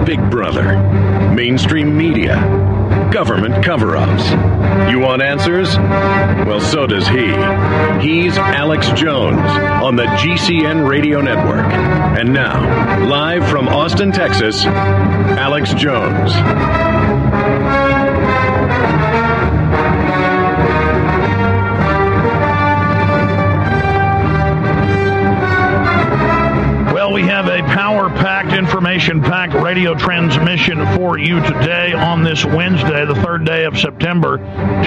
Big Brother, mainstream media, government cover-ups. You want answers? Well, so does he. He's Alex Jones on the GCN Radio Network. And now, live from Austin, Texas, Alex Jones. Well, we have a power-packed, information-packed radio transmission for you today on this Wednesday, the 3rd day of September,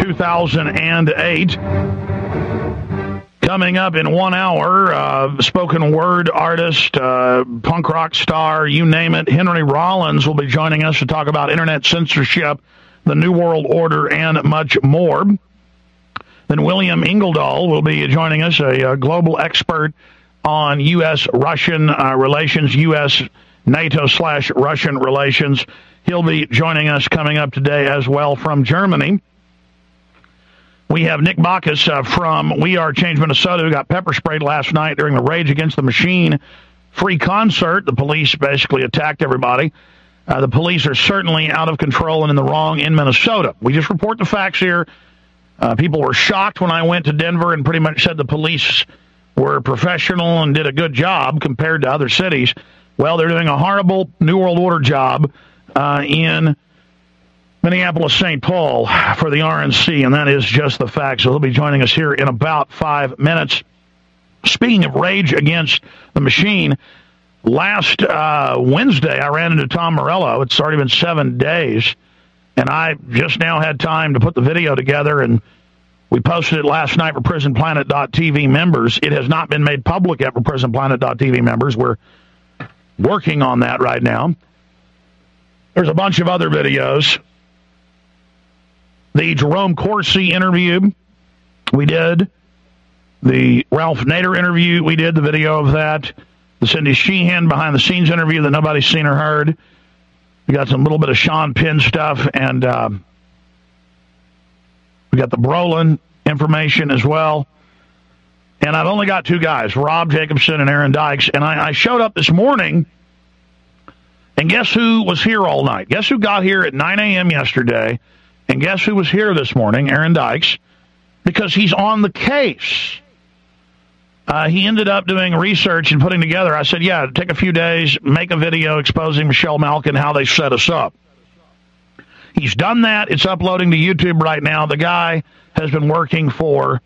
2008. Coming up in 1 hour, spoken word artist, punk rock star, you name it, Henry Rollins will be joining us to talk about internet censorship, the New World Order, and much more. Then William Ingeldahl will be joining us, a global expert on U.S.-Russian relations, U.S.-NATO/Russian relations. He'll be joining us coming up today as well from Germany. We have Nick Bacchus from We Are Change Minnesota, who got pepper sprayed last night during the Rage Against the Machine free concert. The police basically attacked everybody. The police are certainly out of control and in the wrong in Minnesota. We just report the facts here. People were shocked when I went to Denver and pretty much said the police were professional and did a good job compared to other cities. Well, they're doing a horrible New World Order job in Minneapolis, St. Paul for the RNC, and that is just the fact. So he'll be joining us here in about 5 minutes. Speaking of Rage Against the Machine, last Wednesday I ran into Tom Morello. It's already been 7 days, and I just now had time to put the video together, and we posted it last night for PrisonPlanet.tv members. It has not been made public yet for PrisonPlanet.tv members. We're working on that right now. There's a bunch of other videos. The Jerome Corsi interview we did. The Ralph Nader interview we did, the video of that. The Cindy Sheehan behind-the-scenes interview that nobody's seen or heard. We got some little bit of Sean Penn stuff, and we got the Brolin information as well. And I've only got 2 guys, Rob Jacobson and Aaron Dykes. And I showed up this morning, and guess who was here all night? Guess who got here at 9 a.m. yesterday? And guess who was here this morning? Aaron Dykes, because he's on the case. He ended up doing research and putting together. I said, yeah, take a few days, make a video exposing Michelle Malkin, how they set us up. He's done that. It's uploading to YouTube right now. The guy has been working for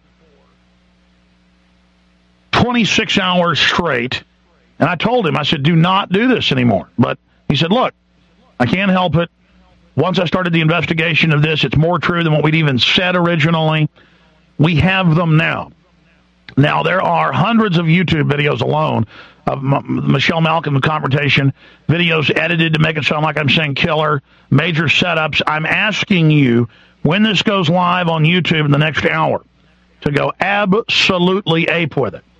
26 hours straight. And I told him, I said, do not do this anymore. But he said, look, I can't help it. Once I started the investigation of this, it's more true than what we'd even said originally. We have them now. Now, there are hundreds of YouTube videos alone of Michelle Malkin, the confrontation, videos edited to make it sound like I'm saying killer, major setups. I'm asking you, when this goes live on YouTube in the next hour, to go absolutely ape with it.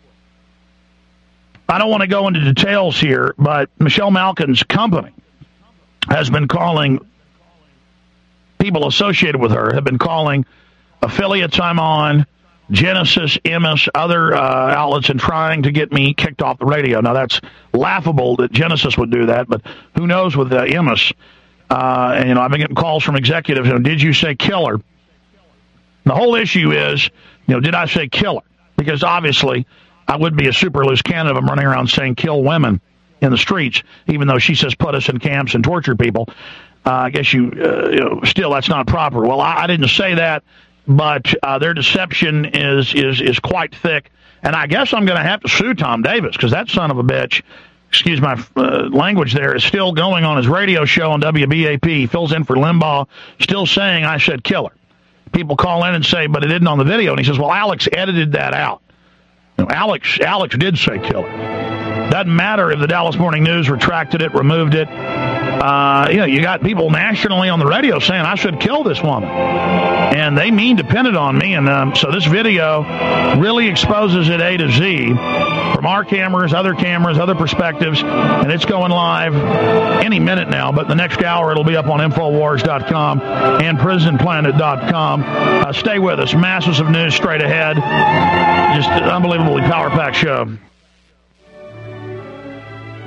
I don't want to go into details here, but Michelle Malkin's company has been calling, people associated with her have been calling affiliates I'm on, Genesis, Emmis, other outlets, and trying to get me kicked off the radio. Now, that's laughable that Genesis would do that, but who knows with Emmis. And, I've been getting calls from executives, did you say killer? The whole issue is, did I say killer? Because obviously I would be a super loose cannon if I'm running around saying kill women in the streets, even though she says put us in camps and torture people. I guess still that's not proper. Well, I didn't say that, but their deception is quite thick. And I guess I'm going to have to sue Tom Davis, because that son of a bitch, excuse my language there, is still going on his radio show on WBAP. He fills in for Limbaugh, still saying I said killer. People call in and say, but it didn't on the video. And he says, well, Alex edited that out. Alex did say killer. Doesn't matter if the Dallas Morning News retracted it, removed it. You got people nationally on the radio saying I should kill this woman, and they mean to pin it on me. And so this video really exposes it A to Z from our cameras, other perspectives, and it's going live any minute now. But the next hour it'll be up on Infowars.com and PrisonPlanet.com. Stay with us. Masses of news straight ahead. Just an unbelievably power-packed show.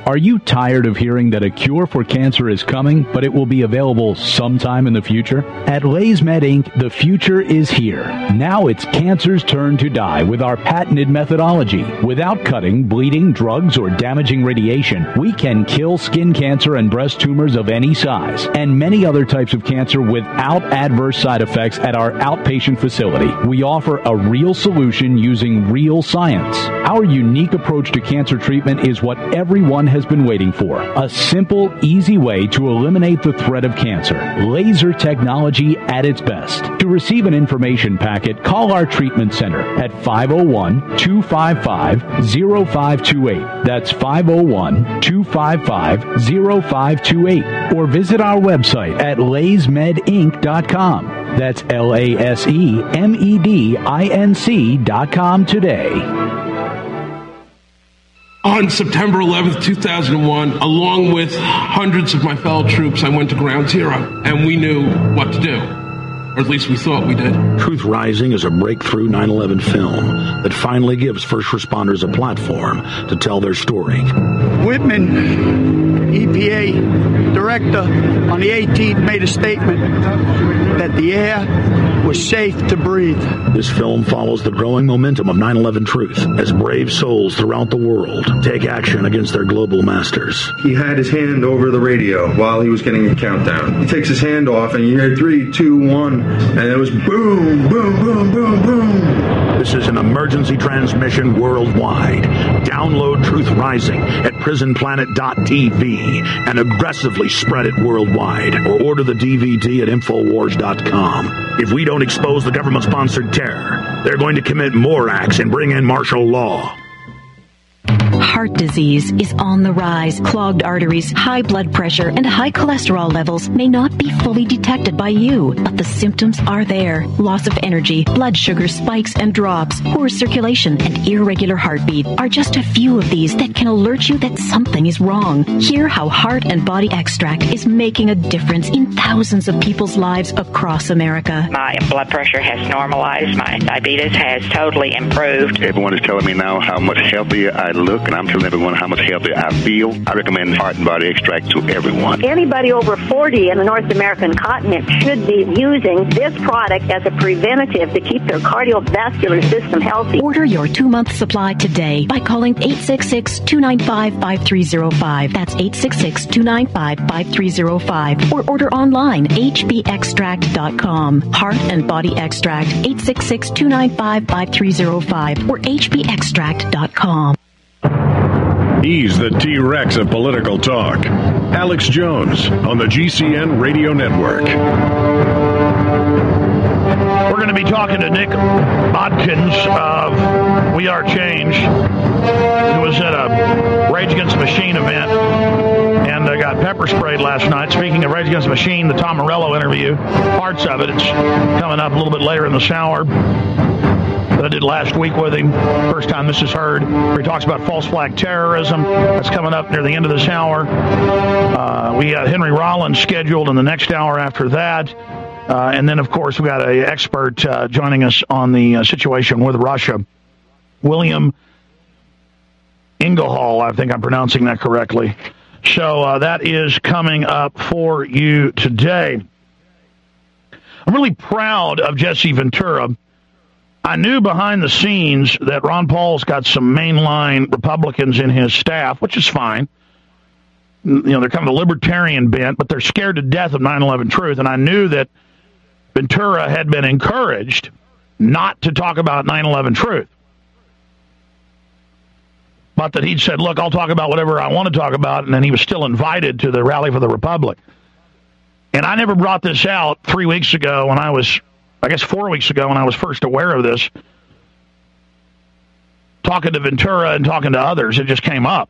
Are you tired of hearing that a cure for cancer is coming, but it will be available sometime in the future? At LaysMed Inc., the future is here. Now it's cancer's turn to die with our patented methodology. Without cutting, bleeding, drugs, or damaging radiation, we can kill skin cancer and breast tumors of any size, and many other types of cancer without adverse side effects at our outpatient facility. We offer a real solution using real science. Our unique approach to cancer treatment is what everyone has been waiting for. A simple, easy way to eliminate the threat of cancer. Laser technology at its best. To receive an information packet, call our treatment center at 501-255-0528. That's 501-255-0528. Or visit our website at laysmedinc.com. That's LASEMEDINC.com today. On September 11th, 2001, along with hundreds of my fellow troops, I went to Ground Zero, and we knew what to do. Or at least we thought we did. Truth Rising is a breakthrough 9/11 film that finally gives first responders a platform to tell their story. Whitman, EPA director, on the 18th made a statement that the air was safe to breathe. This film follows the growing momentum of 9/11 truth as brave souls throughout the world take action against their global masters. He had his hand over the radio while he was getting a countdown. He takes his hand off and you hear 3, 2, 1, and it was boom, boom, boom, boom, boom. This is an emergency transmission worldwide. Download Truth Rising at prisonplanet.tv and aggressively spread it worldwide, or order the DVD at Infowars.com. If we don't expose the government-sponsored terror, they're going to commit more acts and bring in martial law. Heart disease is on the rise. Clogged arteries, high blood pressure, and high cholesterol levels may not be fully detected by you, but the symptoms are there. Loss of energy, blood sugar spikes and drops, poor circulation, and irregular heartbeat are just a few of these that can alert you that something is wrong. Hear how Heart and Body Extract is making a difference in thousands of people's lives across America. My blood pressure has normalized. My diabetes has totally improved. Everyone is telling me now how much healthier I look, and I'm telling everyone how much healthier I feel. I recommend Heart and Body Extract to everyone. Anybody over 40 in the North American continent should be using this product as a preventative to keep their cardiovascular system healthy. Order your 2-month supply today by calling 866-295-5305. That's 866-295-5305. Or order online, hbextract.com. Heart and Body Extract, 866-295-5305 or hbextract.com. He's the T-Rex of political talk. Alex Jones on the GCN Radio Network. We're going to be talking to Nick Bodkins of We Are Change, who was at a Rage Against the Machine event and got pepper sprayed last night. Speaking of Rage Against the Machine, the Tom Morello interview, parts of it, it's coming up a little bit later in the hour. That I did last week with him. First time this is heard, where he talks about false flag terrorism. That's coming up near the end of this hour. We got Henry Rollins scheduled in the next hour after that. And then, of course, we got an expert joining us on the situation with Russia. William Inglehall, I think I'm pronouncing that correctly. So that is coming up for you today. I'm really proud of Jesse Ventura. I knew behind the scenes that Ron Paul's got some mainline Republicans in his staff, which is fine. You know, they're kind of a libertarian bent, but they're scared to death of 9/11 truth. And I knew that Ventura had been encouraged not to talk about 9/11 truth. But that he'd said, look, I'll talk about whatever I want to talk about, and then he was still invited to the Rally for the Republic. And I never brought this out 3 weeks ago when I was... I guess 4 weeks ago when I was first aware of this, talking to Ventura and talking to others, it just came up.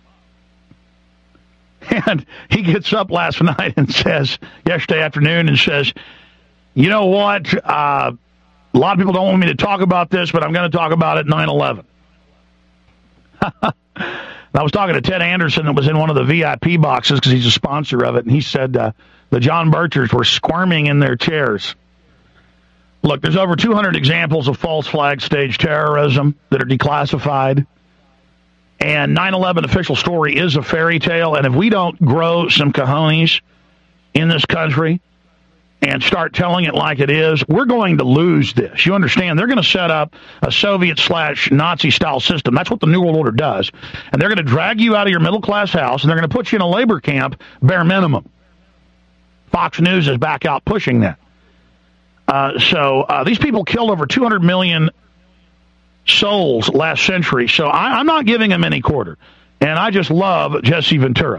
And he gets up last night and says, yesterday afternoon, and says, you know what, a lot of people don't want me to talk about this, but I'm going to talk about it 9/11. I was talking to Ted Anderson that was in one of the VIP boxes because he's a sponsor of it, and he said the John Birchers were squirming in their chairs. Look, there's over 200 examples of false flag stage terrorism that are declassified. And 9/11 official story is a fairy tale. And if we don't grow some cojones in this country and start telling it like it is, we're going to lose this. You understand? They're going to set up a Soviet/Nazi-style system. That's what the New World Order does. And they're going to drag you out of your middle-class house, and they're going to put you in a labor camp, bare minimum. Fox News is back out pushing that. So these people killed over 200 million souls last century, so I'm not giving them any quarter. And I just love Jesse Ventura.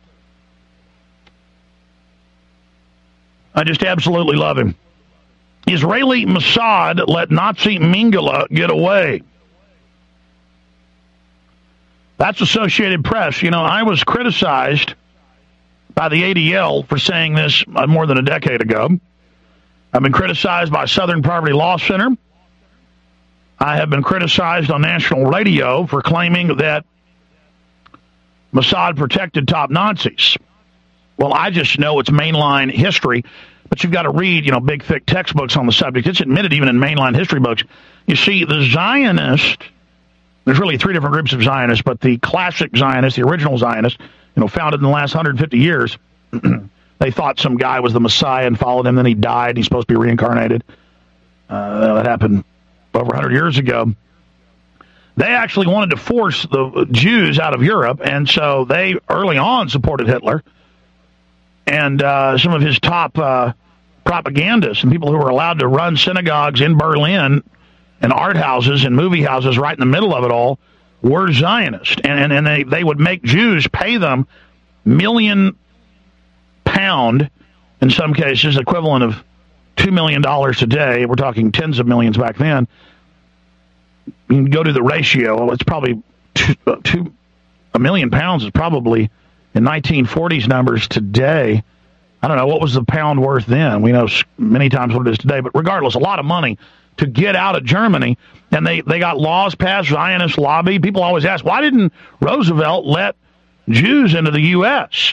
I just absolutely love him. Israeli Mossad let Nazi Mengele get away. That's Associated Press. You know, I was criticized by the ADL for saying this more than a decade ago. I've been criticized by Southern Poverty Law Center. I have been criticized on national radio for claiming that Mossad protected top Nazis. Well, I just know it's mainline history, but you've got to read, big, thick textbooks on the subject. It's admitted even in mainline history books. You see, the Zionists, there's really three different groups of Zionists, but the classic Zionists, the original Zionists, founded in the last 150 years, they thought some guy was the Messiah and followed him, then he died, and he's supposed to be reincarnated. That happened over 100 years ago. They actually wanted to force the Jews out of Europe, and so they early on supported Hitler. And some of his top propagandists and people who were allowed to run synagogues in Berlin and art houses and movie houses right in the middle of it all were Zionists. And they would make Jews pay them £1 million, in some cases, equivalent of $2 million today. We're talking tens of millions back then. You can go to the ratio. It's probably £1 million is probably in 1940s numbers today. I don't know, what was the pound worth then? We know many times what it is today, but regardless, a lot of money to get out of Germany. And they got laws passed, Zionist lobby. People always ask, why didn't Roosevelt let Jews into the U.S.?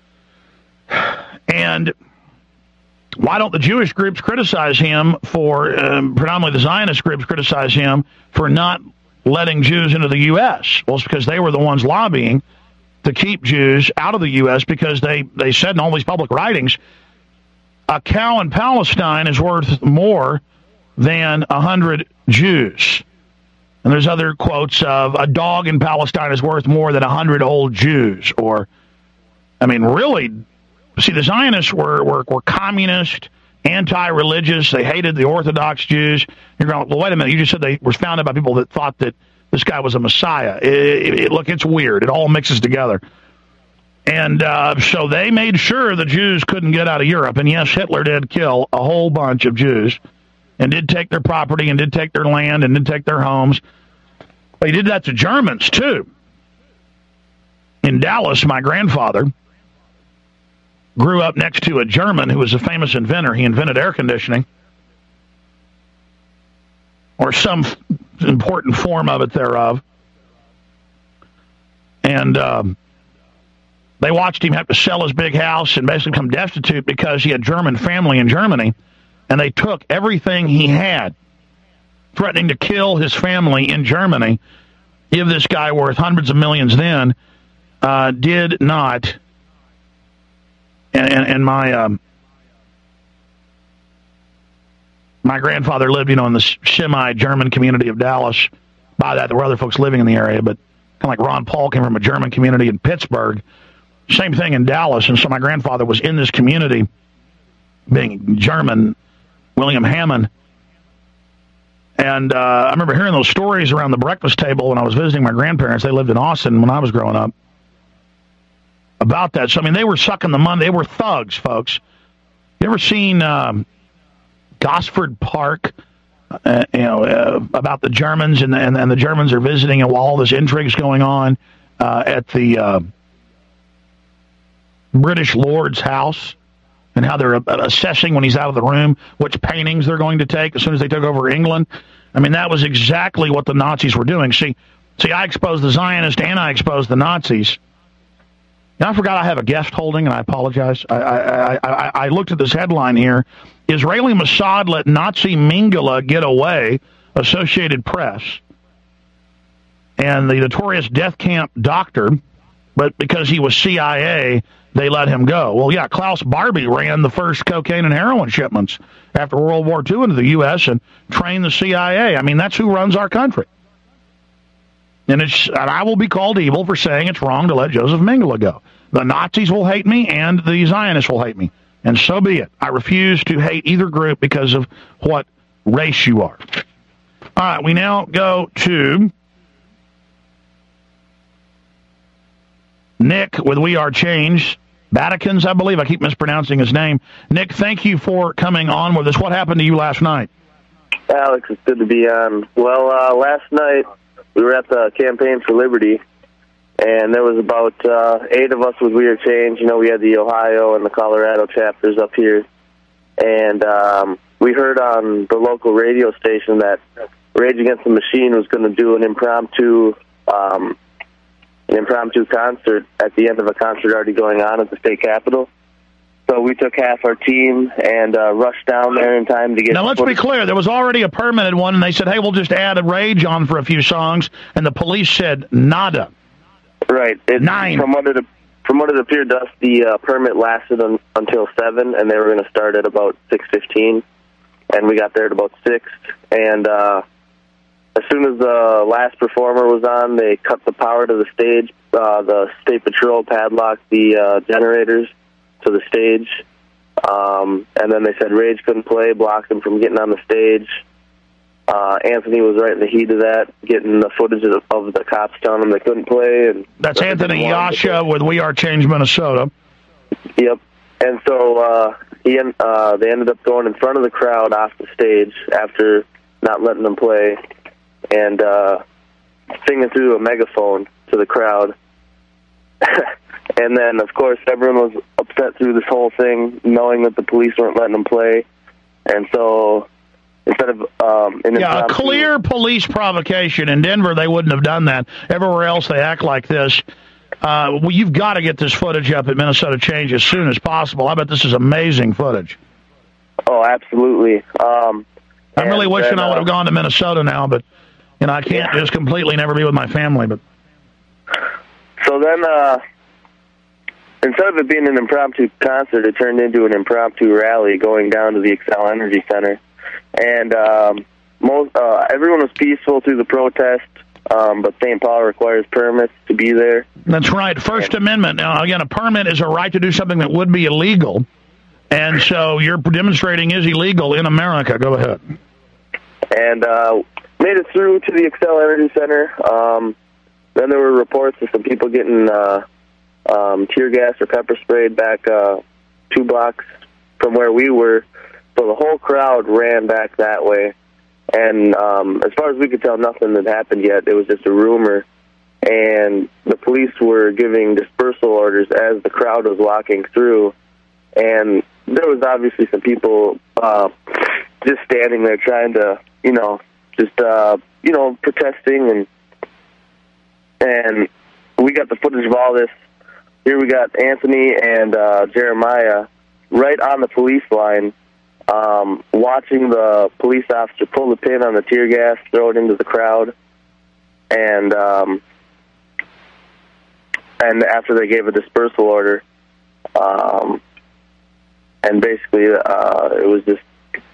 And why don't the Jewish groups criticize him for, predominantly the Zionist groups criticize him for not letting Jews into the U.S.? Well, it's because they were the ones lobbying to keep Jews out of the U.S. because they said in all these public writings, a cow in Palestine is worth more than 100 Jews. And there's other quotes of a dog in Palestine is worth more than 100 old Jews. Or, really, see, the Zionists were communist, anti-religious. They hated the Orthodox Jews. You're going, well, wait a minute. You just said they were founded by people that thought that this guy was a Messiah. Look, it's weird. It all mixes together. And so they made sure the Jews couldn't get out of Europe. And yes, Hitler did kill a whole bunch of Jews and did take their property and did take their land and did take their homes. But he did that to Germans, too. In Dallas, my grandfather grew up next to a German who was a famous inventor. He invented air conditioning, or some important form of it thereof. And they watched him have to sell his big house and basically become destitute because he had German family in Germany, and they took everything he had, threatening to kill his family in Germany. Give this guy worth hundreds of millions then, did not. And my grandfather lived, in the semi-German community of Dallas. By that, there were other folks living in the area, but kind of like Ron Paul came from a German community in Pittsburgh. Same thing in Dallas, and so my grandfather was in this community, being German, William Hammond. And I remember hearing those stories around the breakfast table when I was visiting my grandparents. They lived in Austin when I was growing up. About that. So, they were sucking the money. They were thugs, folks. You ever seen Gosford Park, about the Germans, and the Germans are visiting, and while all this intrigue's going on at the British Lord's house, and how they're assessing when he's out of the room which paintings they're going to take as soon as they took over England. That was exactly what the Nazis were doing. See, I exposed the Zionists and I exposed the Nazis. And I forgot I have a guest holding, and I apologize. I looked at this headline here. Israeli Mossad let Nazi Mengele get away, Associated Press. and the notorious death camp doctor, but because he was CIA, they let him go. Well, yeah, Klaus Barbie ran the first cocaine and heroin shipments after World War II into the U.S. and trained the CIA. I mean, that's who runs our country. And I will be called evil for saying it's wrong to let Joseph Mengele go. The Nazis will hate me, and the Zionists will hate me. And so be it. I refuse to hate either group because of what race you are. All right, we now go to Nick with We Are Change. Batikins, I believe. I keep mispronouncing his name. Nick, thank you for coming on with us. What happened to you last night? Alex, it's good to be on. Well, last night we were at the Campaign for Liberty, and there was about 8 of us with We Are Change. You know, we had the Ohio and the Colorado chapters up here. And we heard on the local radio station that Rage Against the Machine was going to do an impromptu concert at the end of a concert already going on at the state capitol. So we took half our team and rushed down there in time to get... Now, let's be clear. There was already a permitted one, and they said, hey, we'll just add a Rage on for a few songs, and the police said nada. Right. 9. From what it appeared to us, the permit lasted until 7, and they were going to start at about 6:15, and we got there at about 6, and as soon as the last performer was on, they cut the power to the stage. The State Patrol padlocked the generators to the stage, and then they said Rage couldn't play, blocked them from getting on the stage. Anthony was right in the heat of that, getting the footage of the cops telling him they couldn't play. And that's Anthony Yasha with We Are Change Minnesota. Yep. And so they ended up going in front of the crowd off the stage after not letting them play, and singing through a megaphone to the crowd. And then, of course, everyone was upset through this whole thing, knowing that the police weren't letting them play. And so instead of... a clear police provocation. In Denver, they wouldn't have done that. Everywhere else, they act like this. You've got to get this footage up at Minnesota Change as soon as possible. I bet this is amazing footage. Oh, absolutely. I'm really wishing I would have gone to Minnesota now, but I can't just completely never be with my family. But so then, instead of it being an impromptu concert, it turned into an impromptu rally going down to the Xcel Energy Center, and everyone was peaceful through the protest. But St. Paul requires permits to be there. That's right. First Amendment. Now, again, a permit is a right to do something that would be illegal. And so you're demonstrating is illegal in America. Go ahead. And made it through to the Xcel Energy Center. Then there were reports of some people getting tear gas or pepper sprayed back 2 blocks from where we were. So the whole crowd ran back that way. And as far as we could tell, nothing had happened yet. It was just a rumor. And the police were giving dispersal orders as the crowd was walking through. And there was obviously some people just standing there trying to, protesting. And we got the footage of all this. Here we got Anthony and Jeremiah right on the police line, watching the police officer pull the pin on the tear gas, throw it into the crowd, and after they gave a dispersal order, and basically it was just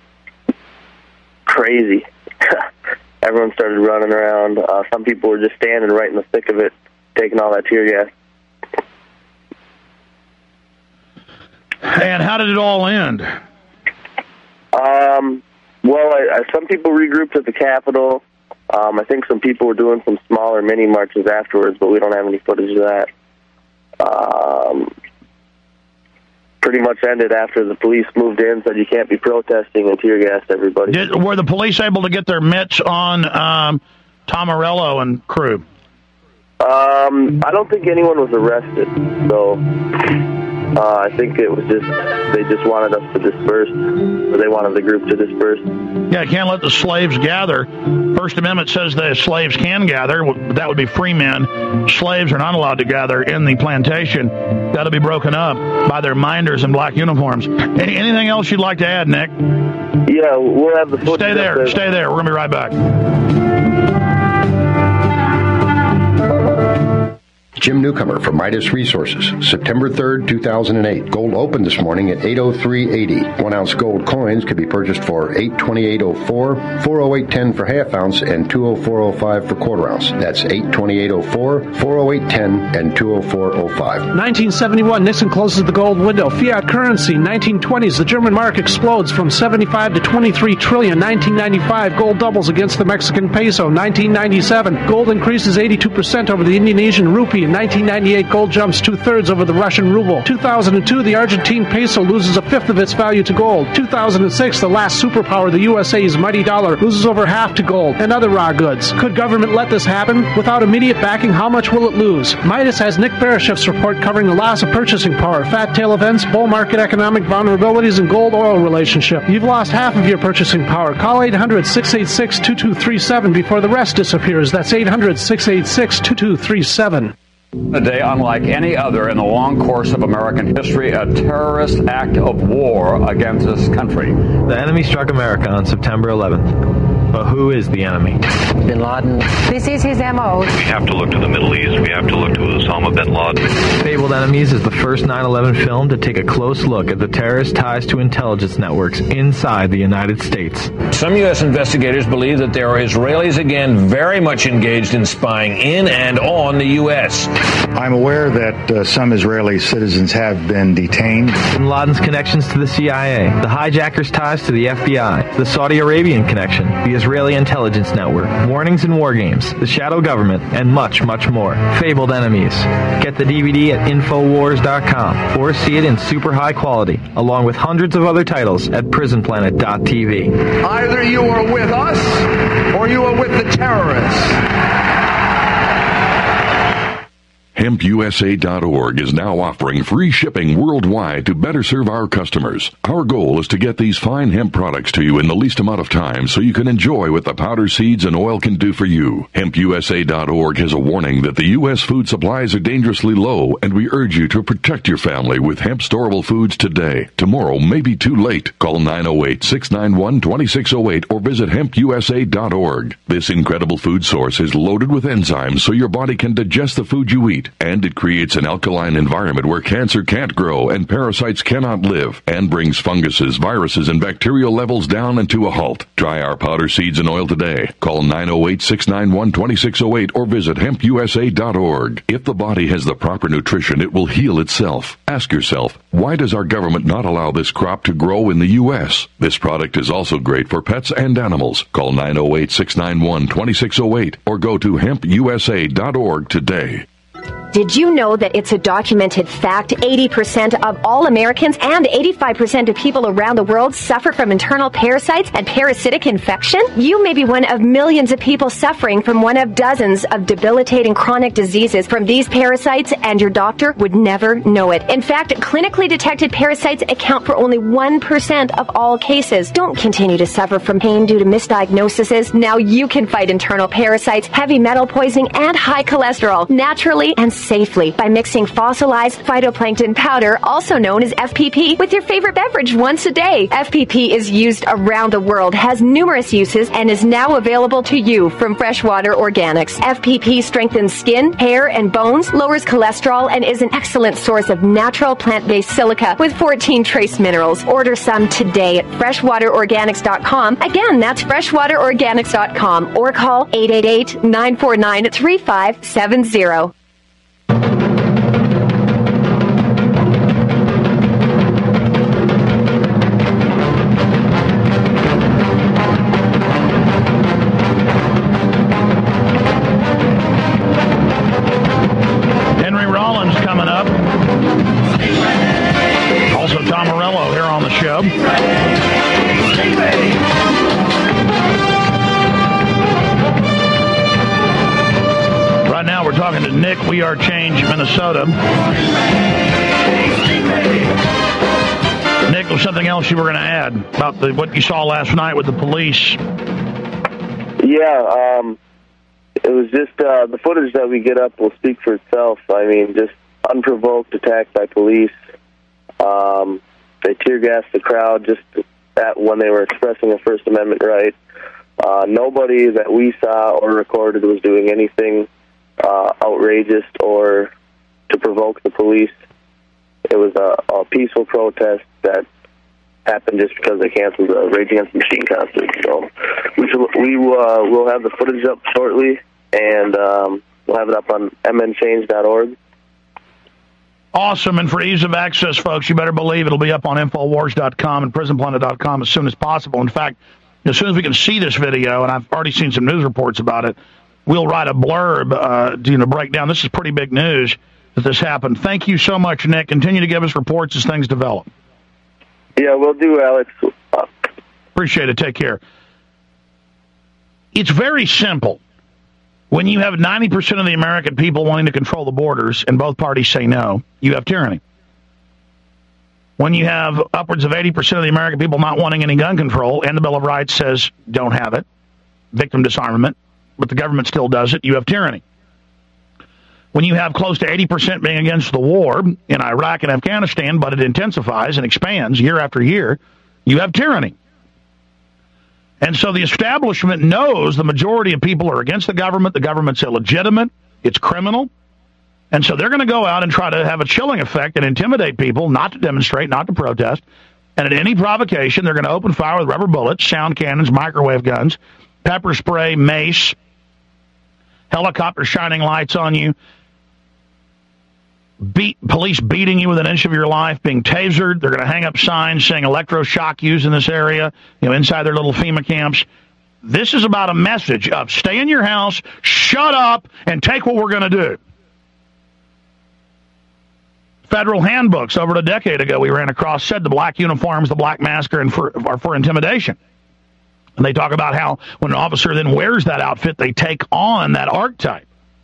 crazy. Everyone started running around. Some people were just standing right in the thick of it, taking all that tear gas. And how did it all end? Some people regrouped at the Capitol. I think some people were doing some smaller mini marches afterwards, but we don't have any footage of that. Pretty much ended after the police moved in, said you can't be protesting, and tear gassed everybody. Were the police able to get their mitts on Tom Morello and crew? I don't think anyone was arrested, so I think it was they just wanted us to disperse, or they wanted the group to disperse. Yeah, can't let the slaves gather. First Amendment says that slaves can gather. That would be free men. Slaves are not allowed to gather in the plantation. Got to be broken up by their minders in black uniforms. Anything else you'd like to add, Nick? Yeah, we'll have the footage. Stay there. We're going to be right back. Jim Newcomer from Midas Resources, September 3rd, 2008. Gold opened this morning at $803.80. 1 ounce gold coins could be purchased for $828.04, $408.10 for half ounce, and $204.05 for quarter ounce. That's $828.04, $408.10, and $204.05. 1971, Nixon closes the gold window. Fiat currency. 1920s, the German mark explodes from 75 to 23 trillion. 1995, gold doubles against the Mexican peso. 1997, gold increases 82% over the Indonesian rupee. In 1998, gold jumps 2/3 over the Russian ruble. 2002, the Argentine peso loses 1/5 of its value to gold. 2006, the last superpower, the USA's mighty dollar, loses over half to gold and other raw goods. Could government let this happen? Without immediate backing, how much will it lose? Midas has Nick Bereshev's report covering the loss of purchasing power, fat tail events, bull market economic vulnerabilities, and gold-oil relationship. You've lost half of your purchasing power. Call 800-686-2237 before the rest disappears. That's 800-686-2237. A day unlike any other in the long course of American history, a terrorist act of war against this country. The enemy struck America on September 11th. But who is the enemy? Bin Laden. This is his M.O. We have to look to the Middle East. We have to look to Osama bin Laden. Fabled Enemies is the first 9/11 film to take a close look at the terrorist ties to intelligence networks inside the United States. Some U.S. investigators believe that there are Israelis again very much engaged in spying in and on the U.S. I'm aware that some Israeli citizens have been detained. Bin Laden's connections to the CIA, the hijackers' ties to the FBI, the Saudi Arabian connection, the Israeli intelligence network, warnings and war games, the shadow government, and much, much more. Fabled Enemies. Get the DVD at Infowars.com or see it in super high quality, along with hundreds of other titles at PrisonPlanet.tv. Either you are with us or you are with the terrorists. HempUSA.org is now offering free shipping worldwide to better serve our customers. Our goal is to get these fine hemp products to you in the least amount of time so you can enjoy what the powder, seeds, and oil can do for you. HempUSA.org has a warning that the U.S. food supplies are dangerously low, and we urge you to protect your family with hemp storable foods today. Tomorrow may be too late. Call 908-691-2608 or visit HempUSA.org. This incredible food source is loaded with enzymes so your body can digest the food you eat. And it creates an alkaline environment where cancer can't grow and parasites cannot live, and brings funguses, viruses, and bacterial levels down and to a halt. Try our powder, seeds, and oil today. Call 908-691-2608 or visit HempUSA.org. If the body has the proper nutrition, it will heal itself. Ask yourself, why does our government not allow this crop to grow in the U.S.? This product is also great for pets and animals. Call 908-691-2608 or go to HempUSA.org today. Did you know that it's a documented fact 80% of all Americans and 85% of people around the world suffer from internal parasites and parasitic infection? You may be one of millions of people suffering from one of dozens of debilitating chronic diseases from these parasites, and your doctor would never know it. In fact, clinically detected parasites account for only 1% of all cases. Don't continue to suffer from pain due to misdiagnoses. Now you can fight internal parasites, heavy metal poisoning, and high cholesterol naturally and safely by mixing fossilized phytoplankton powder, also known as FPP, with your favorite beverage once a day. FPP is used around the world, has numerous uses, and is now available to you from Freshwater Organics. FPP strengthens skin, hair, and bones, lowers cholesterol, and is an excellent source of natural plant-based silica with 14 trace minerals. Order some today at freshwaterorganics.com. Again, that's freshwaterorganics.com, or call 888-949-3570. Henry Rollins coming up. Also Tom Morello here on the show. Right now we're talking to Nick, We Are Change, Minnesota. Nick, was something else you were going to add about what you saw last night with the police? Yeah, it was just the footage that we get up will speak for itself. I mean, just unprovoked attack by police. They tear gassed the crowd just when they were expressing a First Amendment right. Nobody that we saw or recorded was doing anything outrageous or to provoke the police. It was a peaceful protest that happened just because they canceled the Rage Against the Machine concert. So we'll have the footage up shortly, and we'll have it up on mnchange.org. Awesome, and for ease of access, folks, you better believe it'll be up on Infowars.com and PrisonPlanet.com as soon as possible. In fact, as soon as we can see this video, and I've already seen some news reports about it, we'll write a blurb to break down. This is pretty big news that this happened. Thank you so much, Nick. Continue to give us reports as things develop. Yeah, we'll do, Alex. Appreciate it. Take care. It's very simple. When you have 90% of the American people wanting to control the borders and both parties say no, you have tyranny. When you have upwards of 80% of the American people not wanting any gun control and the Bill of Rights says don't have it, victim disarmament, but the government still does it, you have tyranny. When you have close to 80% being against the war in Iraq and Afghanistan, but it intensifies and expands year after year, you have tyranny. And so the establishment knows the majority of people are against the government's illegitimate, it's criminal, and so they're going to go out and try to have a chilling effect and intimidate people not to demonstrate, not to protest, and at any provocation, they're going to open fire with rubber bullets, sound cannons, microwave guns, pepper spray, mace, helicopters shining lights on you, police beating you with an inch of your life, being tasered. They're going to hang up signs saying electroshock used in this area, inside their little FEMA camps. This is about a message of stay in your house, shut up, and take what we're going to do. Federal handbooks over a decade ago we ran across said the black uniforms, the black mask are for intimidation. And they talk about how when an officer then wears that outfit, they take on that archetype.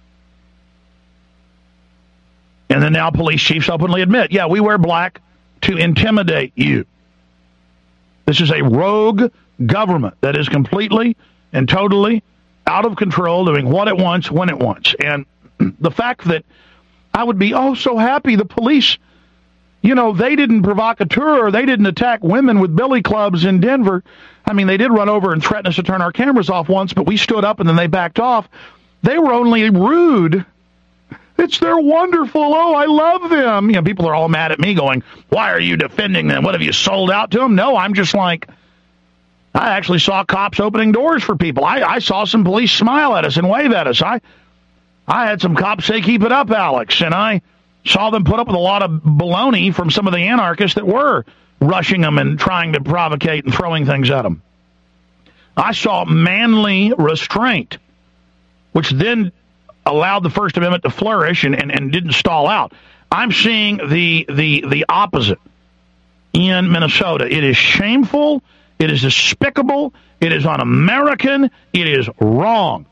And then now police chiefs openly admit, yeah, we wear black to intimidate you. This is a rogue government that is completely and totally out of control, doing what it wants, when it wants. And the fact that I would be so happy the police, they didn't provocateur, they didn't attack women with billy clubs in Denver. I mean, they did run over and threaten us to turn our cameras off once, but we stood up and then they backed off. They were only rude. They're wonderful. Oh, I love them. People are all mad at me going, why are you defending them? What, have you sold out to them? No, I'm just like, I actually saw cops opening doors for people. I saw some police smile at us and wave at us. I had some cops say, keep it up, Alex. And I saw them put up with a lot of baloney from some of the anarchists that were rushing them and trying to provocate and throwing things at them. I saw manly restraint, which then allowed the First Amendment to flourish and didn't stall out. I'm seeing the opposite in Minnesota. It is shameful. It is despicable. It is un-American. It is wrong.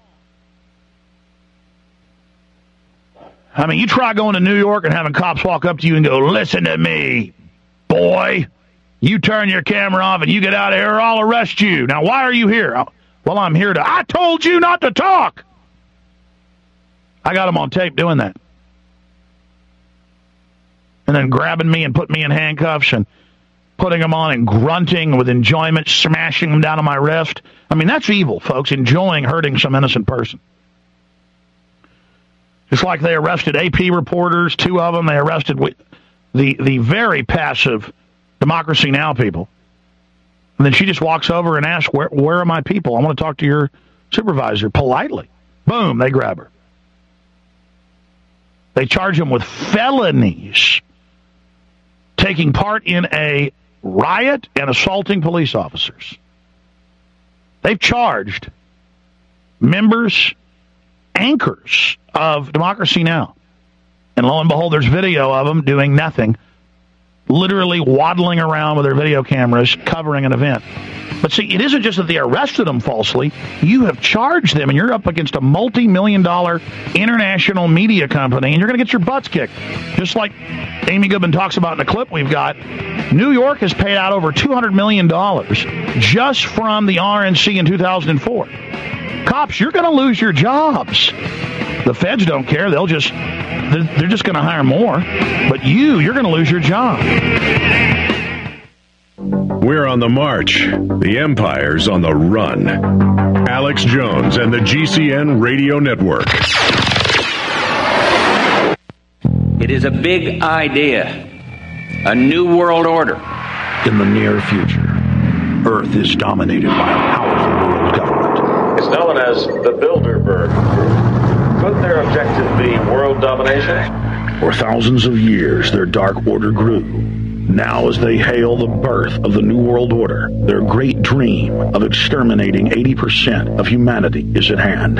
I mean, you try going to New York and having cops walk up to you and go, listen to me, boy. You turn your camera off and you get out of here or I'll arrest you. Now, why are you here? Well, I'm here I told you not to talk. I got them on tape doing that. And then grabbing me and putting me in handcuffs and putting them on and grunting with enjoyment, smashing them down on my wrist. I mean, that's evil, folks, enjoying hurting some innocent person. It's like they arrested AP reporters, 2 of them. They arrested the very passive Democracy Now! People. And then she just walks over and asks, where are my people? I want to talk to your supervisor politely. Boom, they grab her. They charge them with felonies, taking part in a riot and assaulting police officers. They've charged members, anchors of Democracy Now! And lo and behold, there's video of them doing nothing, literally waddling around with their video cameras, covering an event. But see, it isn't just that they arrested them falsely. You have charged them, and you're up against a multi-million-dollar international media company, and you're going to get your butts kicked. Just like Amy Goodman talks about in the clip we've got, New York has paid out over $200 million just from the RNC in 2004. Cops, you're going to lose your jobs. The feds don't care. They're just going to hire more. But you're going to lose your job. We're on the march. The empire's on the run. Alex Jones and the GCN Radio Network. It is a big idea, a new world order. In the near future, Earth is dominated by a powerful world government. It's known as the Bilderberg Group. Could their objective be world domination? For thousands of years, their dark order grew. Now, as they hail the birth of the New World Order, their great dream of exterminating 80% of humanity is at hand.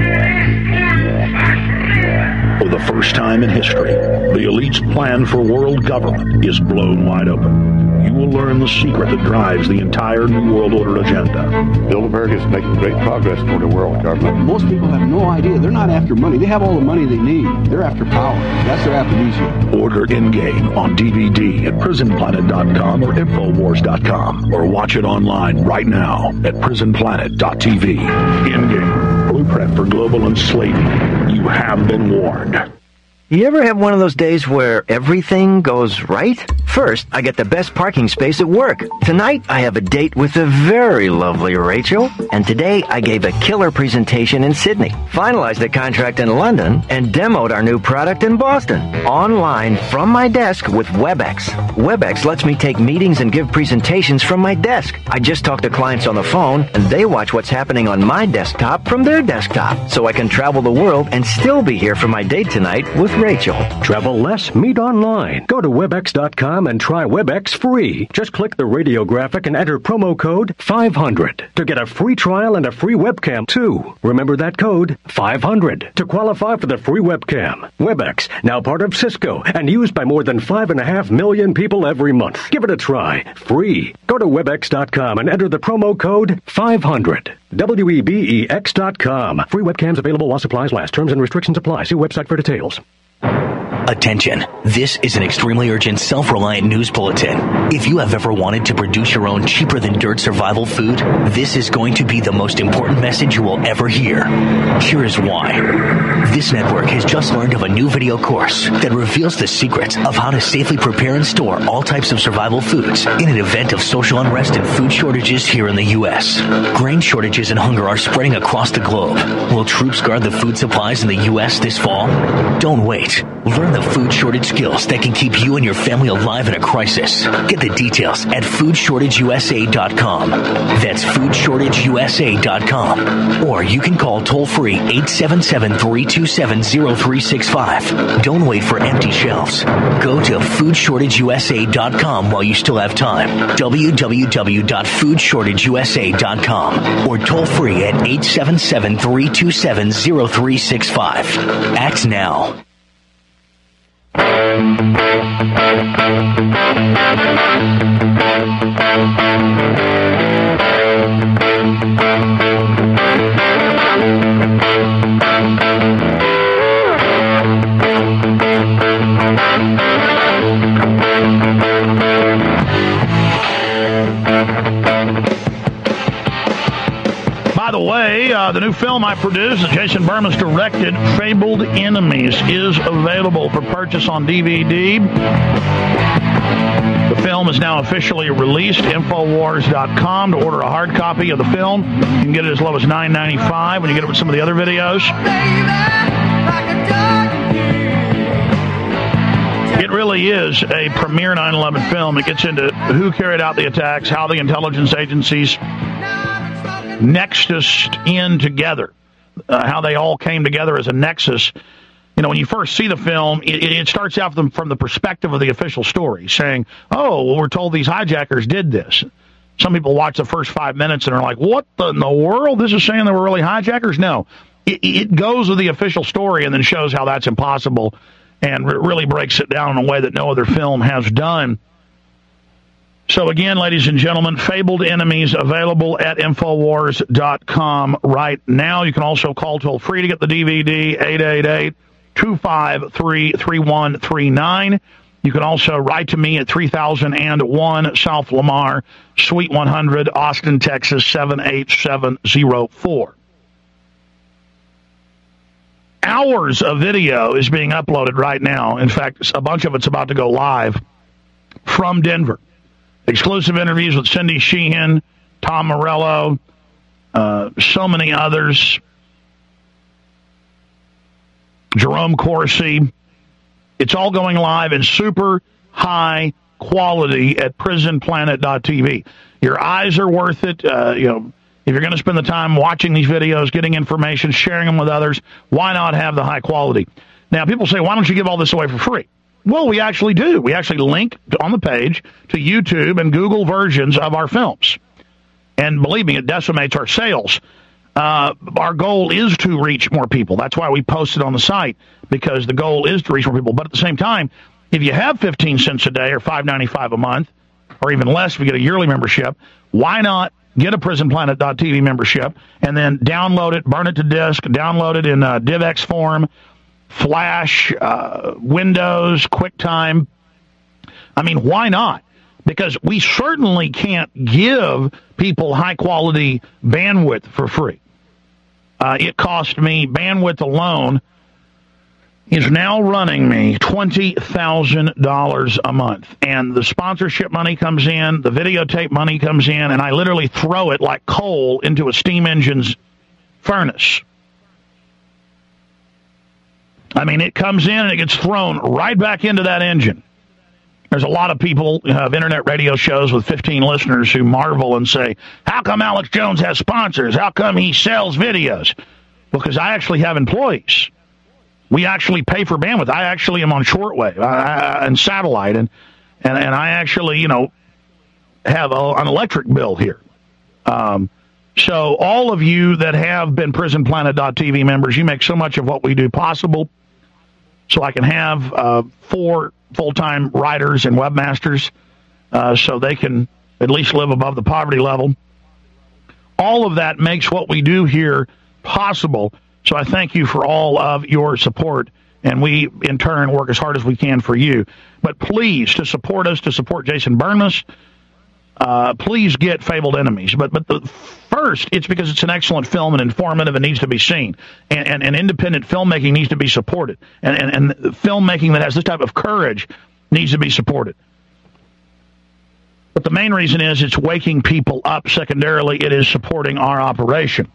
For the first time in history, the elite's plan for world government is blown wide open. You will learn the secret that drives the entire New World Order agenda. Bilderberg is making great progress toward a world government. Most people have no idea. They're not after money. They have all the money they need. They're after power. That's their aphrodisiac. Order Endgame on DVD at PrisonPlanet.com or Infowars.com, or watch it online right now at PrisonPlanet.tv. Endgame, blueprint for global enslavement. You have been warned. You ever have one of those days where everything goes right? First, I get the best parking space at work. Tonight, I have a date with the very lovely Rachel. And today, I gave a killer presentation in Sydney, finalized a contract in London, and demoed our new product in Boston. Online from my desk with WebEx. WebEx lets me take meetings and give presentations from my desk. I just talk to clients on the phone, and they watch what's happening on my desktop from their desktop. So I can travel the world and still be here for my date tonight with Rachel. Travel less, meet online. Go to Webex.com and try Webex free. Just click the radio graphic and enter promo code 500 to get a free trial and a free webcam too. Remember that code, 500, to qualify for the free webcam. Webex, now part of Cisco and used by more than 5.5 million people every month. Give it a try. Free. Go to Webex.com and enter the promo code 500. WEBEX.com. Free webcams available while supplies last. Terms and restrictions apply. See website for details. Attention. This is an extremely urgent, self-reliant news bulletin. If you have ever wanted to produce your own cheaper-than-dirt survival food, this is going to be the most important message you will ever hear. Here is why. This network has just learned of a new video course that reveals the secret of how to safely prepare and store all types of survival foods in an event of social unrest and food shortages here in the U.S. Grain shortages and hunger are spreading across the globe. Will troops guard the food supplies in the U.S. this fall? Don't wait. Learn the food shortage skills that can keep you and your family alive in a crisis. Get the details at foodshortageusa.com. That's foodshortageusa.com. Or you can call toll-free 877-327-0365. Don't wait for empty shelves. Go to foodshortageusa.com while you still have time. www.foodshortageusa.com. Or toll-free at 877-327-0365. Act now. By the way, the new film I produced that Jason Bermas directed, Fabled Enemies, is available for purchase on DVD. The film is now officially released. Infowars.com to order a hard copy of the film. You can get it as low as $9.95 when you get it with some of the other videos. It really is a premier 9/11 film. It gets into who carried out the attacks, how the intelligence agencies nexused in together, how they all came together as a nexus. You know, when you first see the film, it starts out from the perspective of the official story, saying, oh, well, we're told these hijackers did this. Some people watch the first 5 minutes and are like, what in the world? This is saying they were really hijackers? No. It goes with the official story and then shows how that's impossible and really breaks it down in a way that no other film has done. So again, ladies and gentlemen, Fabled Enemies available at Infowars.com right now. You can also call toll-free to get the DVD, 888-253-3139. You can also write to me at 3001 South Lamar, Suite 100, Austin, Texas, 78704. Hours of video is being uploaded right now. In fact, a bunch of it's about to go live from Denver. Exclusive interviews with Cindy Sheehan, Tom Morello, so many others. Jerome Corsi, It's all going live in super high quality at prisonplanet.tv. Your eyes are worth it. If you're going to spend the time watching these videos, getting information, sharing them with others, why not have the high quality? Now, people say, why don't you give all this away for free? Well, we actually do. We actually link on the page to YouTube and Google versions of our films. And believe me, it decimates our sales. Our goal is to reach more people. That's why we post it on the site, because the goal is to reach more people. But at the same time, if you have 15 cents a day or $5.95 a month, or even less if you get a yearly membership, why not get a prisonplanet.tv membership and then download it, burn it to disk, download it in DivX form, Flash, Windows, QuickTime. I mean, why not? Because we certainly can't give people high-quality bandwidth for free. It cost me, bandwidth alone is now running me $20,000 a month. And the sponsorship money comes in, the videotape money comes in, and I literally throw it like coal into a steam engine's furnace. I mean, it comes in and it gets thrown right back into that engine. There's a lot of people who have internet radio shows with 15 listeners who marvel and say, how come Alex Jones has sponsors? How come he sells videos? Because I actually have employees. We actually pay for bandwidth. I actually am on shortwave and satellite, and I actually, have an electric bill here. So all of you that have been prisonplanet.tv members, you make so much of what we do possible. So I can have 4 full-time writers and webmasters so they can at least live above the poverty level. All of that makes what we do here possible. So I thank you for all of your support, and we, in turn, work as hard as we can for you. But please, to support us, to support Jason Burness, please get Fabled Enemies. But first, it's because it's an excellent film and informative and needs to be seen. And independent filmmaking needs to be supported. And filmmaking that has this type of courage needs to be supported. But the main reason is it's waking people up. Secondarily, it is supporting our operation.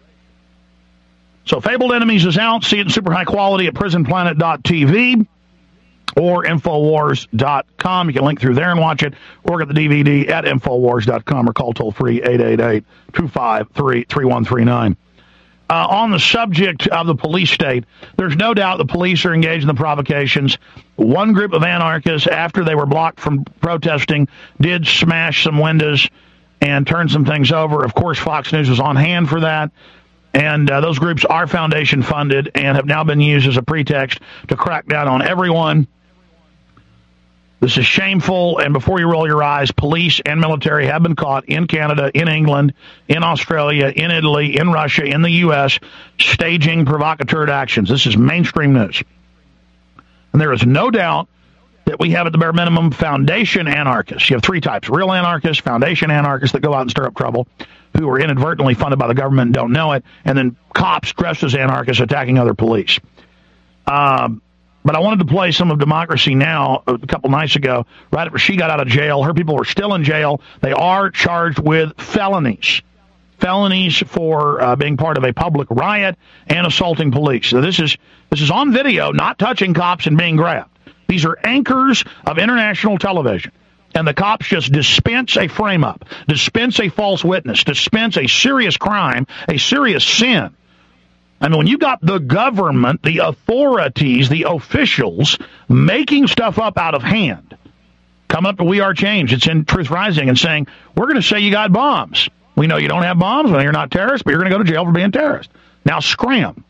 So Fabled Enemies is out. See it in super high quality at prisonplanet.tv. or Infowars.com. You can link through there and watch it, or get the DVD at Infowars.com, or call toll-free 888-253-3139. On the subject of the police state, there's no doubt the police are engaged in the provocations. One group of anarchists, after they were blocked from protesting, did smash some windows and turn some things over. Of course, Fox News was on hand for that. And those groups are foundation funded and have now been used as a pretext to crack down on everyone. This is shameful, and before you roll your eyes, police and military have been caught in Canada, in England, in Australia, in Italy, in Russia, in the U.S., staging provocateur actions. This is mainstream news. And there is no doubt that we have, at the bare minimum, foundation anarchists. You have 3 types: real anarchists, foundation anarchists that go out and stir up trouble, who are inadvertently funded by the government and don't know it, and then cops dressed as anarchists attacking other police. But I wanted to play some of Democracy Now! A couple nights ago, right after she got out of jail. Her people were still in jail. They are charged with felonies for being part of a public riot and assaulting police. So this is on video, not touching cops and being grabbed. These are anchors of international television. And the cops just dispense a frame-up, dispense a false witness, dispense a serious crime, a serious sin. I mean, when you got the government, the authorities, the officials making stuff up out of hand, come up to We Are Change, it's in Truth Rising, and saying, we're going to say you got bombs. We know you don't have bombs, we know you're not terrorists, but you're going to go to jail for being terrorist. Now scram.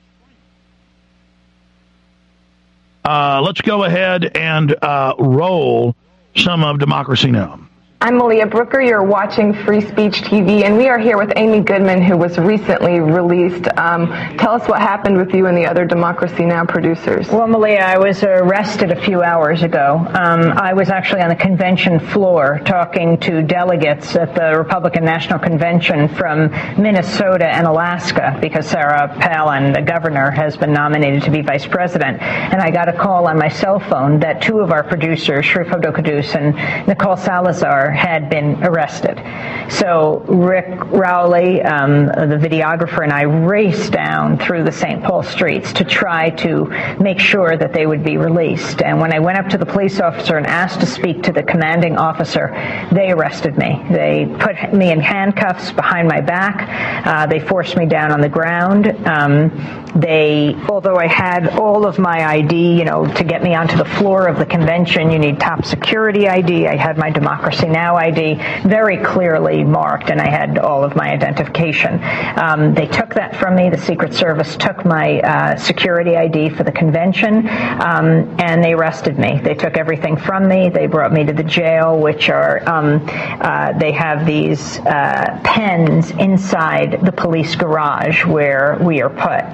Let's go ahead and roll some of Democracy Now! I'm Malia Brooker. You're watching Free Speech TV, and we are here with Amy Goodman, who was recently released. Tell us what happened with you and the other Democracy Now! Producers. Well, Malia, I was arrested a few hours ago. I was actually on the convention floor talking to delegates at the Republican National Convention from Minnesota and Alaska, because Sarah Palin, the governor, has been nominated to be vice president. And I got a call on my cell phone that 2 of our producers, Sharif Abdel-Quddus and Nicole Salazar, had been arrested. So Rick Rowley, the videographer, and I raced down through the St. Paul streets to try to make sure that they would be released. And when I went up to the police officer and asked to speak to the commanding officer, they arrested me. They put me in handcuffs behind my back. They forced me down on the ground. Although I had all of my ID, to get me onto the floor of the convention, you need top security ID. I had my Democracy Now! ID very clearly marked, and I had all of my identification. They took that from me. The Secret Service took my security ID for the convention, and they arrested me. They took everything from me. They brought me to the jail, which are, they have these pens inside the police garage where we are put.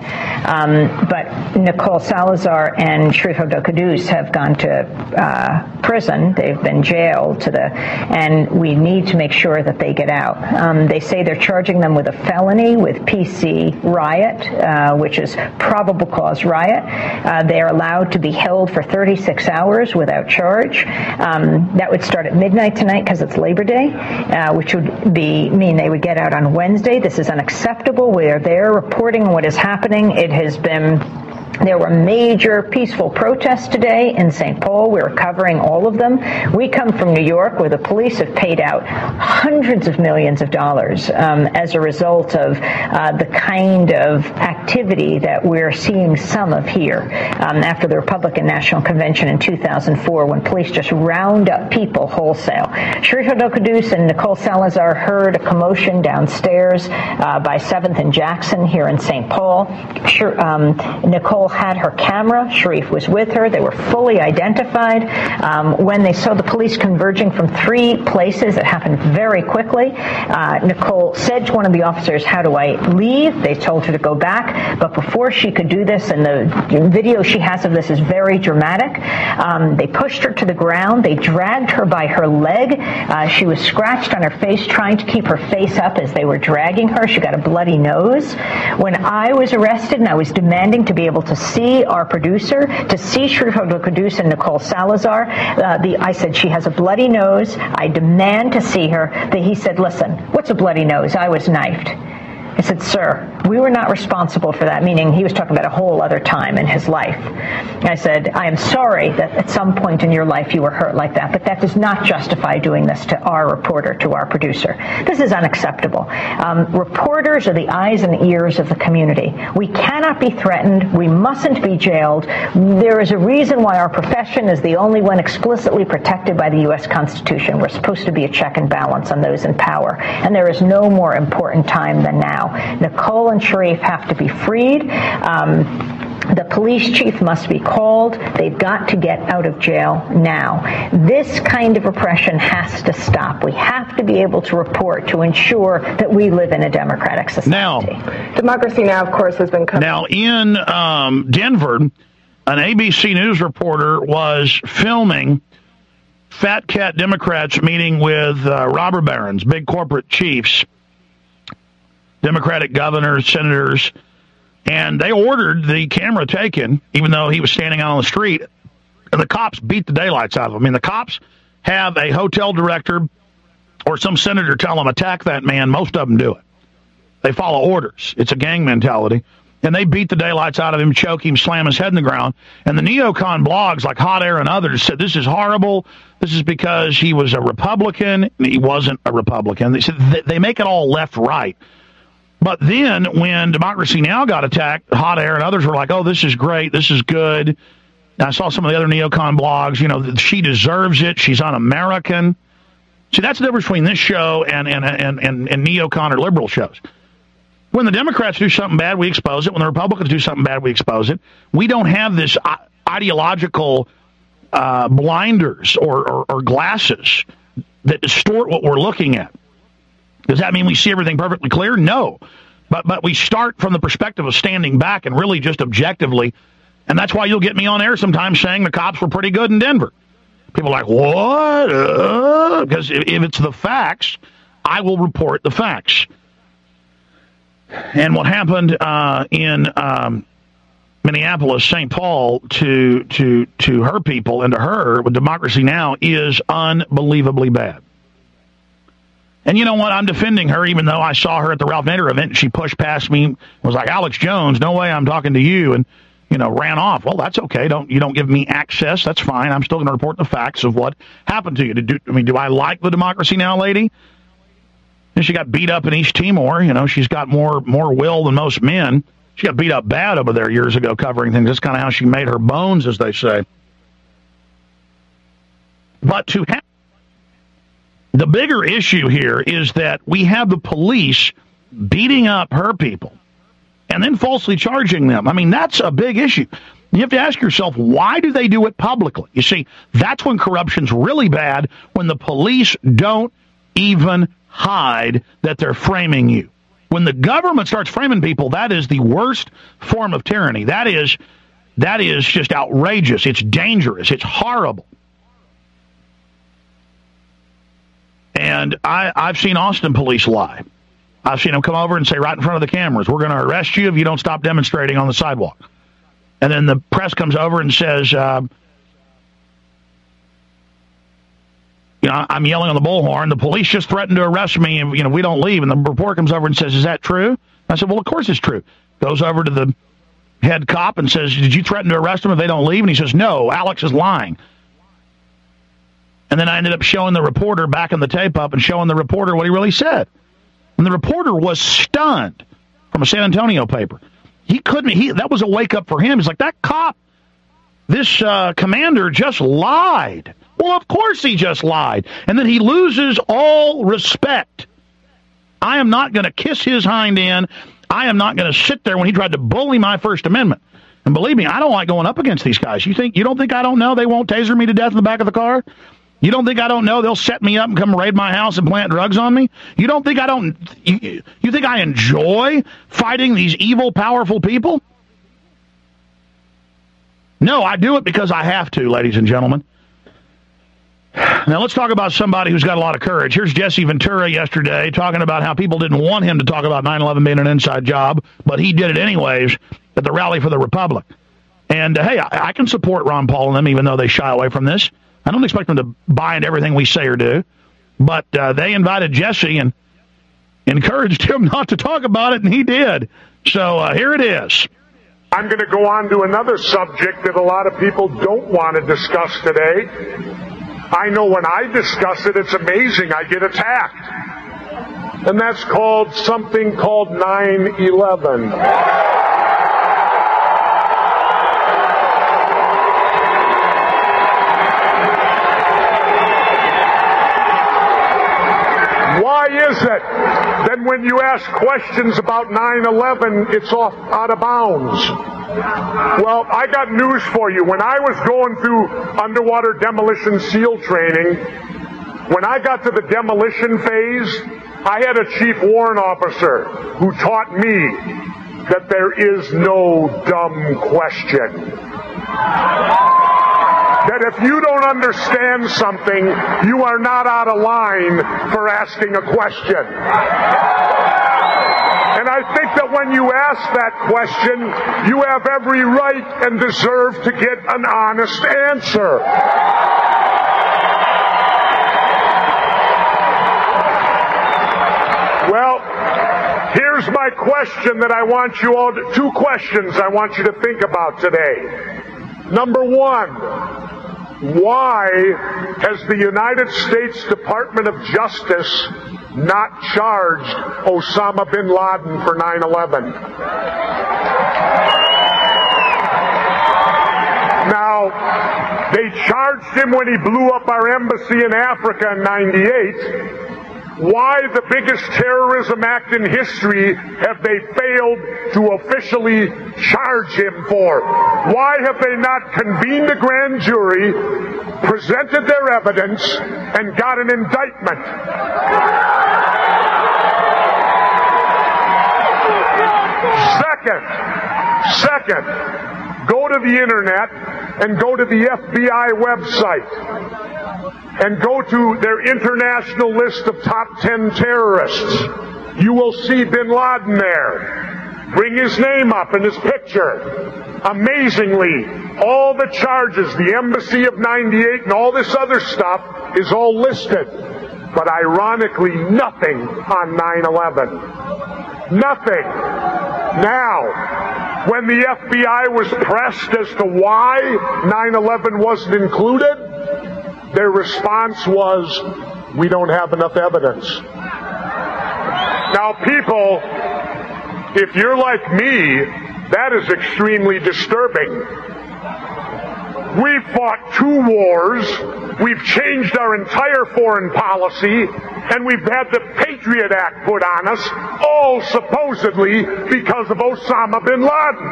But Nicole Salazar and Sharif Abdel-Quddus have gone to prison. They've been jailed and we need to make sure that they get out. They say they're charging them with a felony with PC riot, which is probable cause riot. They are allowed to be held for 36 hours without charge. That would start at midnight tonight because it's Labor Day, which would mean they would get out on Wednesday. This is unacceptable. We are there reporting what is happening. There were major peaceful protests today in St. Paul. We're covering all of them. We come from New York, where the police have paid out hundreds of millions of dollars as a result of the kind of activity that we're seeing some of here. After the Republican National Convention in 2004, when police just round up people wholesale. Sharif Abdel-Quddus and Nicole Salazar heard a commotion downstairs by 7th and Jackson here in St. Paul. Nicole had her camera. Sharif was with her. They were fully identified. When they saw the police converging from 3 places, it happened very quickly. Nicole said to one of the officers, "How do I leave?" They told her to go back. But before she could do this, and the video she has of this is very dramatic, they pushed her to the ground. They dragged her by her leg. She was scratched on her face, trying to keep her face up as they were dragging her. She got a bloody nose. When I was arrested and I was demanding to be able to see our producer, to see Sharif Abdel-Quddus and Nicole Salazar, I said, "She has a bloody nose. I demand to see her." He said, "Listen, what's a bloody nose? I was knifed." I said, "Sir, we were not responsible for that," meaning he was talking about a whole other time in his life. I said, "I am sorry that at some point in your life you were hurt like that, but that does not justify doing this to our reporter, to our producer. This is unacceptable." Reporters are the eyes and ears of the community. We cannot be threatened. We mustn't be jailed. There is a reason why our profession is the only one explicitly protected by the U.S. Constitution. We're supposed to be a check and balance on those in power, and there is no more important time than now. Nicole and Sharif have to be freed. The police chief must be called. They've got to get out of jail now. This kind of repression has to stop. We have to be able to report to ensure that we live in a democratic society. Now, Democracy Now!, of course, has been covered. Now, in Denver, an ABC News reporter was filming fat cat Democrats meeting with robber barons, big corporate chiefs, Democratic governors, senators, and they ordered the camera taken, even though he was standing out on the street, and the cops beat the daylights out of him. I mean, the cops have a hotel director or some senator tell them, attack that man. Most of them do it. They follow orders. It's a gang mentality. And they beat the daylights out of him, choke him, slam his head in the ground. And the neocon blogs like Hot Air and others said, this is horrible. This is because he was a Republican. And he wasn't a Republican. They said they make it all left-right. But then when Democracy Now! Got attacked, Hot Air and others were like, oh, this is great, this is good. And I saw some of the other neocon blogs, she deserves it, she's un-American. See, that's the difference between this show and neocon or liberal shows. When the Democrats do something bad, we expose it. When the Republicans do something bad, we expose it. We don't have this ideological blinders or glasses that distort what we're looking at. Does that mean we see everything perfectly clear? No. But we start from the perspective of standing back and really just objectively. And that's why you'll get me on air sometimes saying the cops were pretty good in Denver. People are like, what? Because if it's the facts, I will report the facts. And what happened in Minneapolis, St. Paul, to her people and to her with Democracy Now! Is unbelievably bad. And you know what? I'm defending her, even though I saw her at the Ralph Nader event. And she pushed past me, was like, Alex Jones, no way I'm talking to you, and, ran off. Well, that's okay. You don't give me access. That's fine. I'm still going to report the facts of what happened to you. Do I like the Democracy Now! Lady? And she got beat up in East Timor. She's got more will than most men. She got beat up bad over there years ago covering things. That's kind of how she made her bones, as they say. But the bigger issue here is that we have the police beating up her people and then falsely charging them. I mean, that's a big issue. You have to ask yourself, why do they do it publicly? You see, that's when corruption's really bad, when the police don't even hide that they're framing you. When the government starts framing people, that is the worst form of tyranny. That is just outrageous. It's dangerous. It's horrible. And I've seen Austin police lie. I've seen them come over and say right in front of the cameras, we're going to arrest you if you don't stop demonstrating on the sidewalk. And then the press comes over and says, I'm yelling on the bullhorn. The police just threatened to arrest me if, we don't leave. And the reporter comes over and says, is that true? I said, well, of course it's true. Goes over to the head cop and says, did you threaten to arrest them if they don't leave? And he says, no, Alex is lying. And then I ended up showing the reporter, backing the tape up and showing the reporter what he really said. And the reporter was stunned, from a San Antonio paper. That was a wake up for him. He's like, that cop, this commander just lied. Well, of course he just lied. And then he loses all respect. I am not going to kiss his hind end. I am not going to sit there when he tried to bully my First Amendment. And believe me, I don't like going up against these guys. You don't think I don't know they won't taser me to death in the back of the car? You don't think I don't know they'll set me up and come raid my house and plant drugs on me? You don't think I don't... You think I enjoy fighting these evil, powerful people? No, I do it because I have to, ladies and gentlemen. Now, let's talk about somebody who's got a lot of courage. Here's Jesse Ventura yesterday talking about how people didn't want him to talk about 9/11 being an inside job, but he did it anyways at the Rally for the Republic. And, hey, I can support Ron Paul and them, even though they shy away from this. I don't expect them to buy into everything we say or do, but they invited Jesse and encouraged him not to talk about it, and he did. So here it is. I'm going to go on to another subject that a lot of people don't want to discuss today. I know when I discuss it, it's amazing. I get attacked. And that's called something called 9/11. Why is it that when you ask questions about 9/11, it's out of bounds? Well, I got news for you. When I was going through underwater demolition SEAL training, when I got to the demolition phase, I had a chief warrant officer who taught me that there is no dumb question. That if you don't understand something, you are not out of line for asking a question. And I think that when you ask that question, you have every right and deserve to get an honest answer. Well, here's my question that I want you all to, 2 questions I want you to think about today. Number 1, why has the United States Department of Justice not charged Osama bin Laden for 9/11? Now, they charged him when he blew up our embassy in Africa in '98. Why the biggest terrorism act in history have they failed to officially charge him for? Why have they not convened a grand jury, presented their evidence, and got an indictment? Second, go to the internet and go to the FBI website and go to their international list of top 10 terrorists. You will see bin Laden there. Bring his name up and his picture. Amazingly, all the charges, the embassy of '98 and all this other stuff is all listed. but ironically nothing on 9/11. Nothing. Now, when the FBI was pressed as to why 9/11 wasn't included, their response was, we don't have enough evidence. Now, people, if you're like me, that is extremely disturbing. We've fought 2 wars, we've changed our entire foreign policy, and we've had the Patriot Act put on us, all supposedly because of Osama bin Laden.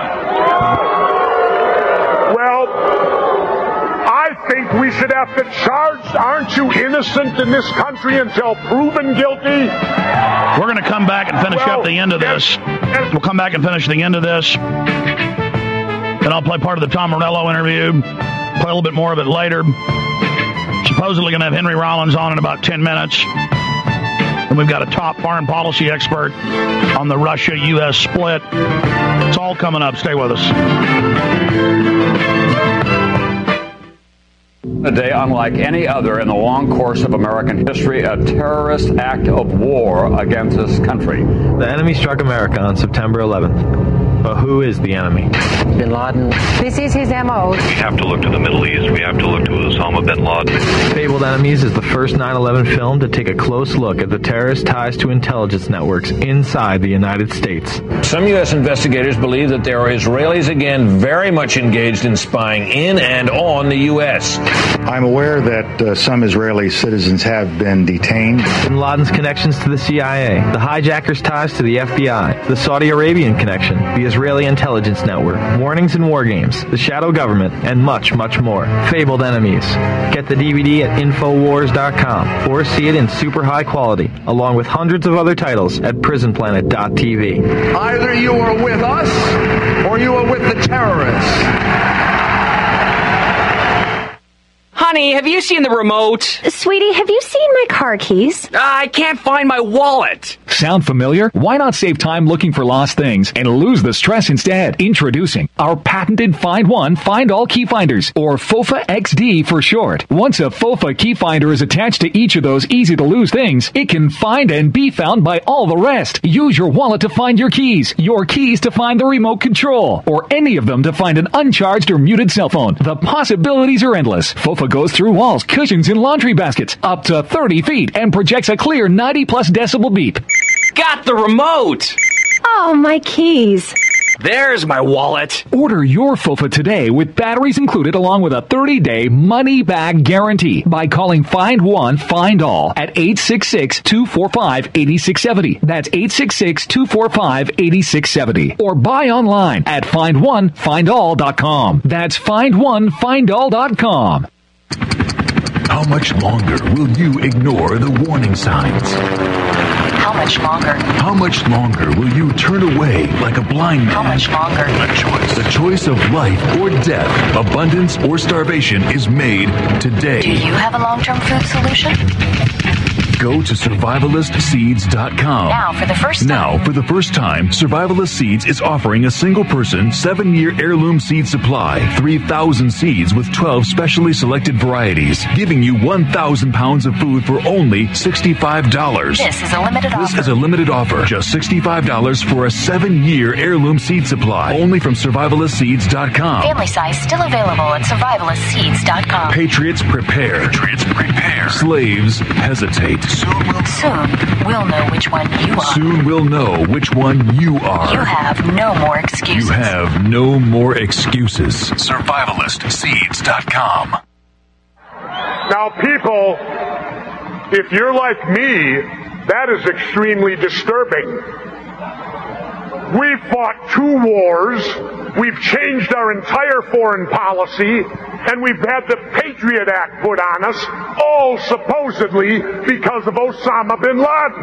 Well, I think we should have to charge, aren't you innocent in this country until proven guilty? We're going to come back and finish up the end of this. We'll come back and finish the end of this. Then I'll play part of the Tom Morello interview, play a little bit more of it later. Supposedly going to have Henry Rollins on in about 10 minutes. And we've got a top foreign policy expert on the Russia-U.S. split. It's all coming up. Stay with us. A day unlike any other in the long course of American history, a terrorist act of war against this country. The enemy struck America on September 11th. But who is the enemy? Bin Laden. This is his MO. We have to look to the Middle East. We have to look to Osama bin Laden. Fabled Enemies is the first 9/11 film to take a close look at the terrorist ties to intelligence networks inside the United States. Some U.S. investigators believe that there are Israelis again very much engaged in spying in and on the U.S. I'm aware that some Israeli citizens have been detained. Bin Laden's connections to the CIA, the hijackers' ties to the FBI, the Saudi Arabian connection, the Israeli intelligence network, warnings and war games, the shadow government, and much, much more. Fabled Enemies. Get the DVD at Infowars.com or see it in super high quality, along with hundreds of other titles at PrisonPlanet.tv. Either you are with us or you are with the terrorists. Honey, have you seen the remote? Sweetie, have you seen my car keys? I can't find my wallet. Sound familiar? Why not save time looking for lost things and lose the stress instead? Introducing our patented Find One, Find All key finders, or FOFA XD for short. Once a FOFA key finder is attached to each of those easy-to-lose things, it can find and be found by all the rest. Use your wallet to find your keys to find the remote control, or any of them to find an uncharged or muted cell phone. The possibilities are endless. FOFA goes through walls, cushions, and laundry baskets up to 30 feet and projects a clear 90-plus decibel beep. Got the remote! Oh, my keys. There's my wallet. Order your FOFA today with batteries included along with a 30-day money-back guarantee by calling Find One, Find All at 866-245-8670. That's 866-245-8670. Or buy online at FindOneFindAll.com. That's FindOneFindAll.com. How much longer will you ignore the warning signs? How much longer? How much longer will you turn away like a blind man? How much longer? A choice. The choice of life or death, abundance or starvation is made today. Do you have a long-term food solution? Go to survivalistseeds.com. Now, for the first time, Survivalist Seeds is offering a single-person 7-year heirloom seed supply, 3,000 seeds with 12 specially selected varieties, giving you 1,000 pounds of food for only $65. This is a limited offer. This is a limited offer. Just $65 for a 7-year heirloom seed supply, only from survivalistseeds.com. Family size still available at survivalistseeds.com. Patriots prepare. Patriots prepare. Slaves hesitate. Soon we'll know which one you are. Soon we'll know which one you are. You have no more excuses. You have no more excuses. Survivalistseeds.com. Now, people, if you're like me, that is extremely disturbing. We've fought 2 wars, we've changed our entire foreign policy, and we've had the Patriot Act put on us, all supposedly because of Osama bin Laden.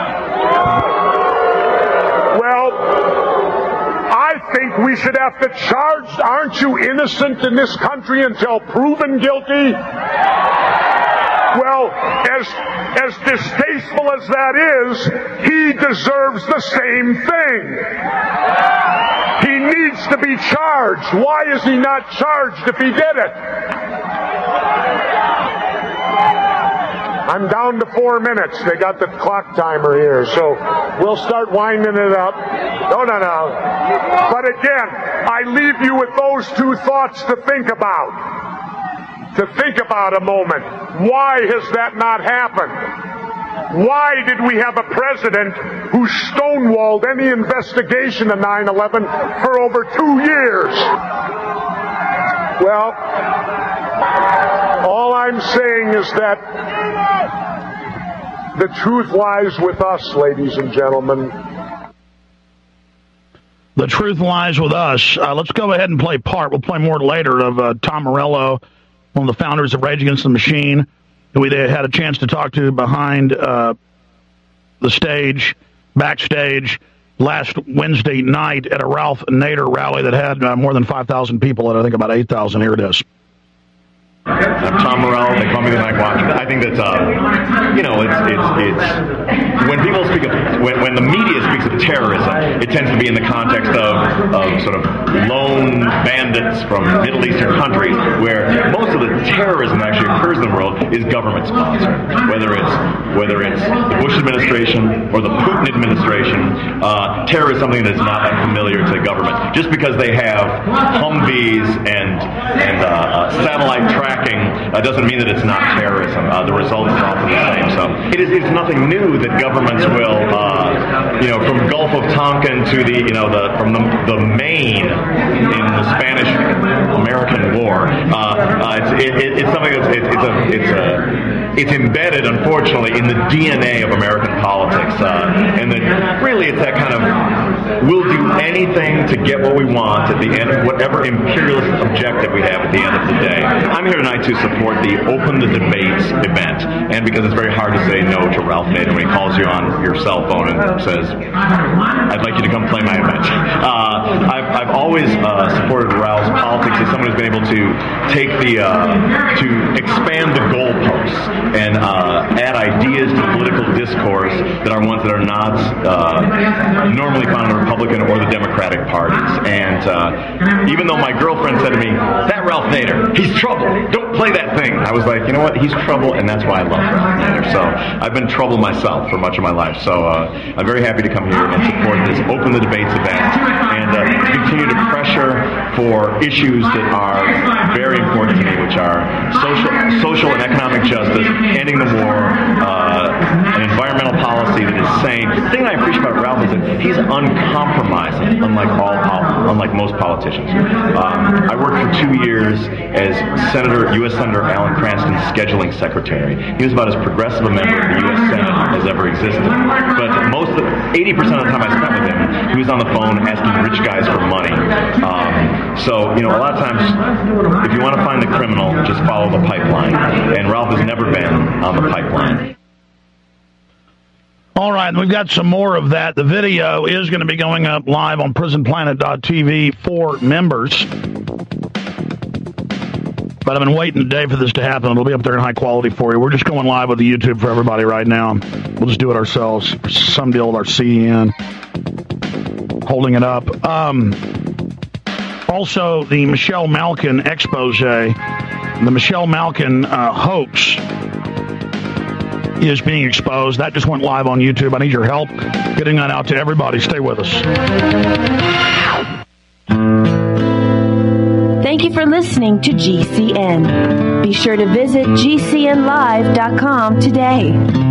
Well, I think we should have to charge, aren't you innocent in this country until proven guilty? Well, as distasteful as that is, he deserves the same thing. He needs to be charged. Why is he not charged if he did it? I'm down to 4 minutes. They got the clock timer here, so we'll start winding it up. No. But again, I leave you with those two thoughts to think about. To think about a moment. Why has that not happened? Why did we have a president who stonewalled any investigation of 9/11 for over 2 years? Well, all I'm saying is that the truth lies with us, ladies and gentlemen. The truth lies with us. Let's go ahead and play part. We'll play more later of Tom Morello, one of the founders of Rage Against the Machine, who we had a chance to talk to behind the stage, backstage, last Wednesday night at a Ralph Nader rally that had more than 5,000 people, and I think about 8,000. Here it is. I'm Tom Morello. They call me the Night Watchman. I think that, it's when people speak of, when the media speaks of terrorism, it tends to be in the context of sort of lone bandits from Middle Eastern countries, where most of the terrorism that actually occurs in the world is government sponsored. Whether it's the Bush administration or the Putin administration, terror is something that's not unfamiliar to government. Just because they have Humvees and satellite tracking doesn't mean that it's not terrorism. The result is often the same. So it's nothing new that governments will, from Gulf of Tonkin to from the Maine in the Spanish-American War. It's something it's embedded, unfortunately, in the DNA of American politics, and that really it's that kind of we'll do anything to get what we want at the end of whatever imperialist objective we have at the end of the day. I'm here tonight to support the Open the Debates event, and because it's very hard to say no to Ralph Nader when he calls you on your cell phone and says, I'd like you to come play my event. I've always supported Ralph's politics as someone who's been able to take to expand the goalposts and add ideas to the political discourse that are ones that are not normally found in the Republican or the Democratic parties. And even though my girlfriend said to me, that Ralph Nader, he's trouble, don't play that thing. I was like, you know what, he's trouble, and that's why I love Ralph Nader. So I've been trouble myself for much of my life. So I'm very happy to come here and support this Open the Debates event and continue to pressure for issues that are very important to me, which are social and economic justice, ending the war, an environmental policy that is sane. The thing I appreciate about Ralph is that he's uncompromising, unlike most politicians. I worked for 2 years as U.S. Senator Alan Cranston's scheduling secretary. He was about as progressive a member of the U.S. Senate as ever existed. But 80% of the time I spent with him, he was on the phone asking rich guys for money. So, a lot of times, if you want to find the criminal, just follow the pipeline. And Ralph has never been on the pipeline. All right, and we've got some more of that. The video is going to be going up live on prisonplanet.tv for members. But I've been waiting today for this to happen. It'll be up there in high quality for you. We're just going live with the YouTube for everybody right now. We'll just do it ourselves. Some deal with our CEN holding it up. Also, the Michelle Malkin expose, the Michelle Malkin hoax is being exposed. That just went live on YouTube. I need your help getting that out to everybody. Stay with us. Thank you for listening to GCN. Be sure to visit GCNlive.com today.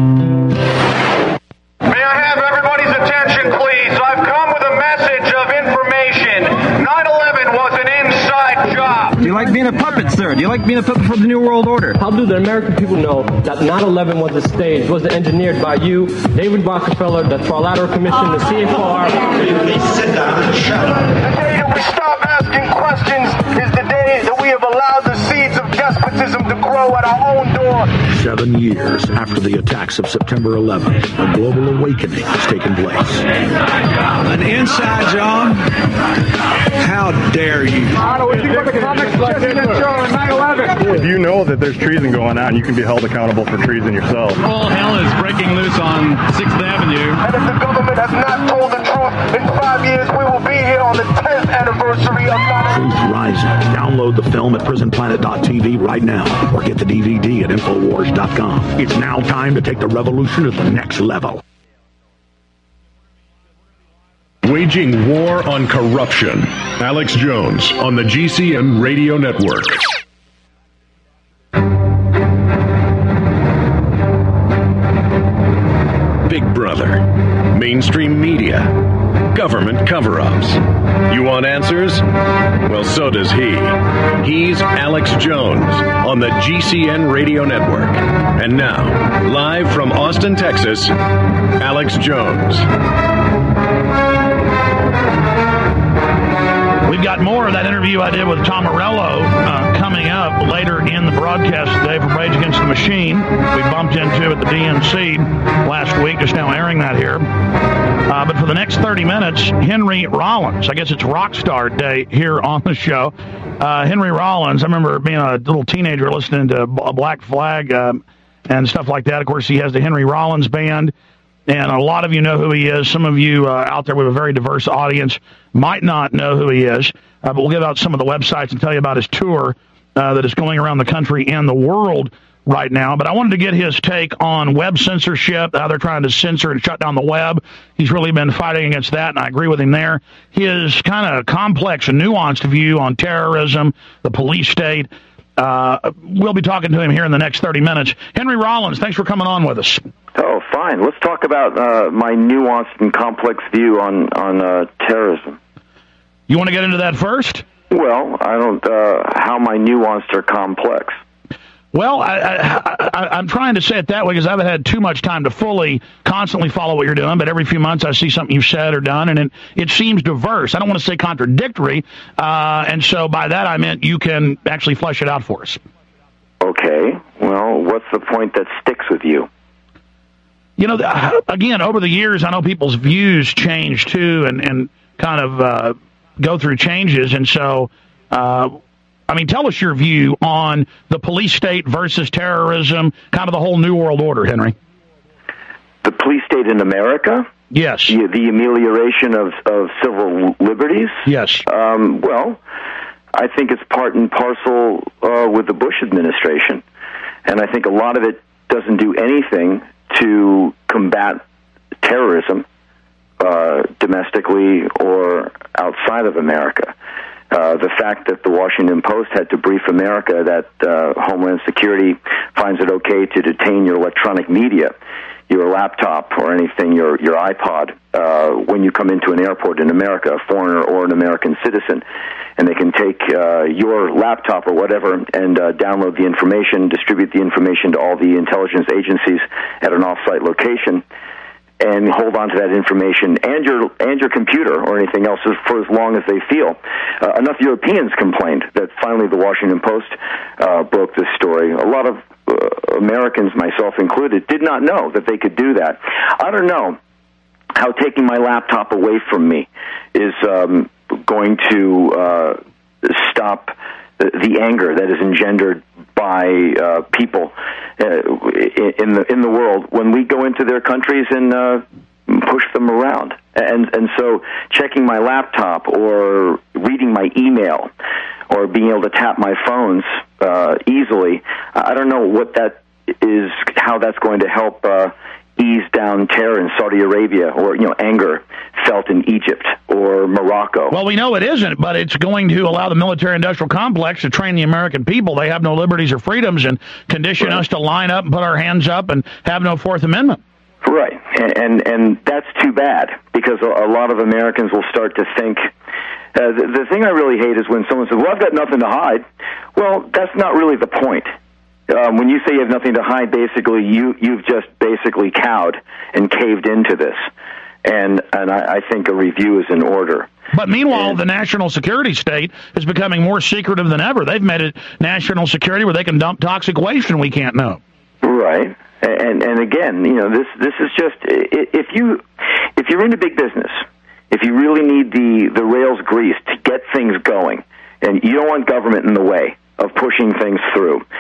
May I have everybody's attention, please? I've come with a message of information. 9/11 was an inside job. Do you like being a puppet, sir? Do you like being a puppet for the New World Order? How do the American people know that 9/11 was a stage, was engineered by you, David Rockefeller, the Trilateral Commission, the CFR? Please sit down and shut up. The day that we stop asking questions is the day that we have allowed the seeds of despotism to grow at our own door. 7 years after the attacks of September 11th, a global awakening has taken place. An inside job? How dare you? If you know that there's treason going on, you can be held accountable for treason yourself. All hell is breaking loose on 6th Avenue. And if the government has not told the truth, off. In 5 years, we will be here on the 10th anniversary of 9/11. Truth Rising. Download the film at prisonplanet.tv right now or get the DVD at Infowars.com. It's now time to take the revolution to the next level. Waging war on corruption. Alex Jones on the GCN Radio Network. Big Brother, mainstream media, government cover-ups. You want answers? Well, so does he. He's Alex Jones on the GCN Radio Network. And now, live from Austin, Texas, Alex Jones. We've got more of that interview I did with Tom Morello coming up later in the broadcast today from Rage Against the Machine. We bumped into at the DNC last week, just now airing that here. But for the next 30 minutes, Henry Rollins. I guess it's Rockstar Day here on the show. Henry Rollins, I remember being a little teenager listening to Black Flag and stuff like that. Of course, he has the Henry Rollins Band. And a lot of you know who he is. Some of you out there with a very diverse audience might not know who he is. But we'll give out some of the websites and tell you about his tour that is going around the country and the world right now. But I wanted to get his take on web censorship, how they're trying to censor and shut down the web. He's really been fighting against that, and I agree with him there. His kind of complex and nuanced view on terrorism, the police state. We'll be talking to him here in the next 30 minutes. Henry Rollins, thanks for coming on with us. Oh, fine. Let's talk about my nuanced and complex view on terrorism. You want to get into that first? Well, I don't. How my nuanced or complex? Well, I'm trying to say it that way because I haven't had too much time to constantly follow what you're doing, but every few months I see something you've said or done, and it seems diverse. I don't want to say contradictory, and so by that I meant you can actually flesh it out for us. Okay. Well, what's the point that sticks with you? You know, again, over the years, I know people's views change, too, and kind of go through changes, and so... I mean, tell us your view on the police state versus terrorism, kind of the whole New World Order, Henry. The police state in America? Yes. The amelioration of civil liberties? Yes. Well, I think it's part and parcel with the Bush administration, and I think a lot of it doesn't do anything to combat terrorism domestically or outside of America. The fact that the Washington Post had to brief America that Homeland Security finds it okay to detain your electronic media, your laptop or anything, your iPod, when you come into an airport in America, a foreigner or an American citizen, and they can take your laptop or whatever and download the information, distribute the information to all the intelligence agencies at an off-site location, and hold on to that information and your computer or anything else for as long as they feel. Enough Europeans complained that finally the Washington Post broke this story. A lot of Americans, myself included, did not know that they could do that. I don't know how taking my laptop away from me is going to stop the anger that is engendered by people in the world when we go into their countries and push them around. And so checking my laptop or reading my email or being able to tap my phones easily, I don't know what that is, how that's going to help ease down terror in Saudi Arabia or, anger felt in Egypt or Morocco. Well, we know it isn't, but it's going to allow the military-industrial complex to train the American people. They have no liberties or freedoms and condition us to line up and put our hands up and have no Fourth Amendment. Right, and that's too bad because a lot of Americans will start to think. The thing I really hate is when someone says, well, I've got nothing to hide. Well, that's not really the point. When you say you have nothing to hide, basically, you've just basically cowed and caved into this. And I think a review is in order. But meanwhile, the national security state is becoming more secretive than ever. They've made it national security where they can dump toxic waste and we can't know. Right. And again, this is just, if you're into big business, if you really need the rails greased to get things going, and you don't want government in the way of pushing things through,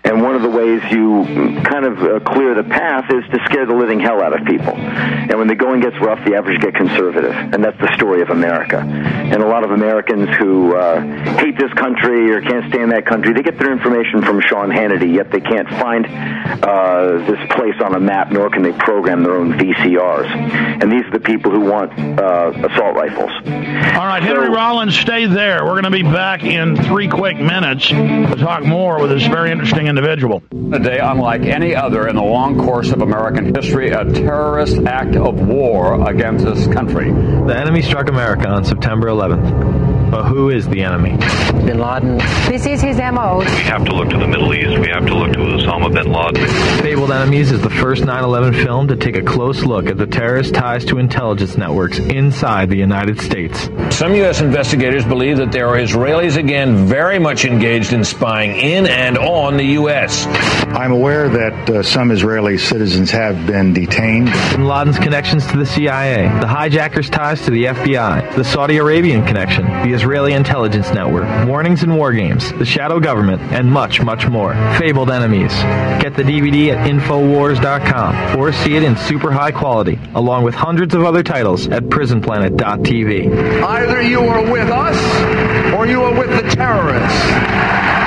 And one of the ways you kind of clear the path is to scare the living hell out of people. And when the going gets rough, the average get conservative. And that's the story of America. And a lot of Americans who hate this country or can't stand that country, they get their information from Sean Hannity, yet they can't find this place on a map, nor can they program their own VCRs. And these are the people who want assault rifles. All right, Henry Rollins, stay there. We're going to be back in 3 quick minutes to talk more with this very interesting individual. A day unlike any other in the long course of American history, a terrorist act of war against this country. The enemy struck America on September 11th. But who is the enemy? Bin Laden. This is his MO. We have to look to the Middle East. We have to look to Osama bin Laden. Fabled Enemies is the first 9/11 film to take a close look at the terrorist ties to intelligence networks inside the United States. Some U.S. investigators believe that there are Israelis again very much engaged in spying in and on the U.S. I'm aware that some Israeli citizens have been detained. Bin Laden's connections to the CIA, the hijackers' ties to the FBI, the Saudi Arabian connection, the Israeli intelligence network, warnings and war games, the shadow government, and much, much more. Fabled Enemies. Get the DVD at Infowars.com or see it in super high quality, along with hundreds of other titles at PrisonPlanet.tv. Either you are with us or you are with the terrorists.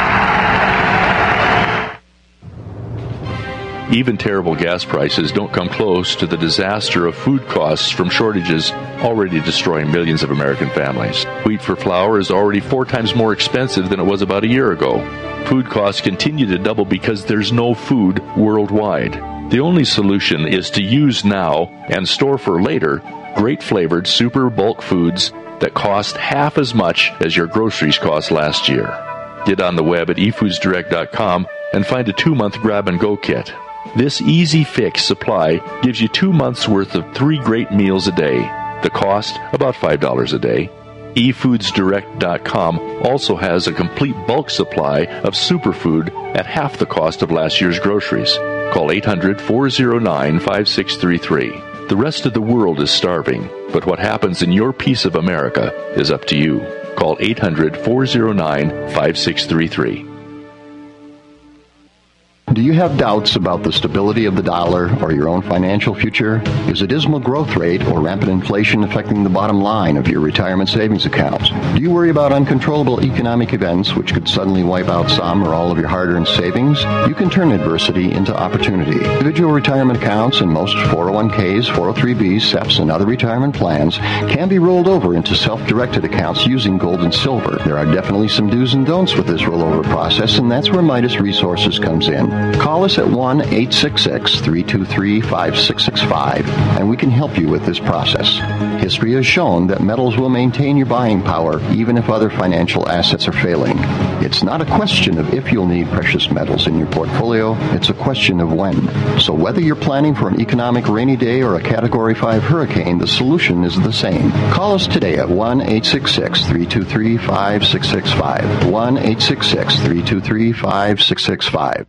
Even terrible gas prices don't come close to the disaster of food costs from shortages already destroying millions of American families. Wheat for flour is already 4 times more expensive than it was about a year ago. Food costs continue to double because there's no food worldwide. The only solution is to use now and store for later great flavored super bulk foods that cost half as much as your groceries cost last year. Get on the web at efoodsdirect.com and find a 2-month grab-and-go kit. This easy fix supply gives you 2 months worth of 3 great meals a day. The cost, about $5 a day. efoodsdirect.com also has a complete bulk supply of superfood at half the cost of last year's groceries. Call 800-409-5633. The rest of the world is starving, but what happens in your piece of America is up to you. Call 800-409-5633. Do you have doubts about the stability of the dollar or your own financial future? Is a dismal growth rate or rampant inflation affecting the bottom line of your retirement savings accounts? Do you worry about uncontrollable economic events which could suddenly wipe out some or all of your hard-earned savings? You can turn adversity into opportunity. Individual retirement accounts and most 401ks, 403bs, SEPs, and other retirement plans can be rolled over into self-directed accounts using gold and silver. There are definitely some do's and don'ts with this rollover process, and that's where Midas Resources comes in. Call us at 1-866-323-5665, and we can help you with this process. History has shown that metals will maintain your buying power even if other financial assets are failing. It's not a question of if you'll need precious metals in your portfolio, it's a question of when. So whether you're planning for an economic rainy day or a Category 5 hurricane, the solution is the same. Call us today at 1-866-323-5665, 1-866-323-5665.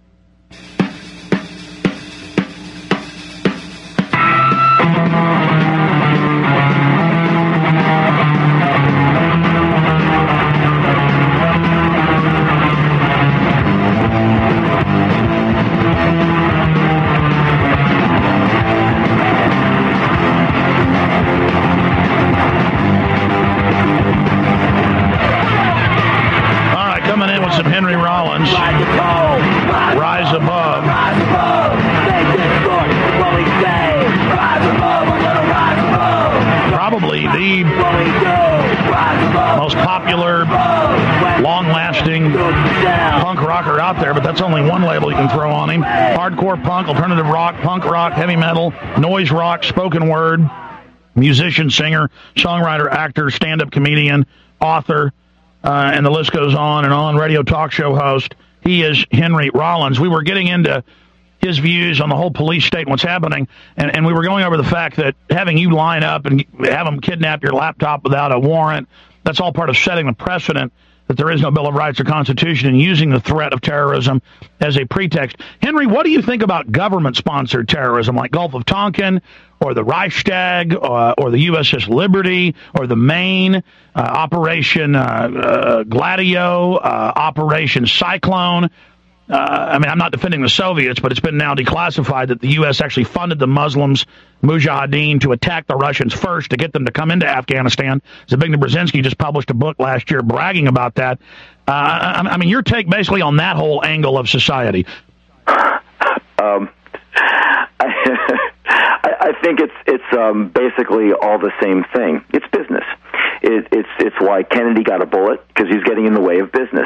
That's only one label you can throw on him. Hardcore punk, alternative rock, punk rock, heavy metal, noise rock, spoken word, musician, singer, songwriter, actor, stand-up comedian, author, and the list goes on and on, radio talk show host. He is Henry Rollins. We were getting into his views on the whole police state and what's happening, and we were going over the fact that having you line up and have them kidnap your laptop without a warrant, that's all part of setting the precedent that there is no Bill of Rights or Constitution, and using the threat of terrorism as a pretext. Henry, what do you think about government-sponsored terrorism like Gulf of Tonkin or the Reichstag or the USS Liberty or the Maine, Operation Gladio, Operation Cyclone? I'm not defending the Soviets, but it's been now declassified that the U.S. actually funded the Muslims, Mujahideen, to attack the Russians first to get them to come into Afghanistan. Zbigniew Brzezinski just published a book last year bragging about that. Your take basically on that whole angle of society. I think it's basically all the same thing. It's business. It's why Kennedy got a bullet, because he's getting in the way of business.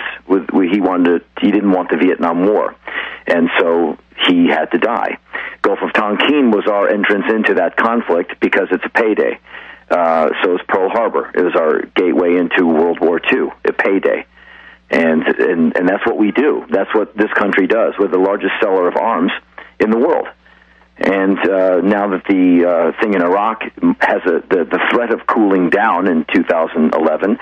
He didn't want the Vietnam War, and so he had to die. Gulf of Tonkin was our entrance into that conflict because it's a payday. So is Pearl Harbor. It was our gateway into World War II, a payday. And that's what we do. That's what this country does. We're the largest seller of arms in the world. And now that the thing in Iraq has the threat of cooling down in 2011,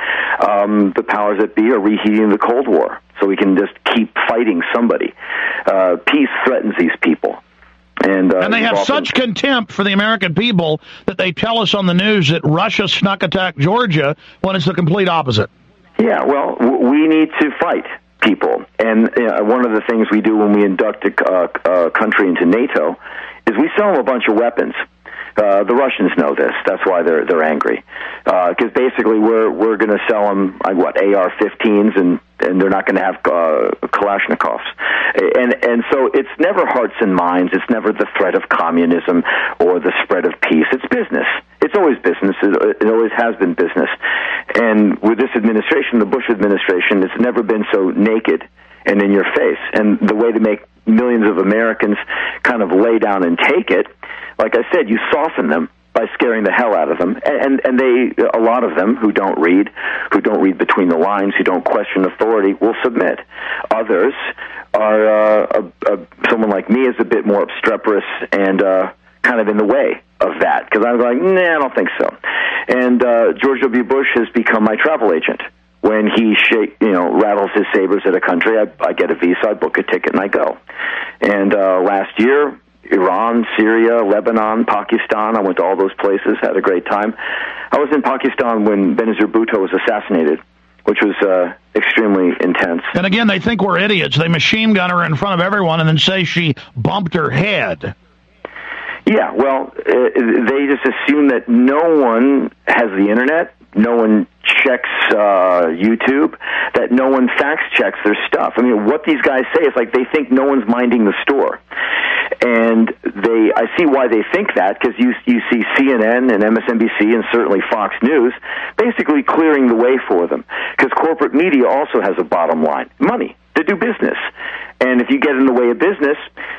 the powers that be are reheating the Cold War, so we can just keep fighting somebody. Peace threatens these people. And they have such contempt for the American people that they tell us on the news that Russia snuck attack Georgia when it's the complete opposite. Yeah, well, we need to fight people. And one of the things we do when we induct a country into NATO is we sell them a bunch of weapons. The Russians know this. That's why they're angry. Because basically we're going to sell them AR-15s and they're not going to have Kalashnikovs. And so it's never hearts and minds. It's never the threat of communism or the spread of peace. It's business. It's always business. It always has been business. And with this administration, the Bush administration, it's never been so naked and in your face. And the way to make millions of Americans kind of lay down and take it, like I said, you soften them by scaring the hell out of them. And a lot of them who don't read between the lines, who don't question authority, will submit. Others are, someone like me is a bit more obstreperous and kind of in the way of that, because I'm like, nah, I don't think so. And George W. Bush has become my travel agent. When he rattles his sabers at a country, I get a visa, I book a ticket, and I go. And last year, Iran, Syria, Lebanon, Pakistan, I went to all those places, had a great time. I was in Pakistan when Benazir Bhutto was assassinated, which was extremely intense. And again, they think we're idiots. They machine gun her in front of everyone and then say she bumped her head. Yeah, well, they just assume that no one has the internet, no one checks YouTube, that no one fact checks their stuff. I mean, what these guys say is like they think no one's minding the store. And I see why they think that, because you see CNN and MSNBC and certainly Fox News basically clearing the way for them, because corporate media also has a bottom line, money, to do business. And if you get in the way of business,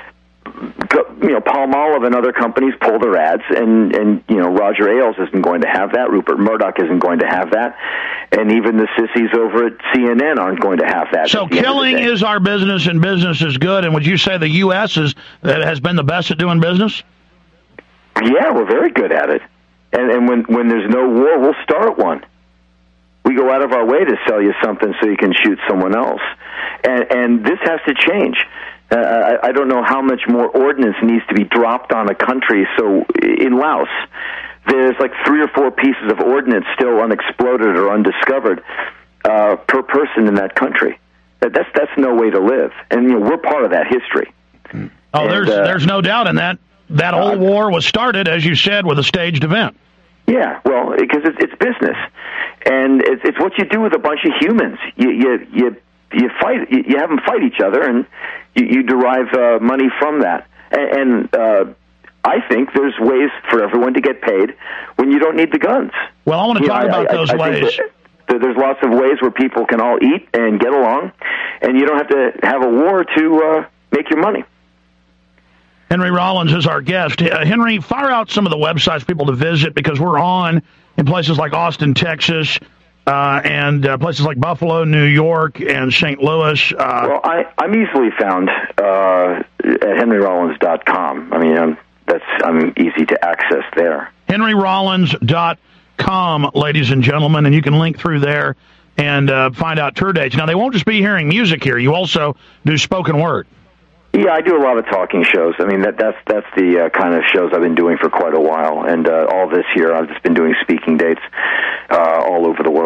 Palmolive and other companies pull their ads, and Roger Ailes isn't going to have that. Rupert Murdoch isn't going to have that, and even the sissies over at CNN aren't going to have that. So killing is our business, and business is good. And would you say the U.S. has been the best at doing business? Yeah, we're very good at it. And when there's no war, we'll start one. We go out of our way to sell you something so you can shoot someone else, and this has to change. I don't know how much more ordnance needs to be dropped on a country. So in Laos, there's like 3 or 4 pieces of ordnance still unexploded or undiscovered per person in that country. That's no way to live, and we're part of that history. Oh, there's no doubt in that. That whole war was started, as you said, with a staged event. Yeah, well, because it's business, and it's what you do with a bunch of humans. You fight. You have them fight each other, and you derive money from that. And I think there's ways for everyone to get paid when you don't need the guns. Well, I want to talk about those ways. There's lots of ways where people can all eat and get along, and you don't have to have a war to make your money. Henry Rollins is our guest. Henry, fire out some of the websites for people to visit, because we're on in places like Austin, Texas, and places like Buffalo, New York, and St. Louis. Well, I'm easily found at henryrollins.com. I mean, I'm easy to access there. henryrollins.com, ladies and gentlemen, and you can link through there and find out tour dates. Now, they won't just be hearing music here. You also do spoken word. Yeah, I do a lot of talking shows. I mean, that's the kind of shows I've been doing for quite a while. And all this year, I've just been doing speaking dates all over the world.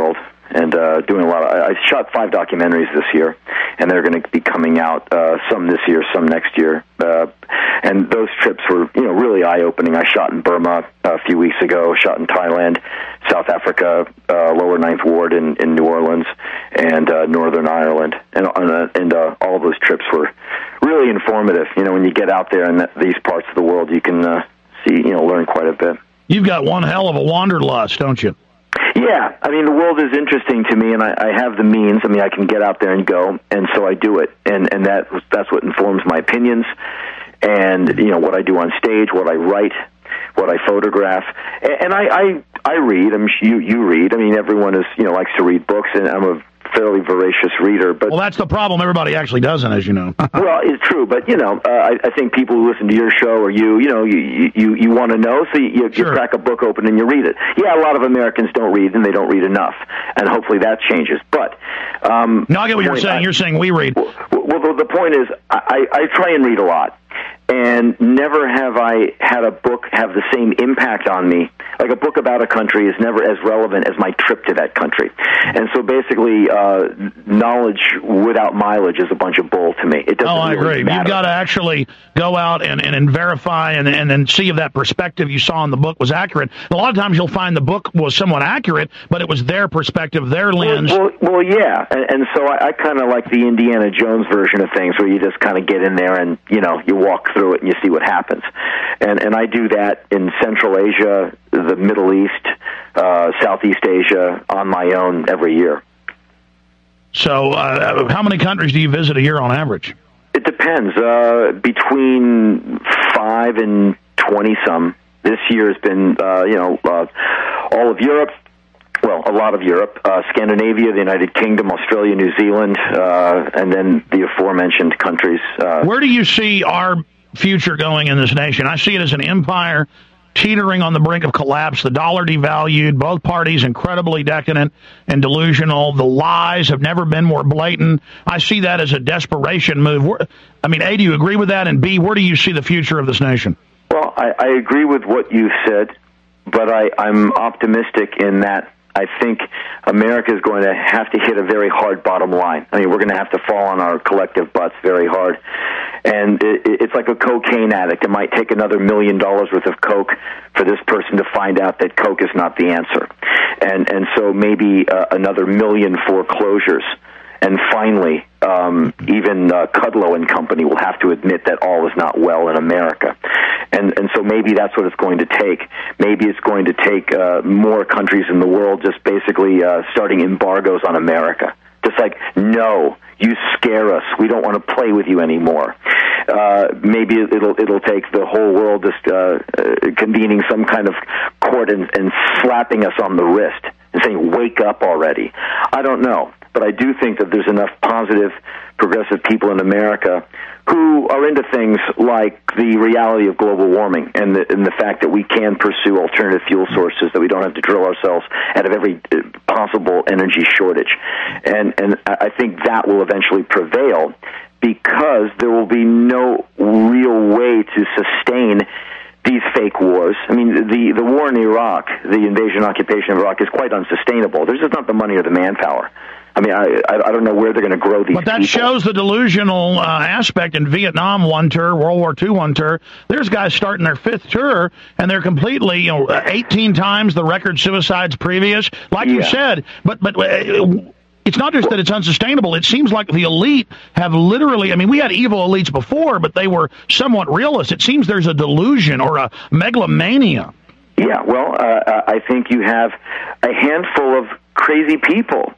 and doing a lot of. I shot 5 documentaries this year, and they're going to be coming out, some this year, some next year. And those trips were, really eye-opening. I shot in Burma a few weeks ago, shot in Thailand, South Africa, Lower Ninth Ward in New Orleans, and Northern Ireland. And all of those trips were really informative. When you get out there in these parts of the world, you can learn quite a bit. You've got one hell of a wanderlust, don't you? Yeah, the world is interesting to me, and I have the means. I can get out there and go, and so I do it, and that's what informs my opinions, and what I do on stage, what I write, what I photograph, and I read. You read. Everyone likes to read books, and I'm a fairly voracious reader. But well, that's the problem. Everybody actually doesn't, as you know. Well, it's true, but I think people who listen to your show or you want to know, so you crack a book open and you read it. Yeah, a lot of Americans don't read, and they don't read enough, and hopefully that changes. But no, I get what you're saying. You're saying we read. Well, the point is, I try and read a lot. And never have I had a book have the same impact on me. Like a book about a country is never as relevant as my trip to that country. And so basically, knowledge without mileage is a bunch of bull to me. It doesn't I really agree. matter. You've got to actually go out and verify and see if that perspective you saw in the book was accurate. A lot of times you'll find the book was somewhat accurate, but it was their perspective, their lens. Well, yeah. And so I kind of like the Indiana Jones version of things where you just kind of get in there and, you walk through it and you see what happens. And I do that in Central Asia, the Middle East, Southeast Asia on my own every year. So how many countries do you visit a year on average? It depends. Between 5 and 20-some. This year has been, all of Europe. Well, a lot of Europe, Scandinavia, the United Kingdom, Australia, New Zealand, and then the aforementioned countries. Where do you see our future going in this nation? I see it as an empire teetering on the brink of collapse, the dollar devalued, both parties incredibly decadent and delusional. The lies have never been more blatant. I see that as a desperation move. A, do you agree with that? And B, where do you see the future of this nation? Well, I agree with what you said, but I'm optimistic in that I think America is going to have to hit a very hard bottom line. We're going to have to fall on our collective butts very hard. And it's like a cocaine addict. It might take another $1 million worth of coke for this person to find out that coke is not the answer. And so maybe another 1 million foreclosures. And finally, even Kudlow and company will have to admit that all is not well in America. And so maybe that's what it's going to take. Maybe it's going to take more countries in the world just basically starting embargoes on America. Just like, no, you scare us. We don't want to play with you anymore. Maybe it'll take the whole world just convening some kind of court and slapping us on the wrist and saying, wake up already. I don't know. But I do think that there's enough positive, progressive people in America who are into things like the reality of global warming and the fact that we can pursue alternative fuel sources, that we don't have to drill ourselves out of every possible energy shortage. And I think that will eventually prevail because there will be no real way to sustain these fake wars. The war in Iraq, the invasion and occupation of Iraq, is quite unsustainable. There's just not the money or the manpower. I don't know where they're going to grow these. But that people. shows the delusional aspect. In Vietnam, one tour, World War II, one tour. There's guys starting their 5th tour, and they're completely, 18 times the record suicides previous. Like you said, but it's not just that it's unsustainable. It seems like the elite have literally, we had evil elites before, but they were somewhat realist. It seems there's a delusion or a megalomania. Yeah, well, I think you have a handful of crazy people.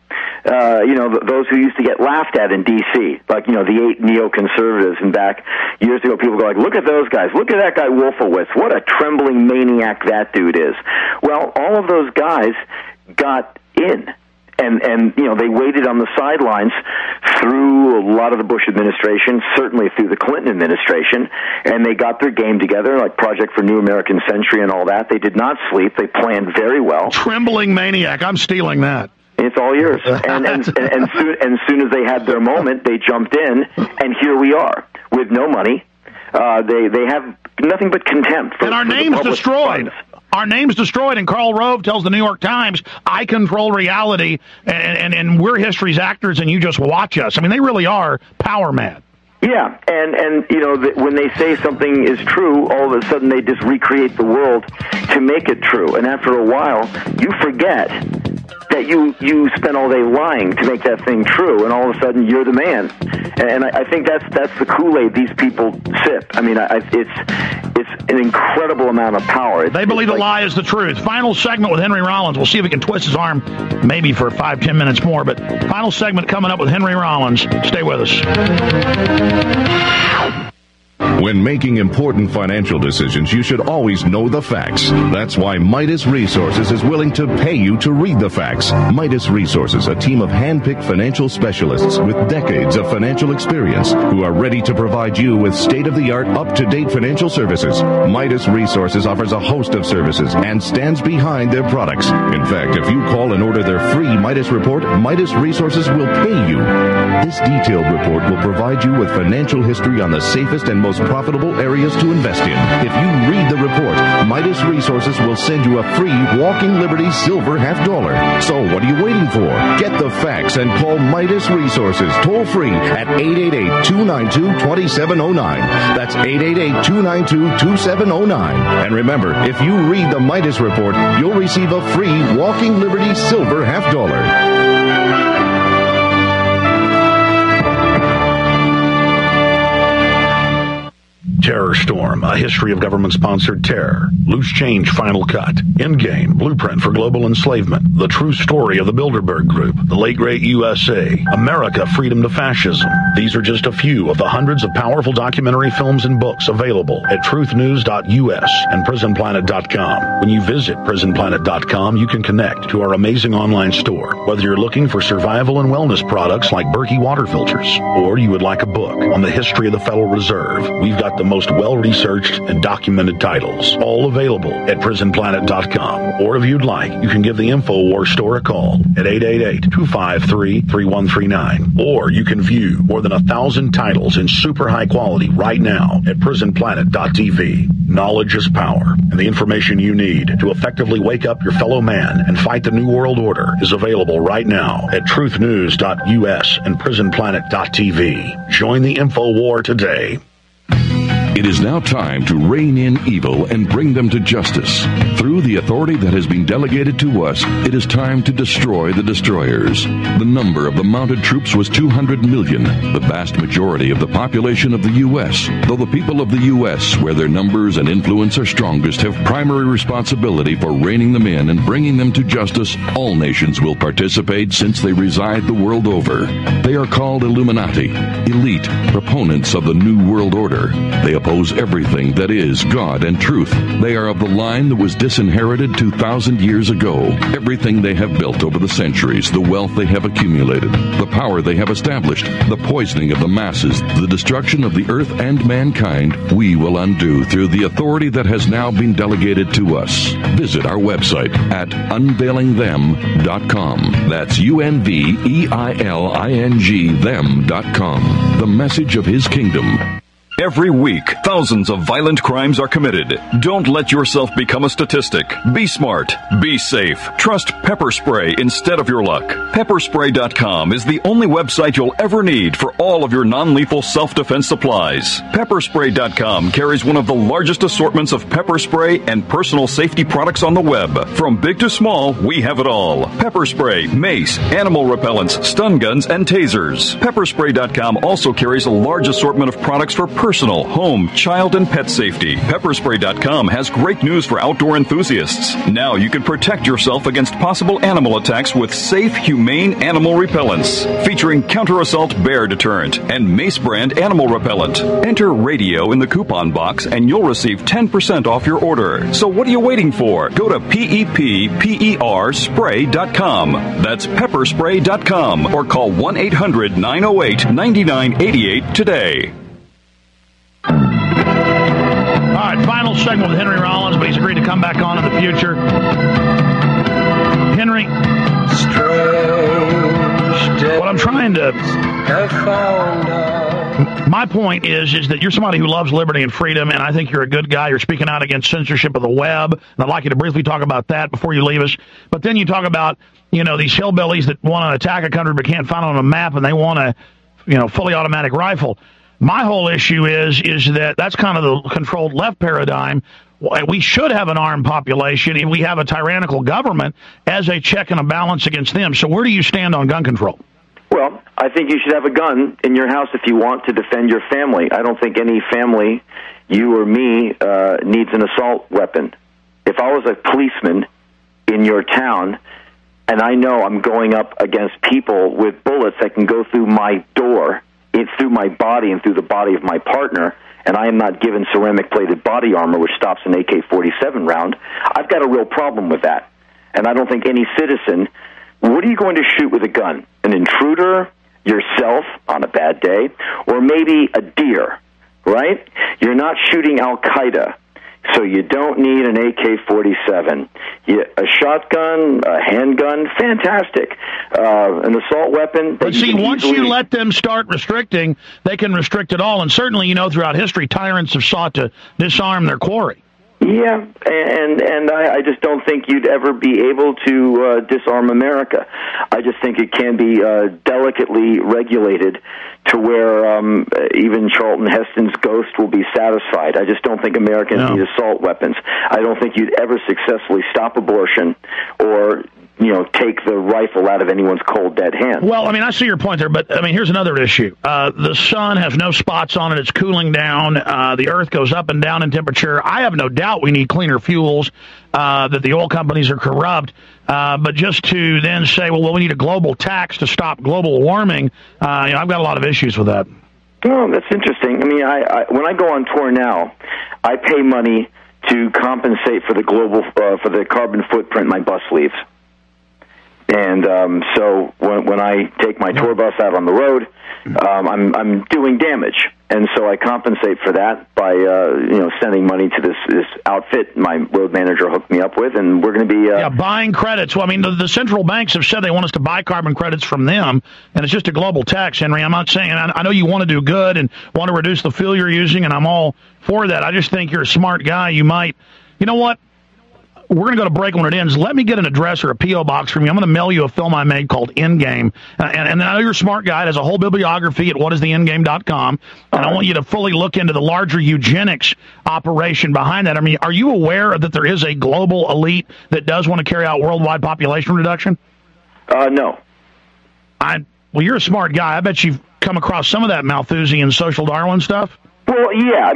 Those who used to get laughed at in D.C., like, the 8 neoconservatives, and back years ago, people go like, look at those guys, look at that guy Wolfowitz, what a trembling maniac that dude is. Well, all of those guys got in. And they waited on the sidelines through a lot of the Bush administration, certainly through the Clinton administration, and they got their game together, like Project for New American Century and all that. They did not sleep. They planned very well. Trembling maniac. I'm stealing that. It's all yours. And soon as they had their moment, they jumped in, and here we are with no money. They have nothing but contempt for, and our for name's destroyed. Funds. Our name's destroyed, and Karl Rove tells the New York Times, I control reality, and we're history's actors, and you just watch us. I mean, they really are power mad. Yeah, and you know, when they say something is true, all of a sudden they just recreate the world to make it true. And after a while, you forget that you spent all day lying to make that thing true, and all of a sudden you're the man. And I think that's the Kool-Aid these people sip. I mean, it's an incredible amount of power. They believe the lie is the truth. Final segment with Henry Rollins. We'll see if he can twist his arm maybe for 5-10 minutes more, but final segment coming up with Henry Rollins. Stay with us. When making important financial decisions, you should always know the facts. That's why Midas Resources is willing to pay you to read the facts. Midas Resources, a team of hand-picked financial specialists with decades of financial experience who are ready to provide you with state-of-the-art, up-to-date financial services. Midas Resources offers a host of services and stands behind their products. In fact, if you call and order their free Midas report, Midas Resources will pay you. This detailed report will provide you with financial history on the safest and most profitable areas to invest in. If you read the report, Midas Resources will send you a free Walking Liberty Silver $50. So what are you waiting for? Get the facts and call Midas Resources toll free at 888-292-2709. That's 888-292-2709. And remember, if you read the Midas report, you'll receive a free Walking Liberty Silver $50. Terror Storm, a history of government-sponsored terror. Loose Change Final Cut. Endgame, Blueprint for Global Enslavement. The True Story of the Bilderberg Group. The Late Great USA. America, Freedom to Fascism. These are just a few of the hundreds of powerful documentary films and books available at truthnews.us and prisonplanet.com. When you visit prisonplanet.com, you can connect to our amazing online store. Whether you're looking for survival and wellness products like Berkey water filters, or you would like a book on the history of the Federal Reserve, we've got the most well-researched and documented titles, all available at prisonplanet.com. Or if you'd like, you can give the InfoWars store a call at 888-253-3139. Or you can view more than 1,000 titles in super high quality right now at prisonplanet.tv. Knowledge is power, and the information you need to effectively wake up your fellow man and fight the New World Order is available right now at truthnews.us and prisonplanet.tv. Join the InfoWar today. It is now time to rein in evil and bring them to justice. Through the authority that has been delegated to us, it is time to destroy the destroyers. The number of the mounted troops was 200 million, the vast majority of the population of the U.S. Though the people of the U.S., where their numbers and influence are strongest, have primary responsibility for reining them in and bringing them to justice, all nations will participate since they reside the world over. They are called Illuminati, elite, proponents of the New World Order. They oppose everything that is God and truth. They are of the line that was disinherited 2,000 years ago. Everything they have built over the centuries, the wealth they have accumulated, the power they have established, the poisoning of the masses, the destruction of the earth and mankind, we will undo through the authority that has now been delegated to us. Visit our website at unveilingthem.com. That's UNVEILING them.com. The message of His kingdom. Every week, thousands of violent crimes are committed. Don't let yourself become a statistic. Be smart. Be safe. Trust Pepper Spray instead of your luck. Pepperspray.com is the only website you'll ever need for all of your non-lethal self-defense supplies. Pepperspray.com carries one of the largest assortments of pepper spray and personal safety products on the web. From big to small, we have it all. Pepper spray, mace, animal repellents, stun guns, and tasers. Pepperspray.com also carries a large assortment of products for personal, home, child, and pet safety. Pepperspray.com has great news for outdoor enthusiasts. Now you can protect yourself against possible animal attacks with safe, humane animal repellents. Featuring Counter-Assault Bear Deterrent and Mace Brand Animal Repellent. Enter radio in the coupon box and you'll receive 10% off your order. So what are you waiting for? Go to PEPPERspray.com. That's pepperspray.com or call 1-800-908-9988 today. All right, final segment with Henry Rollins, but he's agreed to come back on in the future. Henry, what I'm trying to My point is that you're somebody who loves liberty and freedom, and I think you're a good guy. You're speaking out against censorship of the web, and I'd like you to briefly talk about that before you leave us. But then you talk about, these hillbillies that want to attack a country but can't find it on a map, and they want a, fully automatic rifle. My whole issue is that that's kind of the controlled left paradigm. We should have an armed population, and we have a tyrannical government as a check and a balance against them. So where do you stand on gun control? Well, I think you should have a gun in your house if you want to defend your family. I don't think any family, you or me, needs an assault weapon. If I was a policeman in your town and I know I'm going up against people with bullets that can go through my door, through my body and through the body of my partner, and I am not given ceramic-plated body armor which stops an AK-47 round, I've got a real problem with that. And I don't think any citizen... What are you going to shoot with a gun? An intruder, yourself on a bad day, or maybe a deer, right? You're not shooting Al-Qaeda, so you don't need an AK-47. A shotgun, a handgun, fantastic. An assault weapon. But see, once you let them start restricting, they can restrict it all. And certainly, throughout history, tyrants have sought to disarm their quarry. Yeah, and I just don't think you'd ever be able to disarm America. I just think it can be delicately regulated to where even Charlton Heston's ghost will be satisfied. I just don't think Americans need assault weapons. I don't think you'd ever successfully stop abortion or take the rifle out of anyone's cold, dead hand. Well, I see your point there, but, here's another issue. The sun has no spots on it. It's cooling down. The earth goes up and down in temperature. I have no doubt we need cleaner fuels, that the oil companies are corrupt. But just to then say, well, we need a global tax to stop global warming, I've got a lot of issues with that. Oh, that's interesting. I when I go on tour now, I pay money to compensate for the for the carbon footprint my bus leaves. And so when I take my tour bus out on the road, I'm doing damage, and so I compensate for that by sending money to this outfit my road manager hooked me up with, and we're going to be buying credits. Well, the central banks have said they want us to buy carbon credits from them, and it's just a global tax, Henry. I'm not saying I know you want to do good and want to reduce the fuel you're using, and I'm all for that. I just think you're a smart guy. You might, what? We're going to go to break when it ends. Let me get an address or a P.O. box from you. I'm going to mail you a film I made called Endgame. And I know you're a smart guy. It has a whole bibliography at whatistheendgame.com. And I want you to fully look into the larger eugenics operation behind that. Are you aware that there is a global elite that does want to carry out worldwide population reduction? No. Well, you're a smart guy. I bet you've come across some of that Malthusian social Darwin stuff. Well, yeah,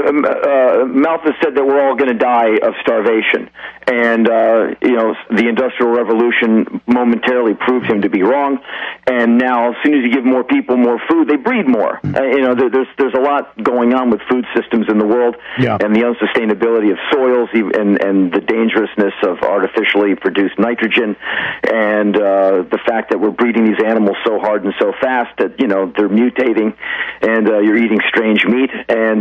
Malthus said that we're all going to die of starvation, and the Industrial Revolution momentarily proved him to be wrong. And now, as soon as you give more people more food, they breed more. There's a lot going on with food systems in the world, and the unsustainability of soils, and the dangerousness of artificially produced nitrogen, and the fact that we're breeding these animals so hard and so fast that they're mutating, and you're eating strange meat. And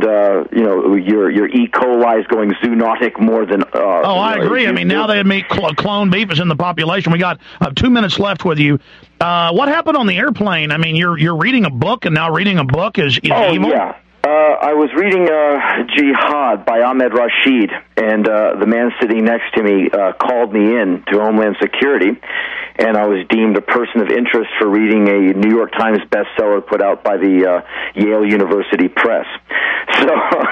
your E. coli is going zoonotic more than. I agree. Now they admit clone beef is in the population. We got 2 minutes left with you. What happened on the airplane? You're reading a book, and now reading a book is evil. Yeah. I was reading Jihad by Ahmed Rashid, and the man sitting next to me called me in to Homeland Security, and I was deemed a person of interest for reading a New York Times bestseller put out by the Yale University Press. So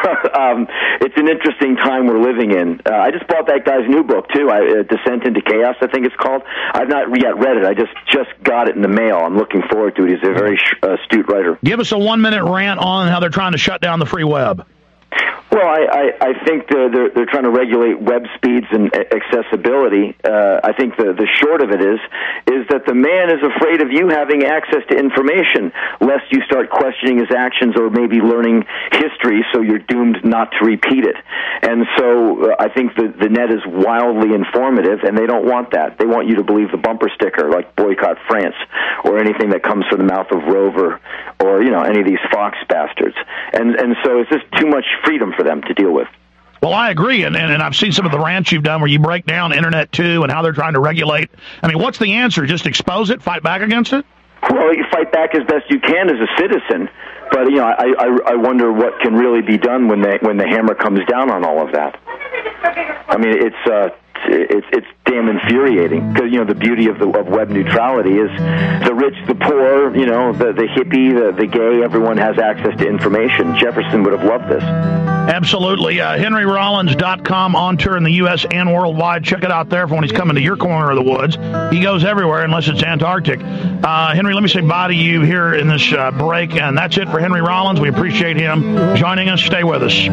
it's an interesting time we're living in. I just bought that guy's new book, too, Descent into Chaos, I think it's called. I've not yet read it. I just got it in the mail. I'm looking forward to it. He's a very astute writer. Give us a 1-minute rant on how they're trying to shut down the free web. Well, I think they're trying to regulate web speeds and accessibility. I think the short of it is that the man is afraid of you having access to information, lest you start questioning his actions or maybe learning history, so you're doomed not to repeat it. And so I think the net is wildly informative, and they don't want that. They want you to believe the bumper sticker, like boycott France, or anything that comes from the mouth of Rover, or any of these Fox bastards. And so it's just too much freedom for them to deal with. Well, I agree, and I've seen some of the rants you've done where you break down Internet 2 and how they're trying to regulate. What's the answer? Just expose it, fight back against it? Well, you fight back as best you can as a citizen, But I wonder what can really be done when the hammer comes down on all of that. I mean, it's damn infuriating because the beauty of web neutrality is the rich, the poor, the hippie, the gay, everyone has access to information. Jefferson would have loved this. Absolutely. HenryRollins.com, on tour in the U.S. and worldwide. Check it out there for when he's coming to your corner of the woods. He goes everywhere unless it's Antarctic. Henry, let me say bye to you here in this break, and that's it for Henry Rollins. We appreciate him joining us. Stay with us.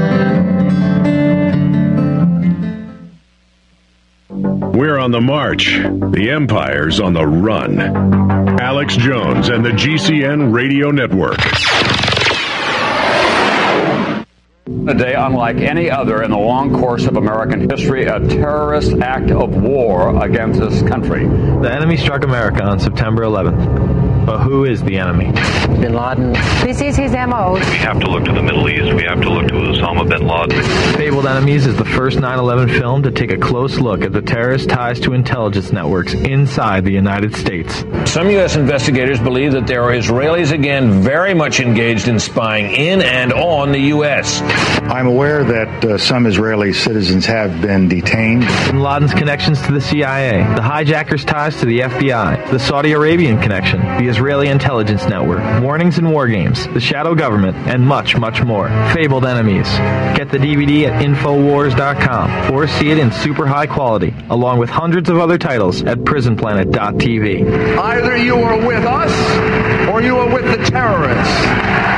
We're on the march. The empire's on the run. Alex Jones and the GCN Radio Network. A day unlike any other in the long course of American history, a terrorist act of war against this country. The enemy struck America on September 11th. But who is the enemy? Bin Laden. This is his MO. We have to look to the Middle East. We have to look to Osama bin Laden. Fabled Enemies is the first 9/11 film to take a close look at the terrorist ties to intelligence networks inside the United States. Some U.S. investigators believe that there are Israelis again very much engaged in spying in and on the U.S. I'm aware that some Israeli citizens have been detained. Bin Laden's connections to the CIA, the hijackers' ties to the FBI, the Saudi Arabian connection, the Israeli intelligence network, warnings and war games, the shadow government, and much, much more. Fabled Enemies. Get the DVD at Infowars.com or see it in super high quality, along with hundreds of other titles at PrisonPlanet.tv. Either you are with us or you are with the terrorists.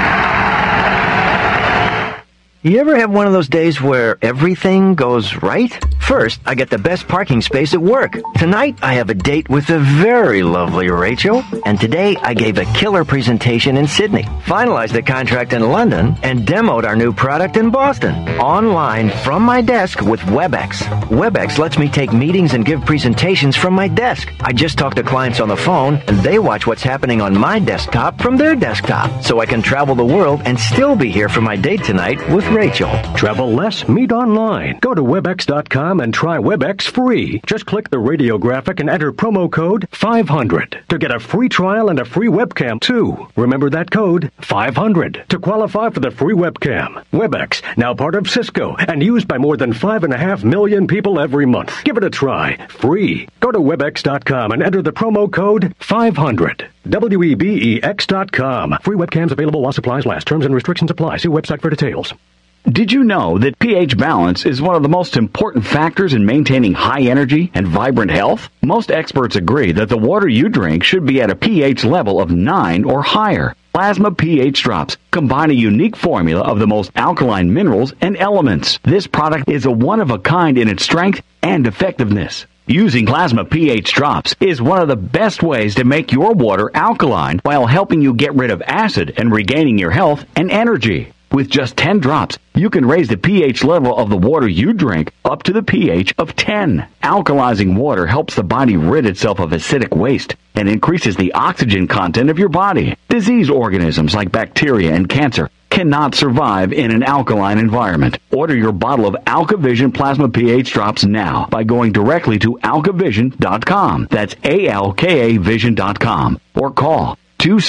You ever have one of those days where everything goes right? First, I get the best parking space at work. Tonight, I have a date with the very lovely Rachel. And today, I gave a killer presentation in Sydney, finalized the contract in London, and demoed our new product in Boston. Online from my desk with WebEx. WebEx lets me take meetings and give presentations from my desk. I just talk to clients on the phone, and they watch what's happening on my desktop from their desktop. So I can travel the world and still be here for my date tonight with Rachel. Travel less, meet online. Go to WebEx.com and try WebEx free. Just click the radio graphic and enter promo code 500 to get a free trial and a free webcam too. Remember that code, 500, to qualify for the free webcam. WebEx, now part of Cisco and used by more than 5.5 million people every month. Give it a try. Free. Go to WebEx.com and enter the promo code 500. WEBEX.com. Free webcams available while supplies last. Terms and restrictions apply. See website for details. Did you know that pH balance is one of the most important factors in maintaining high energy and vibrant health? Most experts agree that the water you drink should be at a pH level of 9 or higher. Plasma pH drops combine a unique formula of the most alkaline minerals and elements. This product is a one-of-a-kind in its strength and effectiveness. Using Plasma pH drops is one of the best ways to make your water alkaline while helping you get rid of acid and regaining your health and energy. With just 10 drops, you can raise the pH level of the water you drink up to the pH of 10. Alkalizing water helps the body rid itself of acidic waste and increases the oxygen content of your body. Disease organisms like bacteria and cancer cannot survive in an alkaline environment. Order your bottle of AlkaVision Plasma pH drops now by going directly to alkavision.com. That's ALKAvision.com. Or call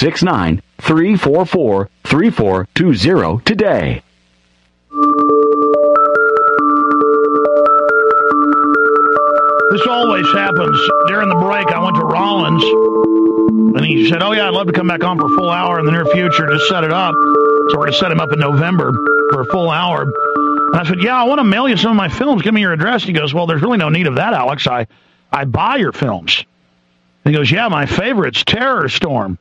269-344-3420 today. This always happens. During the break, I went to Rollins, and he said, oh, yeah, I'd love to come back on for a full hour in the near future to set it up. So we're going to set him up in November for a full hour. And I said, yeah, I want to mail you some of my films. Give me your address. He goes, well, there's really no need of that, Alex. I buy your films. And he goes, yeah, my favorite's Terror Storm.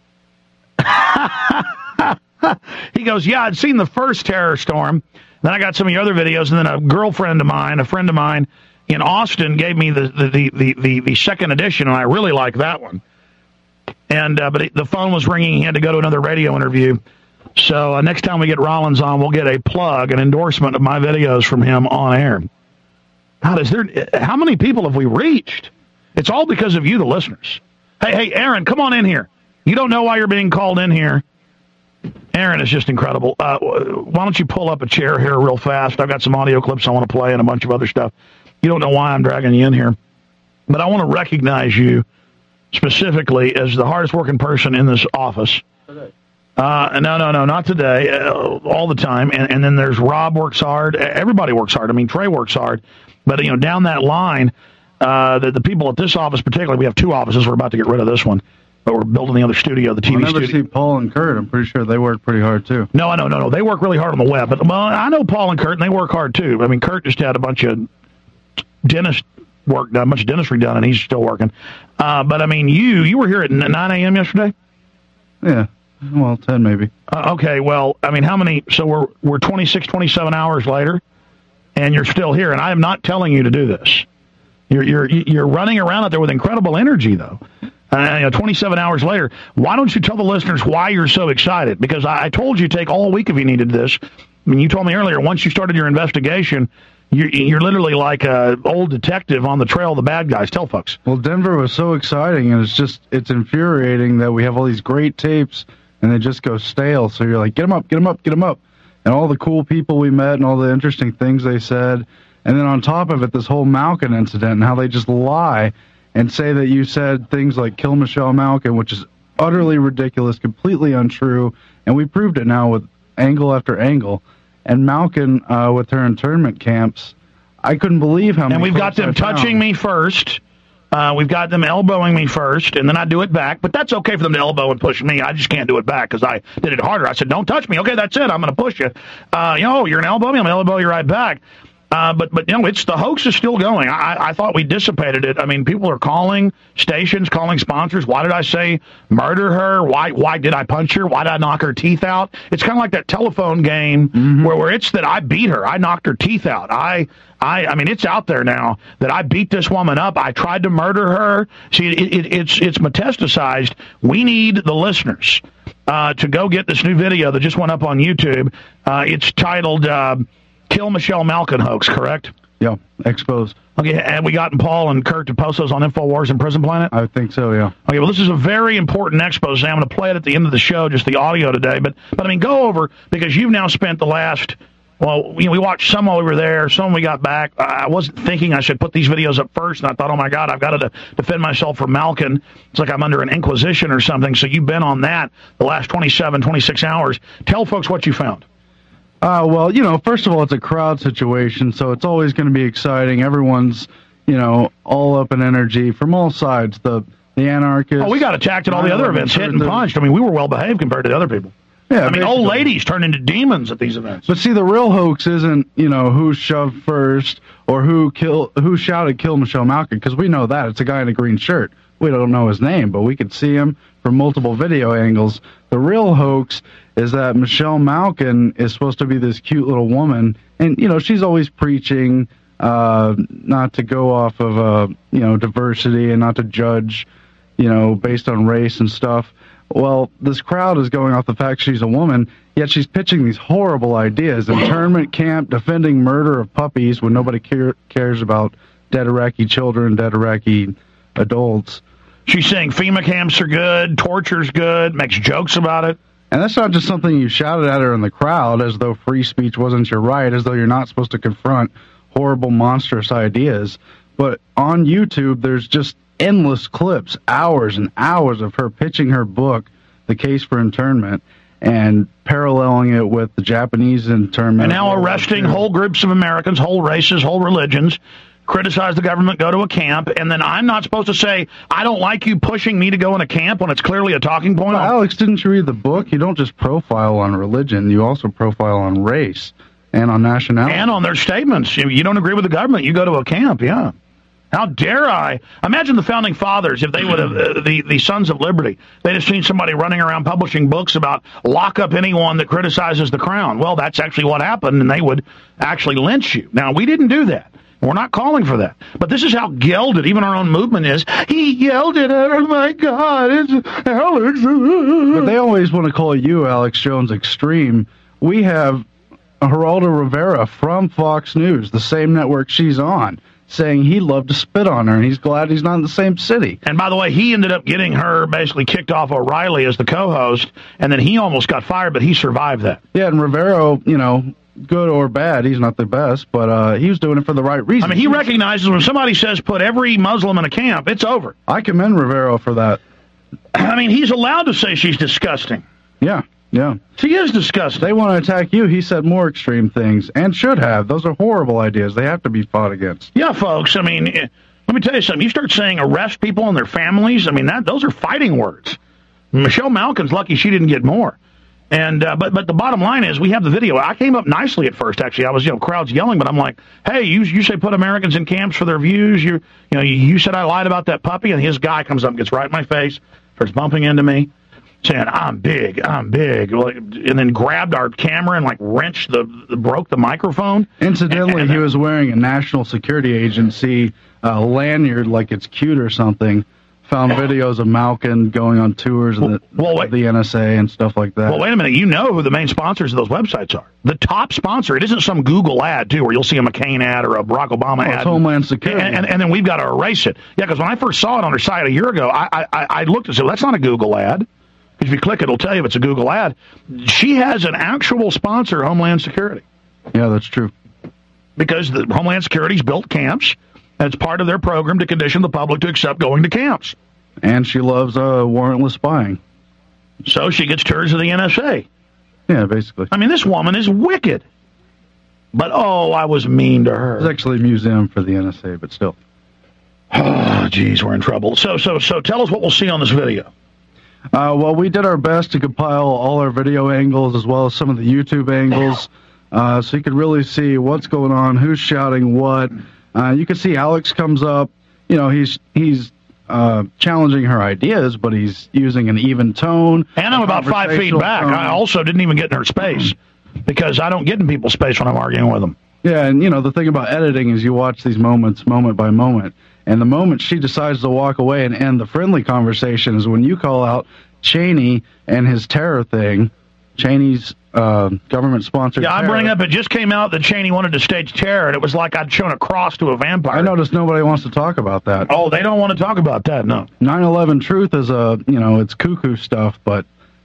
He goes, yeah, I'd seen the first Terror Storm. Then I got some of your other videos, and then a friend of mine in Austin gave me the second edition, and I really like that one. And but the phone was ringing. He had to go to another radio interview. So next time we get Rollins on, we'll get a plug, an endorsement of my videos from him on air. God, how many people have we reached? It's all because of you, the listeners. Hey, Aaron, come on in here. You don't know why you're being called in here. Aaron is just incredible. Why don't you pull up a chair here real fast? I've got some audio clips I want to play and a bunch of other stuff. You don't know why I'm dragging you in here. But I want to recognize you specifically as the hardest working person in this office. No, not today. All the time. And then there's Rob works hard. Everybody works hard. I mean, Trey works hard. But, down that line, the people at this office particularly, we have 2 offices. We're about to get rid of this one. But we're building the other studio, the TV studio. I never see Paul and Kurt. I'm pretty sure they work pretty hard, too. No. They work really hard on the web. But, I know Paul and Kurt, and they work hard, too. I mean, Kurt just had a bunch of dentist work done, a bunch of dentistry done, and he's still working. But, I mean, you were here at 9 a.m. yesterday? Yeah. Well, 10 maybe. Okay, well, I mean, how many? So we're 26, 27 hours later, and you're still here, and I am not telling you to do this. You're running around out there with incredible energy, though. 27 hours later, why don't you tell the listeners why you're so excited? Because I told you to take all week if you needed this. I mean, you told me earlier, once you started your investigation, you're literally like an old detective on the trail of the bad guys. Tell folks. Well, Denver was so exciting, and it's infuriating that we have all these great tapes, and they just go stale. So you're like, get them up. And all the cool people we met and all the interesting things they said. And then on top of it, this whole Malkin incident and how they just lie and say that you said things like kill Michelle Malkin, which is utterly ridiculous, completely untrue. And we proved it now with angle after angle. And Malkin, with her internment camps, I couldn't believe how many. And we've got them touching me first. We've got them elbowing me first, and then I do it back. But that's okay for them to elbow and push me. I just can't do it back because I did it harder. I said, don't touch me. Okay, that's it. I'm going to push you. You're going to elbow me. I'm going to elbow you right back. But it's the hoax is still going. I thought we dissipated it. I mean, people are calling stations, calling sponsors. Why did I say murder her? Why did I punch her? Why did I knock her teeth out? It's kind of like that telephone game where it's that I beat her. I knocked her teeth out. I mean, it's out there now that I beat this woman up. I tried to murder her. See, it's metastasized. We need the listeners to go get this new video that just went up on YouTube. It's titled Kill Michelle Malkin Hoax, correct? Yeah, exposed. Okay, and we got Paul and Kurt to post those on InfoWars and Prison Planet? I think so, yeah. Okay, well, this is a very important expose. I'm going to play it at the end of the show, just the audio today. But I mean, go over, because you've now spent the last... Well, we watched some while we were there, some we got back. I wasn't thinking I should put these videos up first, and I thought, oh, my God, I've got to defend myself from Malkin. It's like I'm under an inquisition or something. So you've been on that the last 27, 26 hours. Tell folks what you found. Well, first of all, it's a crowd situation, so it's always going to be exciting. Everyone's, all up in energy from all sides. The anarchists. Oh, we got attacked at all the other events, hit and punched. I mean, we were well behaved compared to the other people. Yeah, I mean, old ladies turn into demons at these events. But see, the real hoax isn't, who shoved first or who shouted kill Michelle Malkin, because we know that. It's a guy in a green shirt. We don't know his name, but we could see him from multiple video angles. The real hoax is that Michelle Malkin is supposed to be this cute little woman, and, she's always preaching not to go off of, diversity and not to judge, based on race and stuff. Well, this crowd is going off the fact she's a woman, yet she's pitching these horrible ideas. Internment camp, defending murder of puppies when nobody cares about dead Iraqi children, dead Iraqi adults. She's saying FEMA camps are good, torture's good, makes jokes about it. And that's not just something you shouted at her in the crowd as though free speech wasn't your right, as though you're not supposed to confront horrible, monstrous ideas. But on YouTube, there's just endless clips, hours and hours of her pitching her book, The Case for Internment, and paralleling it with the Japanese internment. And now arresting whole groups of Americans, whole races, whole religions, criticize the government, go to a camp, and then I'm not supposed to say, I don't like you pushing me to go in a camp when it's clearly a talking point? Well, Alex, didn't you read the book? You don't just profile on religion, you also profile on race and on nationality. And on their statements. You don't agree with the government, you go to a camp, yeah. How dare I? Imagine the Founding Fathers, if they would have, the Sons of Liberty, they'd have seen somebody running around publishing books about lock up anyone that criticizes the crown. Well, that's actually what happened, and they would actually lynch you. Now, we didn't do that. We're not calling for that. But this is how gelded even our own movement is. He yelled at her, oh my God, it's Alex. But they always want to call you, Alex Jones, extreme. We have Geraldo Rivera from Fox News, the same network she's on, saying he'd love to spit on her, and he's glad he's not in the same city. And by the way, he ended up getting her basically kicked off O'Reilly as the co-host, and then he almost got fired, but he survived that. Yeah, and Rivero, good or bad, he's not the best, but he was doing it for the right reason. I mean, he recognizes when somebody says put every Muslim in a camp, it's over. I commend Rivero for that. I mean, he's allowed to say she's disgusting. Yeah. Yeah. She is disgusting. They want to attack you. He said more extreme things, and should have. Those are horrible ideas. They have to be fought against. Yeah, folks. I mean, let me tell you something. You start saying arrest people and their families. I mean, those are fighting words. Michelle Malkin's lucky she didn't get more. And but the bottom line is, we have the video. I came up nicely at first. Actually, I was crowds yelling, but I'm like, hey, you say put Americans in camps for their views. You said I lied about that puppy, and his guy comes up and gets right in my face, starts bumping into me, saying I'm big, and then grabbed our camera and broke the microphone. Incidentally, he was wearing a national security agency lanyard, like it's cute or something. Found videos of Malkin going on tours of the NSA and stuff like that. Well, wait a minute. You know who the main sponsors of those websites are. The top sponsor. It isn't some Google ad, too, where you'll see a McCain ad or a Barack Obama ad. It's Homeland Security. And then we've got to erase it. Yeah, because when I first saw it on her site a year ago, I looked and said, well, that's not a Google ad. If you click it, it'll tell you if it's a Google ad. She has an actual sponsor, Homeland Security. Yeah, that's true. Because the Homeland Security's built camps. That's part of their program to condition the public to accept going to camps. And she loves warrantless spying. So she gets tours of the NSA. Yeah, basically. I mean, this woman is wicked. But, I was mean to her. There's actually a museum for the NSA, but still. Oh, geez, we're in trouble. So tell us what we'll see on this video. Well, we did our best to compile all our video angles as well as some of the YouTube angles, so you could really see what's going on, who's shouting what. You can see Alex comes up. He's challenging her ideas, but he's using an even tone. And I'm about 5 feet back. I also didn't even get in her space because I don't get in people's space when I'm arguing with them. Yeah, and the thing about editing is you watch these moments moment by moment. And the moment she decides to walk away and end the friendly conversation is when you call out Cheney and his terror thing. Cheney's government-sponsored terror. I bring up, it just came out that Cheney wanted to stage terror, and it was like I'd shown a cross to a vampire. I noticed nobody wants to talk about that. Oh, they don't want to talk about that, no. 9/11 Truth is it's cuckoo stuff, but,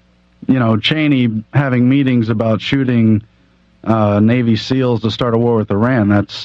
Cheney having meetings about shooting Navy SEALs to start a war with Iran, that's,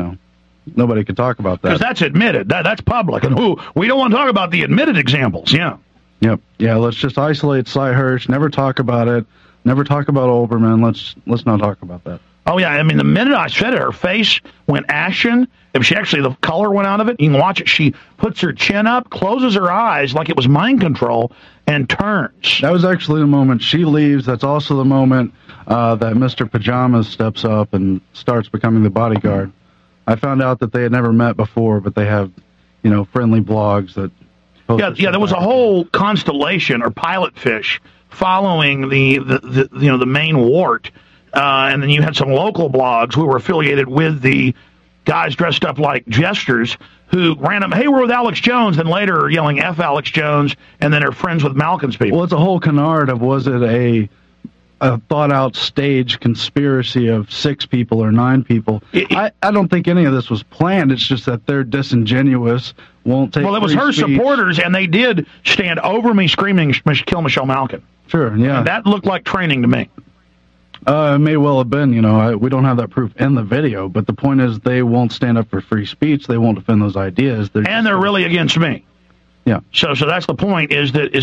nobody could talk about that. Because that's admitted. That's public. And we don't want to talk about the admitted examples, yeah. Yep. Yeah, let's just isolate Cy Hirsch, never talk about it. Never talk about Olbermann. Let's not talk about that. Oh, yeah. I mean, the minute I said it, her face went ashen. If the color went out of it, you can watch it. She puts her chin up, closes her eyes like it was mind control, and turns. That was actually the moment she leaves. That's also the moment that Mr. Pajamas steps up and starts becoming the bodyguard. I found out that they had never met before, but they have, friendly blogs that... Yeah, there was a whole constellation or pilot fish following the main wart, and then you had some local blogs who were affiliated with the guys dressed up like jesters who ran up, hey, we're with Alex Jones, and later are yelling F Alex Jones, and then are friends with Malkin's people. Well, it's a whole canard of, was it a thought-out stage conspiracy of 6 people or 9 people? I don't think any of this was planned. It's just that they're disingenuous, won't take. Well, it was her supporters, and they did stand over me screaming, kill Michelle Malkin. Sure, yeah. And that looked like training to me. It may well have been, we don't have that proof in the video, but the point is they won't stand up for free speech, they won't defend those ideas. They're really against me. Yeah. So that's the point,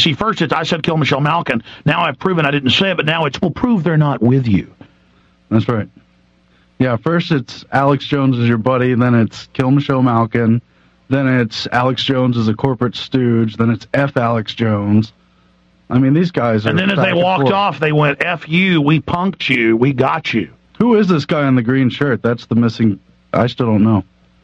I said kill Michelle Malkin. Now I've proven I didn't say it, but now we'll prove they're not with you. That's right. Yeah, first it's Alex Jones is your buddy, then it's kill Michelle Malkin, then it's Alex Jones is a corporate stooge, then it's F Alex Jones. I mean, these guys are... And then as they walked off, they went, F you, we punked you, we got you. Who is this guy in the green shirt? That's the missing... I still don't know.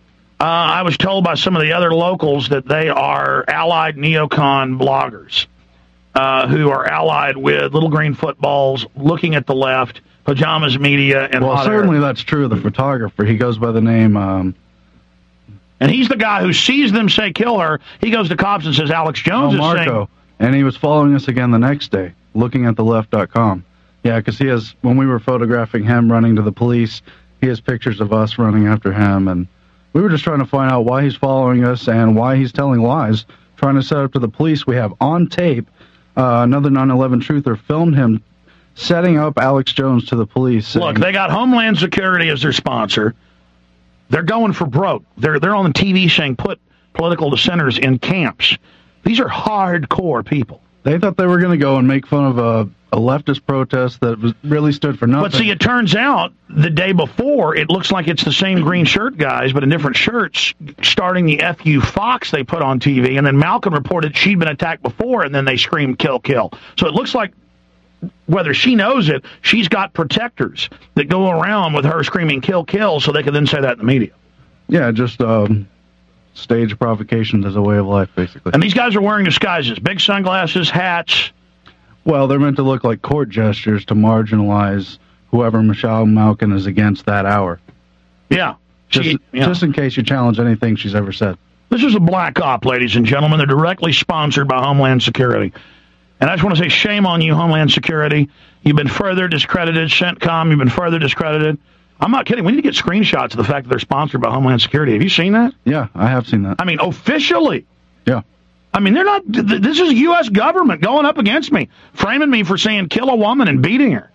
I was told by some of the other locals that they are allied neocon bloggers who are allied with Little Green Footballs, Looking at the Left, Pajamas Media, and... Well, certainly that's true of the photographer. He goes by the name... and he's the guy who sees them say kill her. He goes to cops and says Alex Jones is Marco. saying... And he was following us again the next day, lookingattheleft.com. Yeah, because he has, when we were photographing him running to the police, he has pictures of us running after him. And we were just trying to find out why he's following us and why he's telling lies, trying to set up to the police. We have on tape, another 9/11 truther filmed him setting up Alex Jones to the police. Saying, look, they got Homeland Security as their sponsor. They're going for broke. They're on the TV saying put political dissenters in camps. These are hardcore people. They thought they were going to go and make fun of a leftist protest that really stood for nothing. But see, it turns out the day before, it looks like it's the same green shirt guys, but in different shirts, starting the FU Fox they put on TV, and then Malcolm reported she'd been attacked before, and then they screamed, kill, kill. So it looks like, whether she knows it, she's got protectors that go around with her screaming, kill, kill, so they can then say that in the media. Yeah, just stage provocations as a way of life, basically. And these guys are wearing disguises, big sunglasses, hats. Well, they're meant to look like court gestures to marginalize whoever Michelle Malkin is against that hour. Yeah. Just in case you challenge anything she's ever said. This is a black op, ladies and gentlemen. They're directly sponsored by Homeland Security. And I just want to say shame on you, Homeland Security. You've been further discredited. CENTCOM, you've been further discredited. I'm not kidding. We need to get screenshots of the fact that they're sponsored by Homeland Security. Have you seen that? Yeah, I have seen that. I mean, officially. Yeah. I mean, they're not. This is U.S. government going up against me, framing me for saying kill a woman and beating her.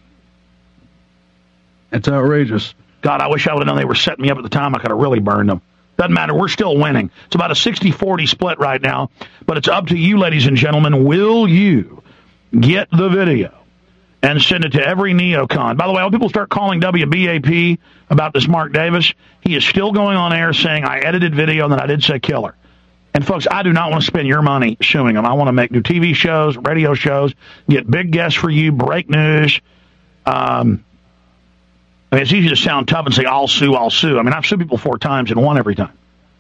It's outrageous. God, I wish I would have known they were setting me up at the time. I could have really burned them. Doesn't matter. We're still winning. It's about a 60-40 split right now, but it's up to you, ladies and gentlemen. Will you get the video and send it to every neocon? By the way, when people start calling WBAP about this Mark Davis, he is still going on air saying, I edited video and that I did say killer. And, folks, I do not want to spend your money suing them. I want to make new TV shows, radio shows, get big guests for you, break news. I mean, it's easy to sound tough and say, I'll sue, I'll sue. I mean, I've sued people 4 times and won every time.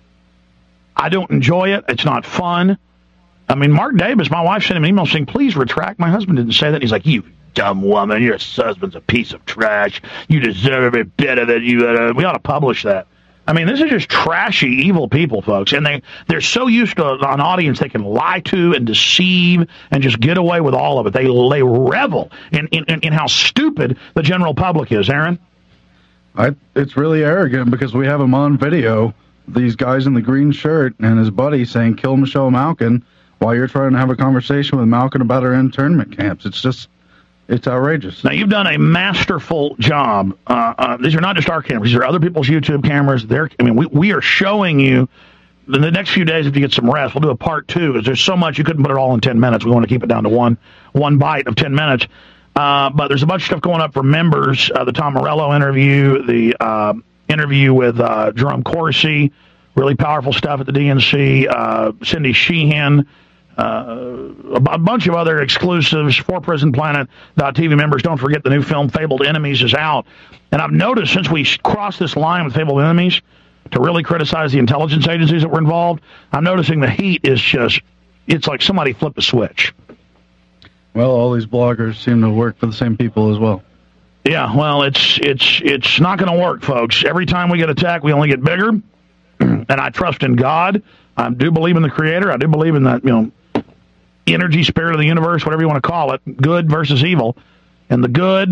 I don't enjoy it. It's not fun. I mean, Mark Davis, my wife sent him an email saying, please retract. My husband didn't say that. And he's like, you dumb woman, your husband's a piece of trash. You deserve every bit of it. We ought to publish that. I mean, this is just trashy, evil people, folks. And they're so used to an audience they can lie to and deceive and just get away with all of it. They revel in how stupid the general public is, Aaron. It's really arrogant because we have him on video, these guys in the green shirt and his buddy saying, kill Michelle Malkin, while you're trying to have a conversation with Malkin about her internment camps. It's outrageous. Now, you've done a masterful job. These are not just our cameras. These are other people's YouTube cameras. We are showing you in the next few days, if you get some rest, we'll do a part 2, because there's so much, you couldn't put it all in 10 minutes. We want to keep it down to one bite of 10 minutes. But there's a bunch of stuff going up for members. The Tom Morello interview, the interview with Jerome Corsi, really powerful stuff at the DNC, Cindy Sheehan, a bunch of other exclusives for PrisonPlanet.tv members. Don't forget the new film Fabled Enemies is out. And I've noticed since we crossed this line with Fabled Enemies to really criticize the intelligence agencies that were involved, I'm noticing the heat is it's like somebody flipped a switch. Well, all these bloggers seem to work for the same people as well. Yeah, well, it's not going to work, folks. Every time we get attacked, we only get bigger. And I trust in God. I do believe in the Creator. I do believe in that, energy, spirit of the universe, whatever you want to call it, good versus evil. And the good,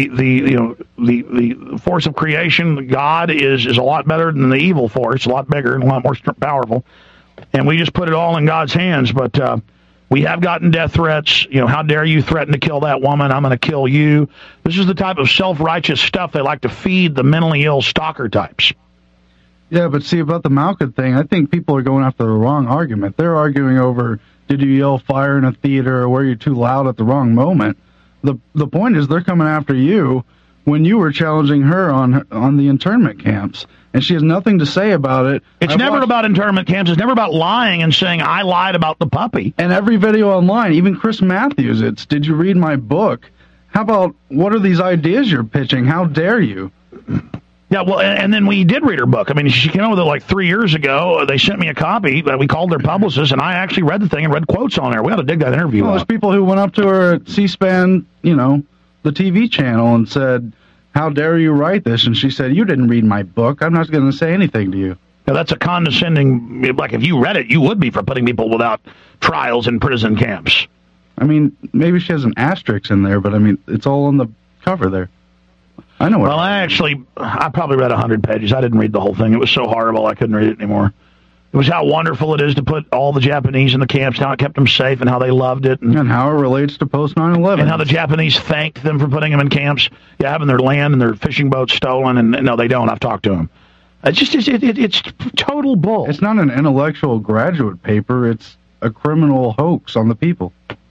the force of creation, God is a lot better than the evil force, a lot bigger and a lot more powerful. And we just put it all in God's hands. But we have gotten death threats. How dare you threaten to kill that woman? I'm going to kill you. This is the type of self-righteous stuff they like to feed the mentally ill stalker types. Yeah, but see, about the Malkin thing, I think people are going after the wrong argument. They're arguing over, did you yell fire in a theater, or were you too loud at the wrong moment? The point is they're coming after you when you were challenging her on the internment camps, and she has nothing to say about it. It's never about internment camps. It's never about lying and saying, I lied about the puppy. And every video online, even Chris Matthews, it's, did you read my book? How about, what are these ideas you're pitching? How dare you? Yeah, well, and then we did read her book. I mean, she came out with it like 3 years ago. They sent me a copy. We called their publicist, and I actually read the thing and read quotes on there. We ought to dig that interview There's people who went up to her at C-SPAN, the TV channel, and said, how dare you write this? And she said, you didn't read my book. I'm not going to say anything to you. Now, that's a condescending, like if you read it, you would be for putting people without trials in prison camps. I mean, maybe she has an asterisk in there, but I mean, it's all on the cover there. I know. Well, I probably read 100 pages. I didn't read the whole thing. It was so horrible I couldn't read it anymore. It was how wonderful it is to put all the Japanese in the camps, how it kept them safe, and how they loved it. And how it relates to post-9/11. And how the Japanese thanked them for putting them in camps, having their land and their fishing boats stolen. And no, they don't. I've talked to them. It's total bull. It's not an intellectual graduate paper. It's a criminal hoax on the people.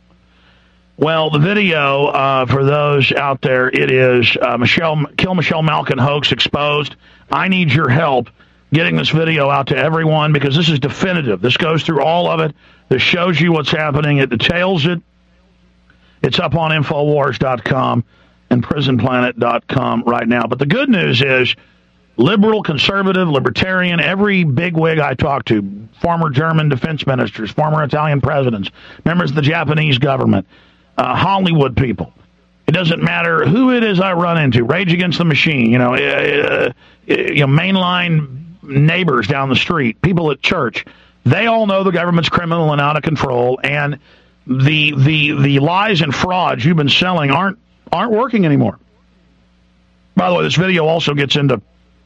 Well, the video, for those out there, it is Kill Michelle Malkin hoax exposed. I need your help getting this video out to everyone because this is definitive. This goes through all of it. This shows you what's happening. It details it. It's up on Infowars.com and PrisonPlanet.com right now. But the good news is liberal, conservative, libertarian, every bigwig I talk to, former German defense ministers, former Italian presidents, members of the Japanese government, Hollywood people. It doesn't matter who it is I run into. Rage Against the Machine, mainline neighbors down the street, people at church. They all know the government's criminal and out of control, and the lies and frauds you've been selling aren't working anymore. By the way, this video also gets into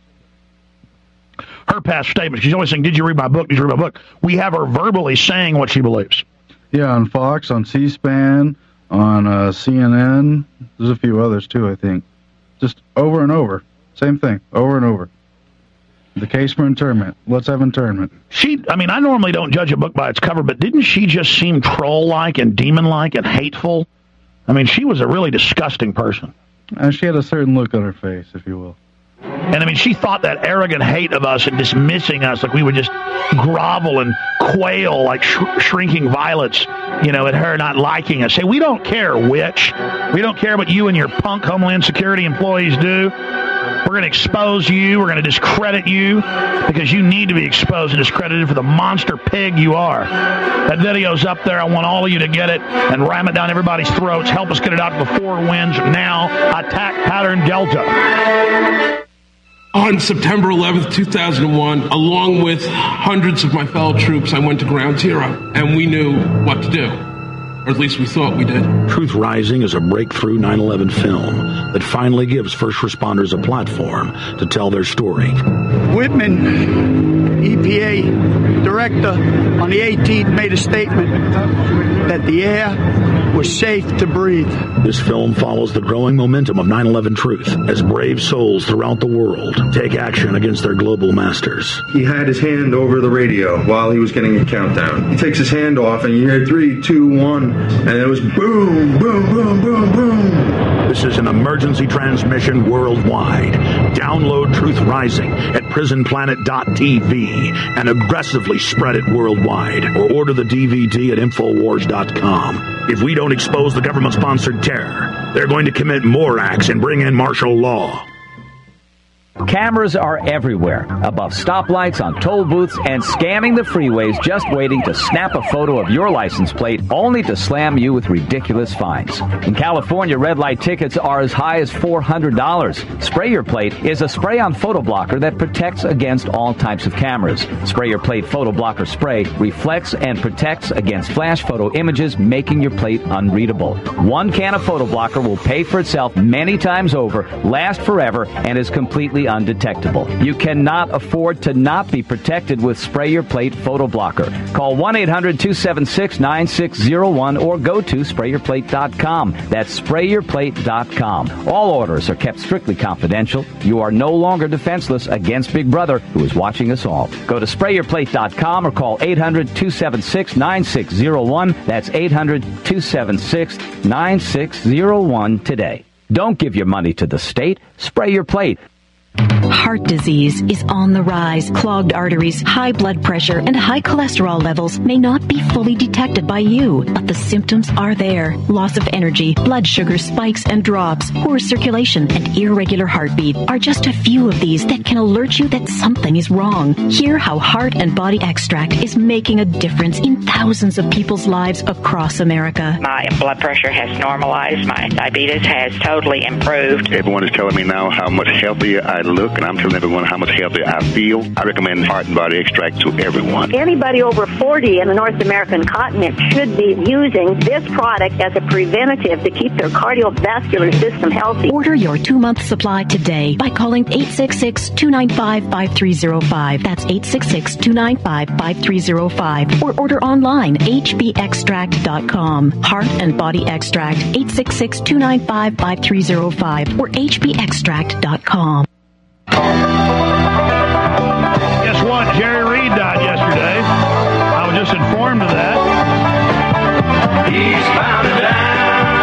her past statements. She's always saying, "Did you read my book? Did you read my book?" We have her verbally saying what she believes. Yeah, on Fox, on C-SPAN, on CNN. There's a few others, too, I think. Just over and over. Same thing, over and over. The case for internment. Let's have internment. I normally don't judge a book by its cover, but didn't she just seem troll-like and demon-like and hateful? She was a really disgusting person. And she had a certain look on her face, if you will. And she thought that arrogant hate of us and dismissing us, like we would just grovel and quail like shrinking violets, at her not liking us. Say, we don't care, witch. We don't care what you and your punk Homeland Security employees do. We're going to expose you. We're going to discredit you because you need to be exposed and discredited for the monster pig you are. That video's up there. I want all of you to get it and ram it down everybody's throats. Help us get it out to the 4 winds now. Attack Pattern Delta. On September 11th, 2001, along with hundreds of my fellow troops, I went to Ground Zero, and we knew what to do. Or at least we thought we did. Truth Rising is a breakthrough 9/11 film that finally gives first responders a platform to tell their story. Whitman, EPA director, on the 18th made a statement that the air was safe to breathe. This film follows the growing momentum of 9/11 truth as brave souls throughout the world take action against their global masters. He had his hand over the radio while he was getting a countdown. He takes his hand off and you hear 3, 2, 1, and it was boom, boom, boom, boom, boom. This is an emergency transmission worldwide. Download Truth Rising at prisonplanet.tv and aggressively spread it worldwide, or order the DVD at Infowars.com. If we don't expose the government-sponsored terror, they're going to commit more acts and bring in martial law. Cameras are everywhere, above stoplights, on toll booths, and scamming the freeways, just waiting to snap a photo of your license plate, only to slam you with ridiculous fines. In California, red light tickets are as high as $400. Spray Your Plate is a spray-on photo blocker that protects against all types of cameras. Spray Your Plate photo blocker spray reflects and protects against flash photo images, making your plate unreadable. One can of photo blocker will pay for itself many times over, last forever, and is completely undetectable. You cannot afford to not be protected with Spray Your Plate photo blocker. Call 1-800-276-9601 or go to sprayyourplate.com. That's sprayyourplate.com. All orders are kept strictly confidential. You are no longer defenseless against Big Brother, who is watching us all. Go to sprayyourplate.com or call 800-276-9601. That's 800-276-9601 today. Don't give your money to the state. Spray Your Plate. Heart disease is on the rise. Clogged arteries, high blood pressure, and high cholesterol levels may not be fully detected by you, but the symptoms are there. Loss of energy, blood sugar spikes and drops, poor circulation, and irregular heartbeat are just a few of these that can alert you that something is wrong. Hear how Heart and Body Extract is making a difference in thousands of people's lives across America. My blood pressure has normalized. My diabetes has totally improved. Everyone is telling me now how much healthier I look, and I'm telling everyone how much healthier I feel. I recommend Heart and Body Extract to everyone. Anybody over 40 in the North American continent should be using this product as a preventative to keep their cardiovascular system healthy. Order your 2-month supply today by calling 866-295-5305. That's 866-295-5305. Or order online, hbextract.com. Heart and Body Extract, 866-295-5305 or hbextract.com. Guess what? Jerry Reed died yesterday. I was just informed of that. He's bound down.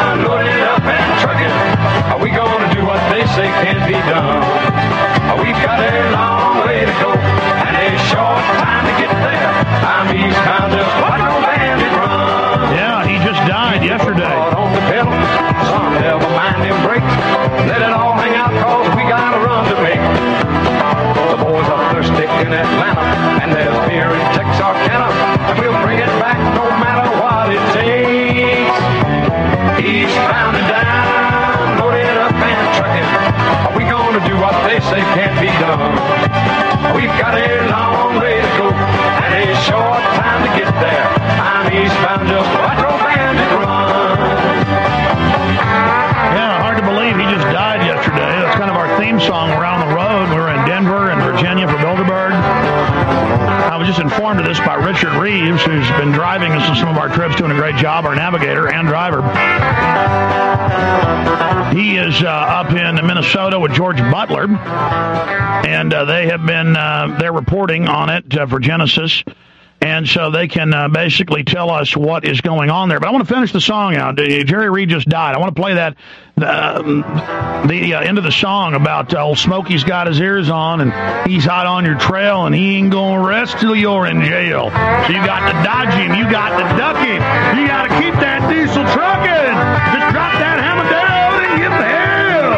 say can't be done. We've got a long way to go and a short time to get there. I'm eastbound, just watch old bandit run. Yeah, hard to believe he just died yesterday. That's kind of our theme song around the road. We were in Denver and Virginia for Bilderberg. I was just informed of this by Richard Reeves, who's been driving us on some of our trips, doing a great job, our navigator and driver. He is up in Minnesota with George Butler, and they have been they're reporting on it for Genesis, and so they can basically tell us what is going on there. But I want to finish the song out. Jerry Reed just died. I want to play that the end of the song about old Smokey's got his ears on, and he's hot on your trail, and he ain't gonna rest till you're in jail. So you got to dodge him, you got to duck him, you got to keep that diesel trucking. Just drop that hammer down and give the hell.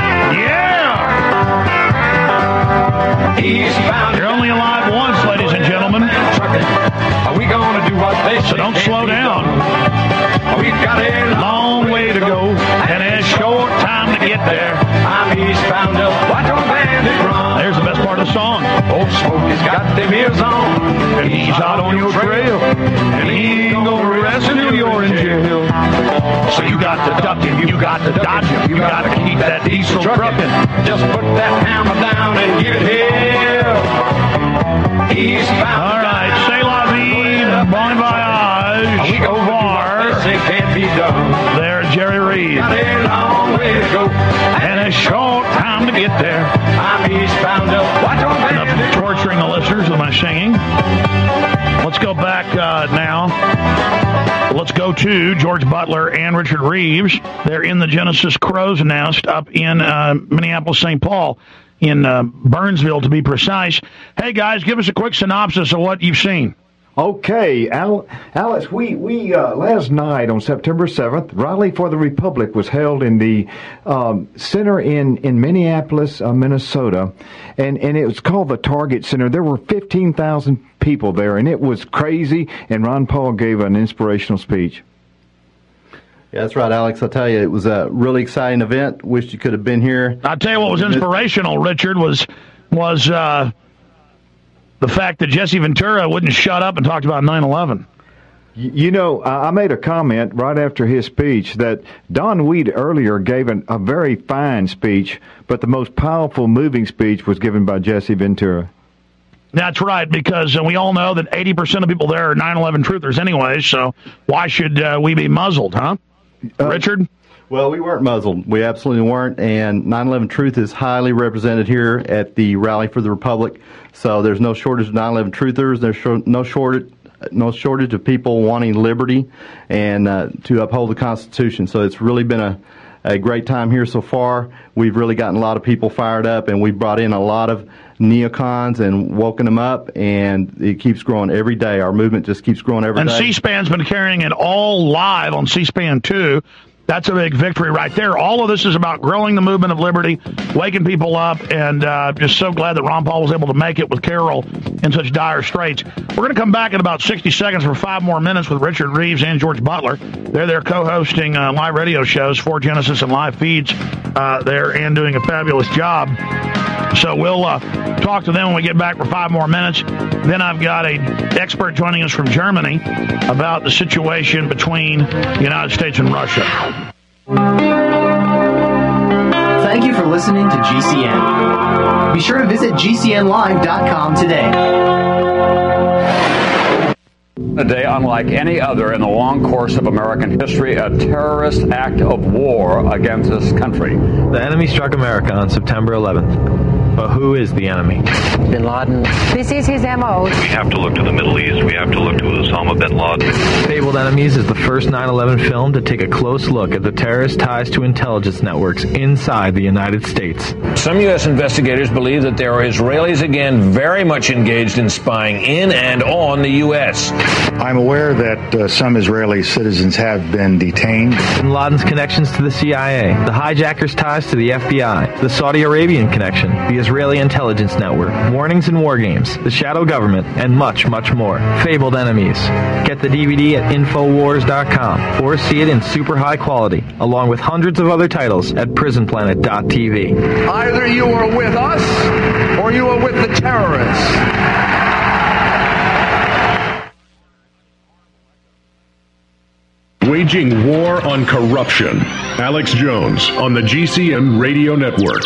Yeah. He's found. You're only alive once, ladies and gentlemen. Are we gonna do what they say? So don't slow down. We've got a long way to go and a short time to get there. I'm eastbound, just watch old bandit run. There's the best part of the song. Old Smokey's got them ears on, and he's out on your trail, and he ain't gonna rest till you're in jail. So you got to duck him, you got to dodge him, you got to keep that diesel trucking. Just put that hammer down and give it hell. Eastbound. All right, c'est la vie, bon voyage, au revoir. Can't be done. There, Jerry Reed. Got a long way to go and a short time to get there. I'm eastbound, just watch old bandit run. Torturing the listeners with my singing. Let's go back now. Let's go to George Butler and Richard Reeves. They're in the Genesis Crow's Nest up in Minneapolis, St. Paul, in Burnsville to be precise. Hey, guys, give us a quick synopsis of what you've seen. Okay, Alex, we last night on September 7th, Rally for the Republic was held in the center in Minneapolis, Minnesota, and it was called the Target Center. There were 15,000 people there, and it was crazy, and Ron Paul gave an inspirational speech. Yeah, that's right, Alex. I'll tell you, it was a really exciting event. Wish you could have been here. I'll tell you what was inspirational, Richard, was the fact that Jesse Ventura wouldn't shut up and talked about 9/11. You know, I made a comment right after his speech that Don Weed earlier gave a very fine speech, but the most powerful, moving speech was given by Jesse Ventura. That's right, because we all know that 80% of people there are 9/11 truthers anyway, so why should we be muzzled, huh? Richard? Well, we weren't muzzled. We absolutely weren't, and 9/11 Truth is highly represented here at the Rally for the Republic. So there's no shortage of 9/11 truthers. There's no shortage of people wanting liberty and to uphold the Constitution. So it's really been a great time here so far. We've really gotten a lot of people fired up, and we've brought in a lot of neocons and woken them up, and it keeps growing every day. Our movement just keeps growing every day. And C-SPAN's been carrying it all live on C-SPAN 2. That's a big victory right there. All of this is about growing the movement of liberty, waking people up, and just so glad that Ron Paul was able to make it with Carol in such dire straits. We're going to come back in about 60 seconds for 5 more minutes with Richard Reeves and George Butler. They're there co-hosting live radio shows for Genesis and live feeds there and doing a fabulous job. So we'll talk to them when we get back for 5 more minutes. Then I've got an expert joining us from Germany about the situation between the United States and Russia. Thank you for listening to GCN. Be sure to visit GCNlive.com today. A day unlike any other in the long course of American history, a terrorist act of war against this country. The enemy struck America on September 11th. But who is the enemy? Bin Laden. This is his MO. We have to look to the Middle East. We have to look to Osama bin Laden. Fabled Enemies is the first 9/11 film to take a close look at the terrorist ties to intelligence networks inside the United States. Some U.S. investigators believe that there are Israelis again very much engaged in spying in and on the U.S. I'm aware that some Israeli citizens have been detained. Bin Laden's connections to the CIA, the hijackers' ties to the FBI, the Saudi Arabian connection, the Israeli intelligence network, warnings and war games, the shadow government, and much, much more. Fabled Enemies. Get the DVD at Infowars.com or see it in super high quality, along with hundreds of other titles at PrisonPlanet.tv. Either you are with us Waging war on corruption. Alex Jones on the GCN Radio Network.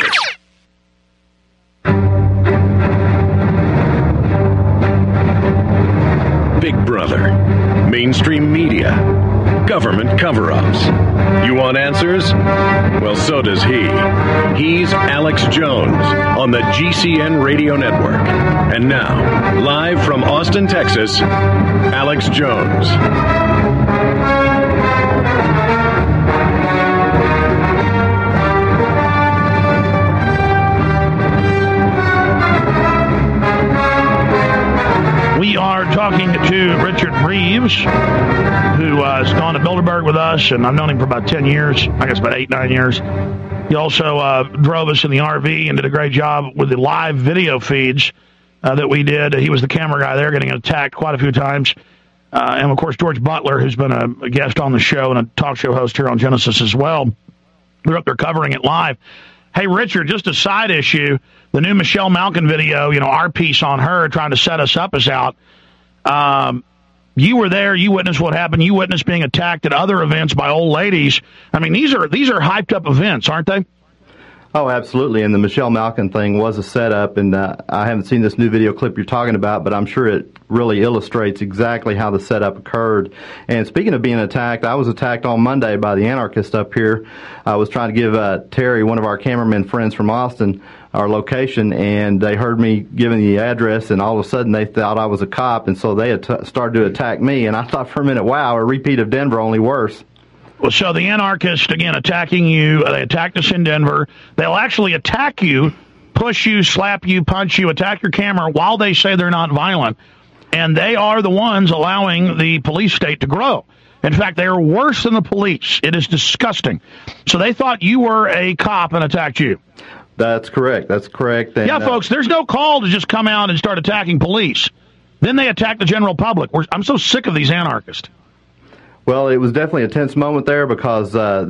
Big Brother, mainstream media, government cover-ups. You want answers? Well, so does he. He's Alex Jones on the GCN Radio Network. And now, live from Austin, Texas, Alex Jones. We are talking to Richard Reeves, who has gone to Bilderberg with us, and I've known him for about 10 years, I guess about 8-9 years. He also drove us in the RV and did a great job with the live video feeds that we did. He was the camera guy there, getting attacked quite a few times. And, of course, George Butler, who's been a guest on the show and a talk show host here on Genesis as well. We're up there covering it live. Hey, Richard, just a side issue. The new Michelle Malkin video, our piece on her trying to set us up is out. You were there. You witnessed what happened. You witnessed being attacked at other events by old ladies. I mean, these are hyped up events, aren't they? Oh, absolutely. And the Michelle Malkin thing was a setup, and I haven't seen this new video clip you're talking about, but I'm sure it really illustrates exactly how the setup occurred. And speaking of being attacked, I was attacked on Monday by the anarchist up here. I was trying to give Terry, one of our cameraman friends from Austin, our location, and they heard me giving the address, and all of a sudden they thought I was a cop, and so they started to attack me. And I thought for a minute, wow, a repeat of Denver, only worse. Well, so the anarchists, again, attacking you. They attacked us in Denver. They'll actually attack you, push you, slap you, punch you, attack your camera while they say they're not violent. And they are the ones allowing the police state to grow. In fact, they are worse than the police. It is disgusting. So they thought you were a cop and attacked you. That's correct. That's correct. And, yeah, folks, there's no call to just come out and start attacking police. Then they attack the general public. I'm so sick of these anarchists. Well, it was definitely a tense moment there because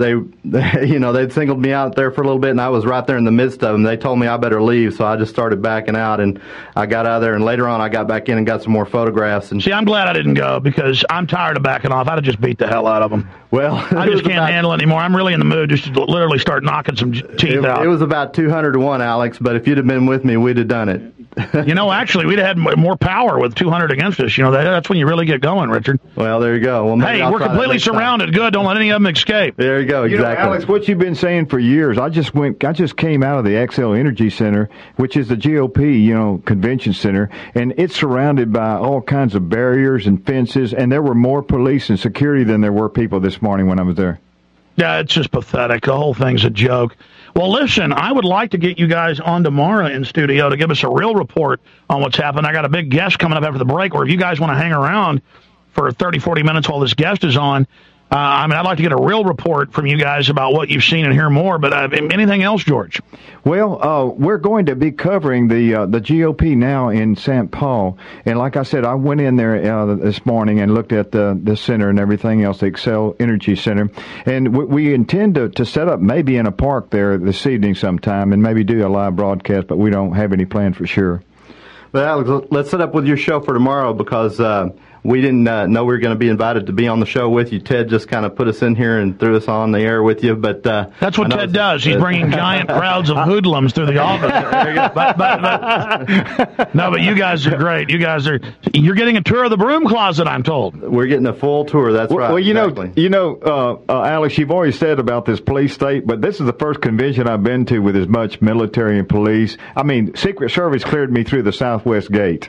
they'd singled me out there for a little bit, and I was right there in the midst of them. They told me I better leave, so I just started backing out, and I got out of there. And later on, I got back in and got some more photographs. And see, I'm glad I didn't go because I'm tired of backing off. I'd have just beat the hell out of them. Well, I just can't handle it anymore. I'm really in the mood just to literally start knocking some teeth out. It was about 200 to 1, Alex, but if you'd have been with me, we'd have done it. Actually, we'd have had more power with 200 against us. That's when you really get going, Richard. Well, there you go. Well, hey, we're completely surrounded. Good. Don't let any of them escape. There you go. Exactly. Alex, what you've been saying for years, I just came out of the XL Energy Center, which is the GOP, convention center, and it's surrounded by all kinds of barriers and fences, and there were more police and security than there were people this morning when I was there. Yeah, it's just pathetic. The whole thing's a joke. Well, listen, I would like to get you guys on tomorrow in studio to give us a real report on what's happened. I got a big guest coming up after the break, or if you guys want to hang around for 30, 40 minutes while this guest is on, I'd like to get a real report from you guys about what you've seen and hear more. But anything else, George? Well, we're going to be covering the GOP now in St. Paul. And like I said, I went in there this morning and looked at the center and everything else, the Excel Energy Center. And we intend to set up maybe in a park there this evening sometime and maybe do a live broadcast, but we don't have any plan for sure. But Alex, let's set up with your show for tomorrow because we didn't know we were going to be invited to be on the show with you. Ted just kind of put us in here and threw us on the air with you. But that's what Ted does. He's bringing giant crowds of hoodlums through the office. But you guys are great. You're getting a tour of the broom closet, I'm told. We're getting a full tour. That's right. Well, exactly. Alex, you've always said about this police state, but this is the first convention I've been to with as much military and police. I mean, Secret Service cleared me through the Southwest Gate.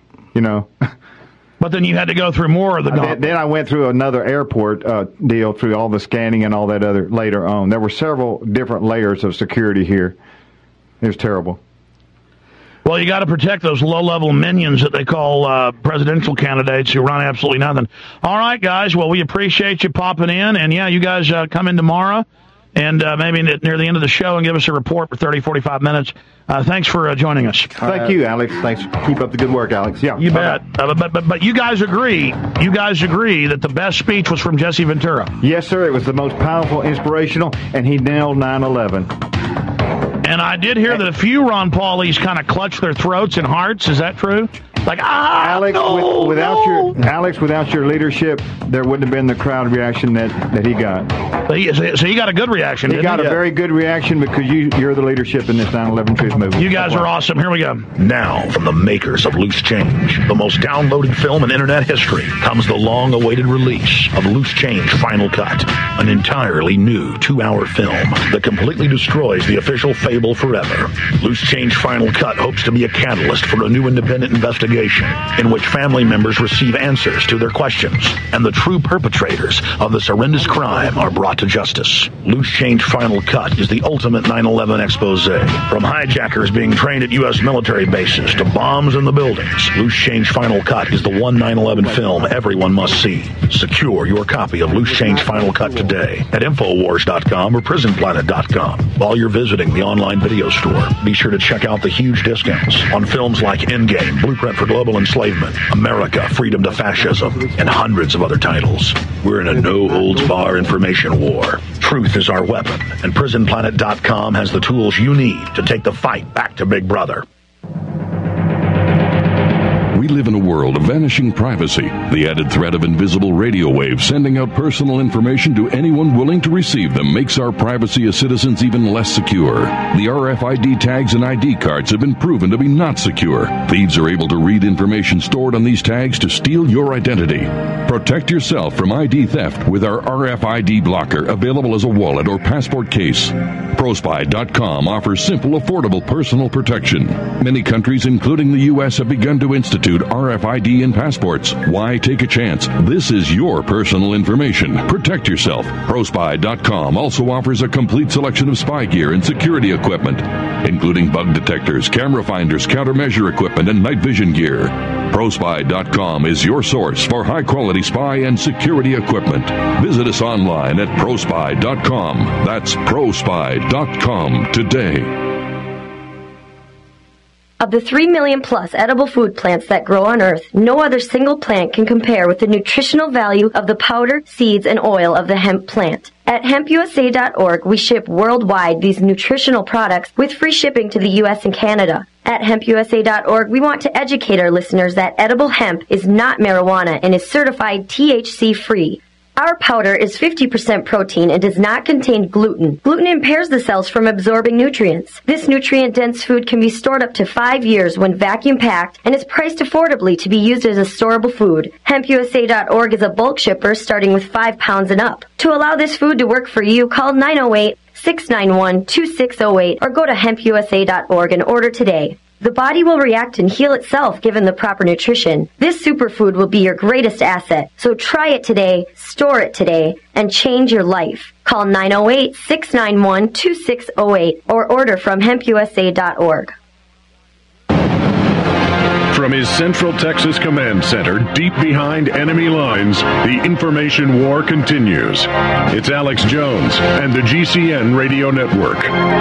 But then you had to go through more of the gauntlet. Then I went through another airport deal through all the scanning and all that other later on. There were several different layers of security here. It was terrible. Well, you got to protect those low-level minions that they call presidential candidates who run absolutely nothing. All right, guys. Well, we appreciate you popping in. And, yeah, you guys come in tomorrow and maybe near the end of the show and give us a report for 30, 45 minutes. Thanks for joining us. Thank you, Alex. Thanks. Keep up the good work, Alex. Yeah, you bet. But you guys agree that the best speech was from Jesse Ventura? Yes, sir. It was the most powerful, inspirational, and he nailed 9/11. And I did hear that a few Ron Paulies kind of clutch their throats and hearts. Is that true? Like, Alex, without your leadership, there wouldn't have been the crowd reaction that he got. So he got a good reaction. He got a very good reaction because you're the leadership in this 9/11 Truth movement. You guys are awesome. Here we go. Now, from the makers of Loose Change, the most downloaded film in internet history, comes the long-awaited release of Loose Change Final Cut, an entirely new 2-hour film that completely destroys the official fable forever. Loose Change Final Cut hopes to be a catalyst for a new independent investigation in which family members receive answers to their questions and the true perpetrators of this horrendous crime are brought to justice. Loose Change Final Cut is the ultimate 9/11 expose. From hijackers being trained at U.S. military bases to bombs in the buildings, Loose Change Final Cut is the one 9/11 film everyone must see. Secure your copy of Loose Change Final Cut today at Infowars.com or PrisonPlanet.com. While you're visiting the online video store, be sure to check out the huge discounts on films like Endgame, Blueprint for Global Enslavement, America, Freedom to Fascism, and hundreds of other titles. We're in a no-holds-bar information war. Truth is our weapon, and PrisonPlanet.com has the tools you need to take the fight back to Big Brother. We live in a world of vanishing privacy, the added threat of invisible radio waves sending out personal information to anyone willing to receive them makes our privacy as citizens even less secure. The RFID tags and ID cards have been proven to be not secure. Thieves are able to read information stored on these tags to steal your identity. Protect yourself from ID theft with our RFID blocker, available as a wallet or passport case. ProSpy.com offers simple, affordable personal protection. Many countries, including the U.S., have begun to institute RFID in passports. Why take a chance? This is your personal information. Protect yourself. ProSpy.com also offers a complete selection of spy gear and security equipment, including bug detectors, camera finders, countermeasure equipment, and night vision gear. ProSpy.com is your source for high-quality spy and security equipment. Visit us online at ProSpy.com. That's ProSpy.com today. Of the 3 million plus edible food plants that grow on Earth, no other single plant can compare with the nutritional value of the powder, seeds, and oil of the hemp plant. At hempusa.org, we ship worldwide these nutritional products with free shipping to the U.S. and Canada. At hempusa.org, we want to educate our listeners that edible hemp is not marijuana and is certified THC-free. Our powder is 50% protein and does not contain gluten. Gluten impairs the cells from absorbing nutrients. This nutrient-dense food can be stored up to 5 years when vacuum-packed and is priced affordably to be used as a storable food. HempUSA.org is a bulk shipper starting with 5 pounds and up. To allow this food to work for you, call 908-691-2608 or go to HempUSA.org and order today. The body will react and heal itself given the proper nutrition. This superfood will be your greatest asset. So try it today, store it today, and change your life. Call 908-691-2608 or order from hempusa.org. From his Central Texas Command Center, deep behind enemy lines, the information war continues. It's Alex Jones and the GCN Radio Network.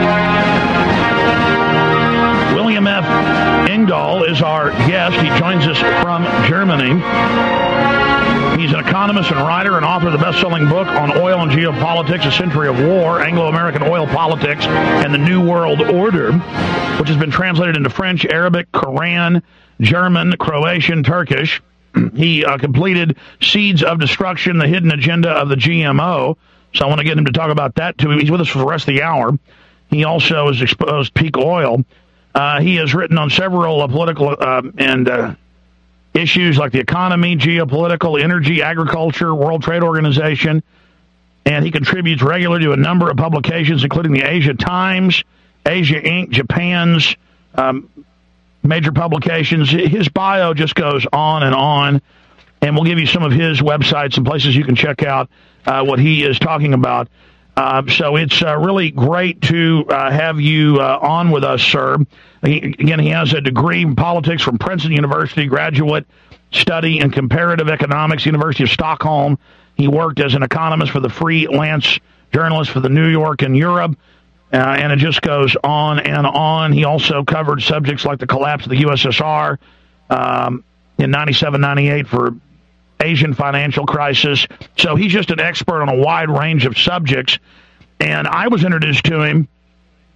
William F. Engdahl is our guest. He joins us from Germany. He's an economist and writer and author of the best-selling book on oil and geopolitics, A Century of War, Anglo-American Oil Politics, and the New World Order, which has been translated into French, Arabic, Korean, German, Croatian, Turkish. He completed Seeds of Destruction, The Hidden Agenda of the GMO. So I want to get him to talk about that, too. He's with us for the rest of the hour. He also has exposed peak oil. He has written on several political and issues like the economy, geopolitical, energy, agriculture, World Trade Organization, and he contributes regularly to a number of publications, including the Asia Times, Asia Inc., Japan's major publications. His bio just goes on, and we'll give you some of his websites and places you can check out what he is talking about. So it's really great to have you on with us, sir. He has a degree in politics from Princeton University, graduate study in comparative economics, University of Stockholm. He worked as an economist for the freelance journalist for the New York and Europe, and it just goes on and on. He also covered subjects like the collapse of the USSR in 97, 98 for Asian financial crisis. So he's just an expert on a wide range of subjects. And I was introduced to him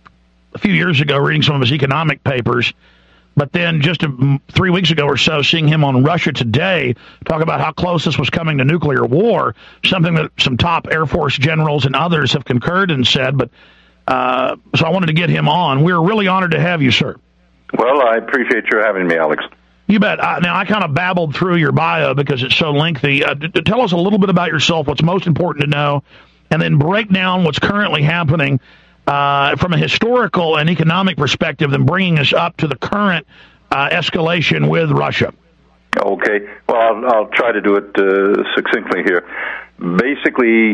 a few years ago reading some of his economic papers, but then just 3 weeks ago or so, seeing him on Russia Today talk about how close this was coming to nuclear war, something that some top Air Force generals and others have concurred and said. But so I wanted to get him on. We're really honored to have you, sir. Well, I appreciate your having me, Alex. You bet. Now, I kind of babbled through your bio because it's so lengthy. Tell us a little bit about yourself, what's most important to know, and then break down what's currently happening from a historical and economic perspective, and bringing us up to the current escalation with Russia. Okay. Well, I'll try to do it succinctly here. Basically,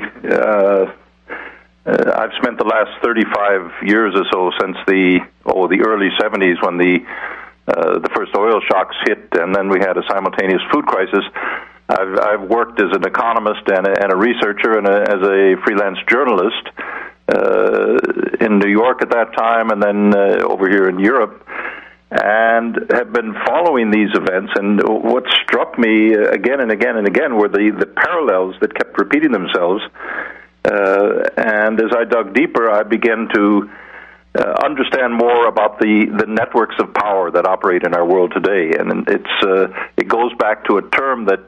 I've spent the last 35 years or so since the early 70s when the first oil shocks hit, and then we had a simultaneous food crisis. I've worked as an economist and a researcher and as a freelance journalist in New York at that time, and then over here in Europe, and have been following these events. And what struck me again and again and again were the parallels that kept repeating themselves. And as I dug deeper, I began to understand more about the networks of power that operate in our world today. And it goes back to a term that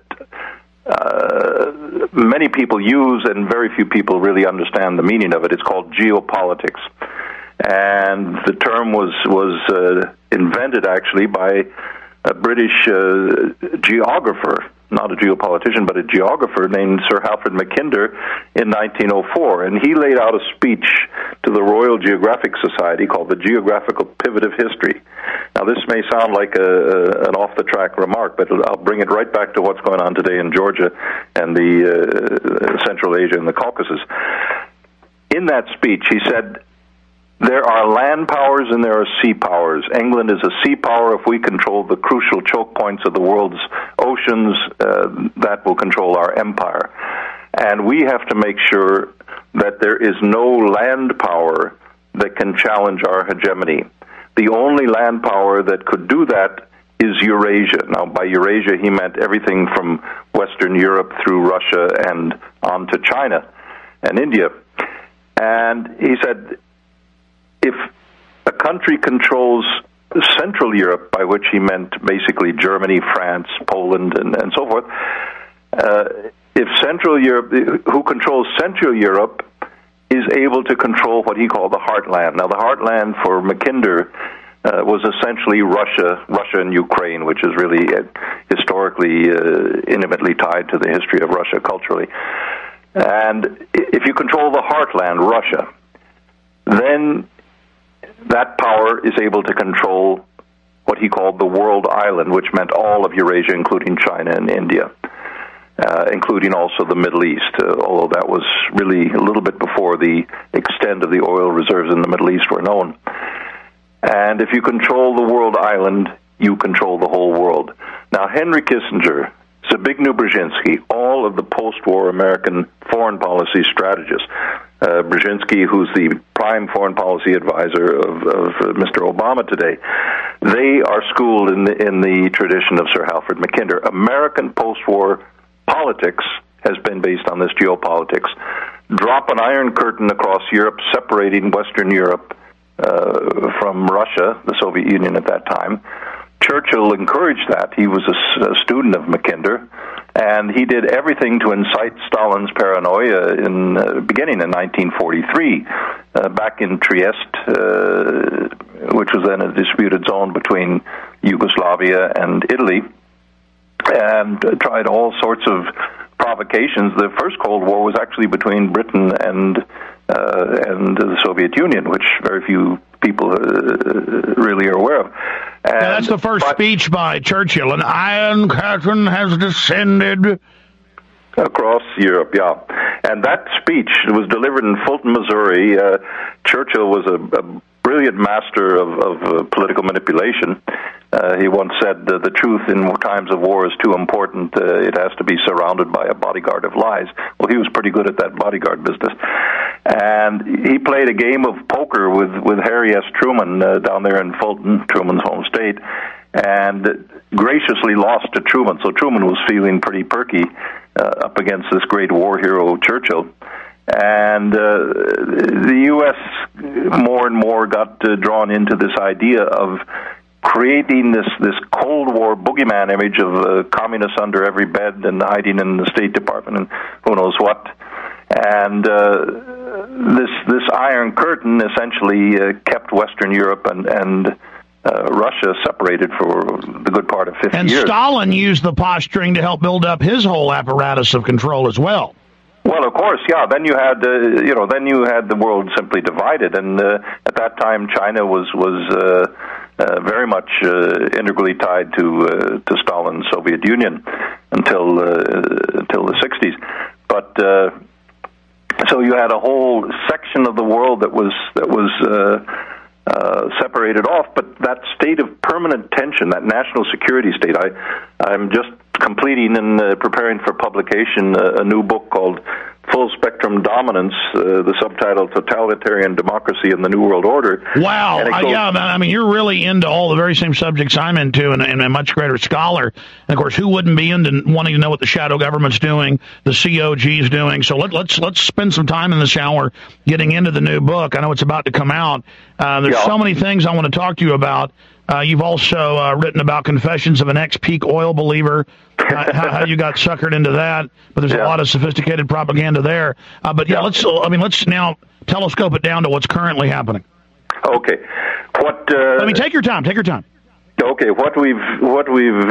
many people use and very few people really understand the meaning of it. It's called geopolitics. And the term was invented actually by a British geographer, not a geopolitician, but a geographer named Sir Alfred Mackinder in 1904. And he laid out a speech to the Royal Geographic Society called The Geographical Pivot of History. Now, this may sound like an off-the-track remark, but I'll bring it right back to what's going on today in Georgia and the Central Asia and the Caucasus. In that speech, he said, there are land powers and there are sea powers. England is a sea power. If we control the crucial choke points of the world's oceans, that will control our empire. And we have to make sure that there is no land power that can challenge our hegemony. The only land power that could do that is Eurasia. Now, by Eurasia, he meant everything from Western Europe through Russia and on to China and India. And he said, if a country controls Central Europe, by which he meant basically Germany, France, Poland, and so forth, if Central Europe, who controls Central Europe, is able to control what he called the heartland. Now, the heartland for Mackinder was essentially Russia and Ukraine, which is really historically intimately tied to the history of Russia culturally. And if you control the heartland, Russia, then that power is able to control what he called the world island, which meant all of Eurasia, including China and India, including also the Middle East, although that was really a little bit before the extent of the oil reserves in the Middle East were known. And if you control the world island, you control the whole world. Now, Henry Kissinger, Zbigniew Brzezinski, all of the post-war American foreign policy strategists, Brzezinski, who's the prime foreign policy advisor of Mr. Obama today, they are schooled in the tradition of Sir Alfred Mackinder. American post-war politics has been based on this geopolitics. Drop an iron curtain across Europe, separating Western Europe from Russia, the Soviet Union at that time. Churchill encouraged that. He was a student of Mackinder, and he did everything to incite Stalin's paranoia beginning in 1943, back in Trieste, which was then a disputed zone between Yugoslavia and Italy, and tried all sorts of provocations. The first Cold War was actually between Britain and the Soviet Union, which very few people really are aware of. And that's the first speech by Churchill. An iron curtain has descended across Europe, yeah. And that speech was delivered in Fulton, Missouri. Churchill was a brilliant master of political manipulation. He once said, the truth in times of war is too important. It has to be surrounded by a bodyguard of lies. Well, he was pretty good at that bodyguard business. And he played a game of poker with Harry S. Truman down there in Fulton, Truman's home state, and graciously lost to Truman. So Truman was feeling pretty perky up against this great war hero, Churchill. And the U.S. more and more got drawn into this idea of creating this Cold War boogeyman image of communists under every bed and hiding in the State Department and who knows what. And this Iron Curtain essentially kept Western Europe and Russia separated for the good part of 50 years. And Stalin used the posturing to help build up his whole apparatus of control as well. Well, of course, yeah. Then you had, then you had the world simply divided, and at that time, China was very much integrally tied to Stalin's Soviet Union until the 60s. But so you had a whole section of the world that was separated off, but that state of permanent tension, that national security state, I'm just completing and preparing for publication a new book called Full Spectrum Dominance, the subtitle Totalitarian Democracy in the New World Order. Wow. Yeah, I mean, you're really into all the very same subjects I'm into and a much greater scholar. And, of course, who wouldn't be into wanting to know what the shadow government's doing, the COG's doing? So let's spend some time in this hour getting into the new book. I know it's about to come out. There's so many things I want to talk to you about. You've also written about Confessions of an Ex-Peak Oil Believer, how you got suckered into that, but there's a lot of sophisticated propaganda there. Let's now telescope it down to what's currently happening. Okay. Take your time. Okay, what we've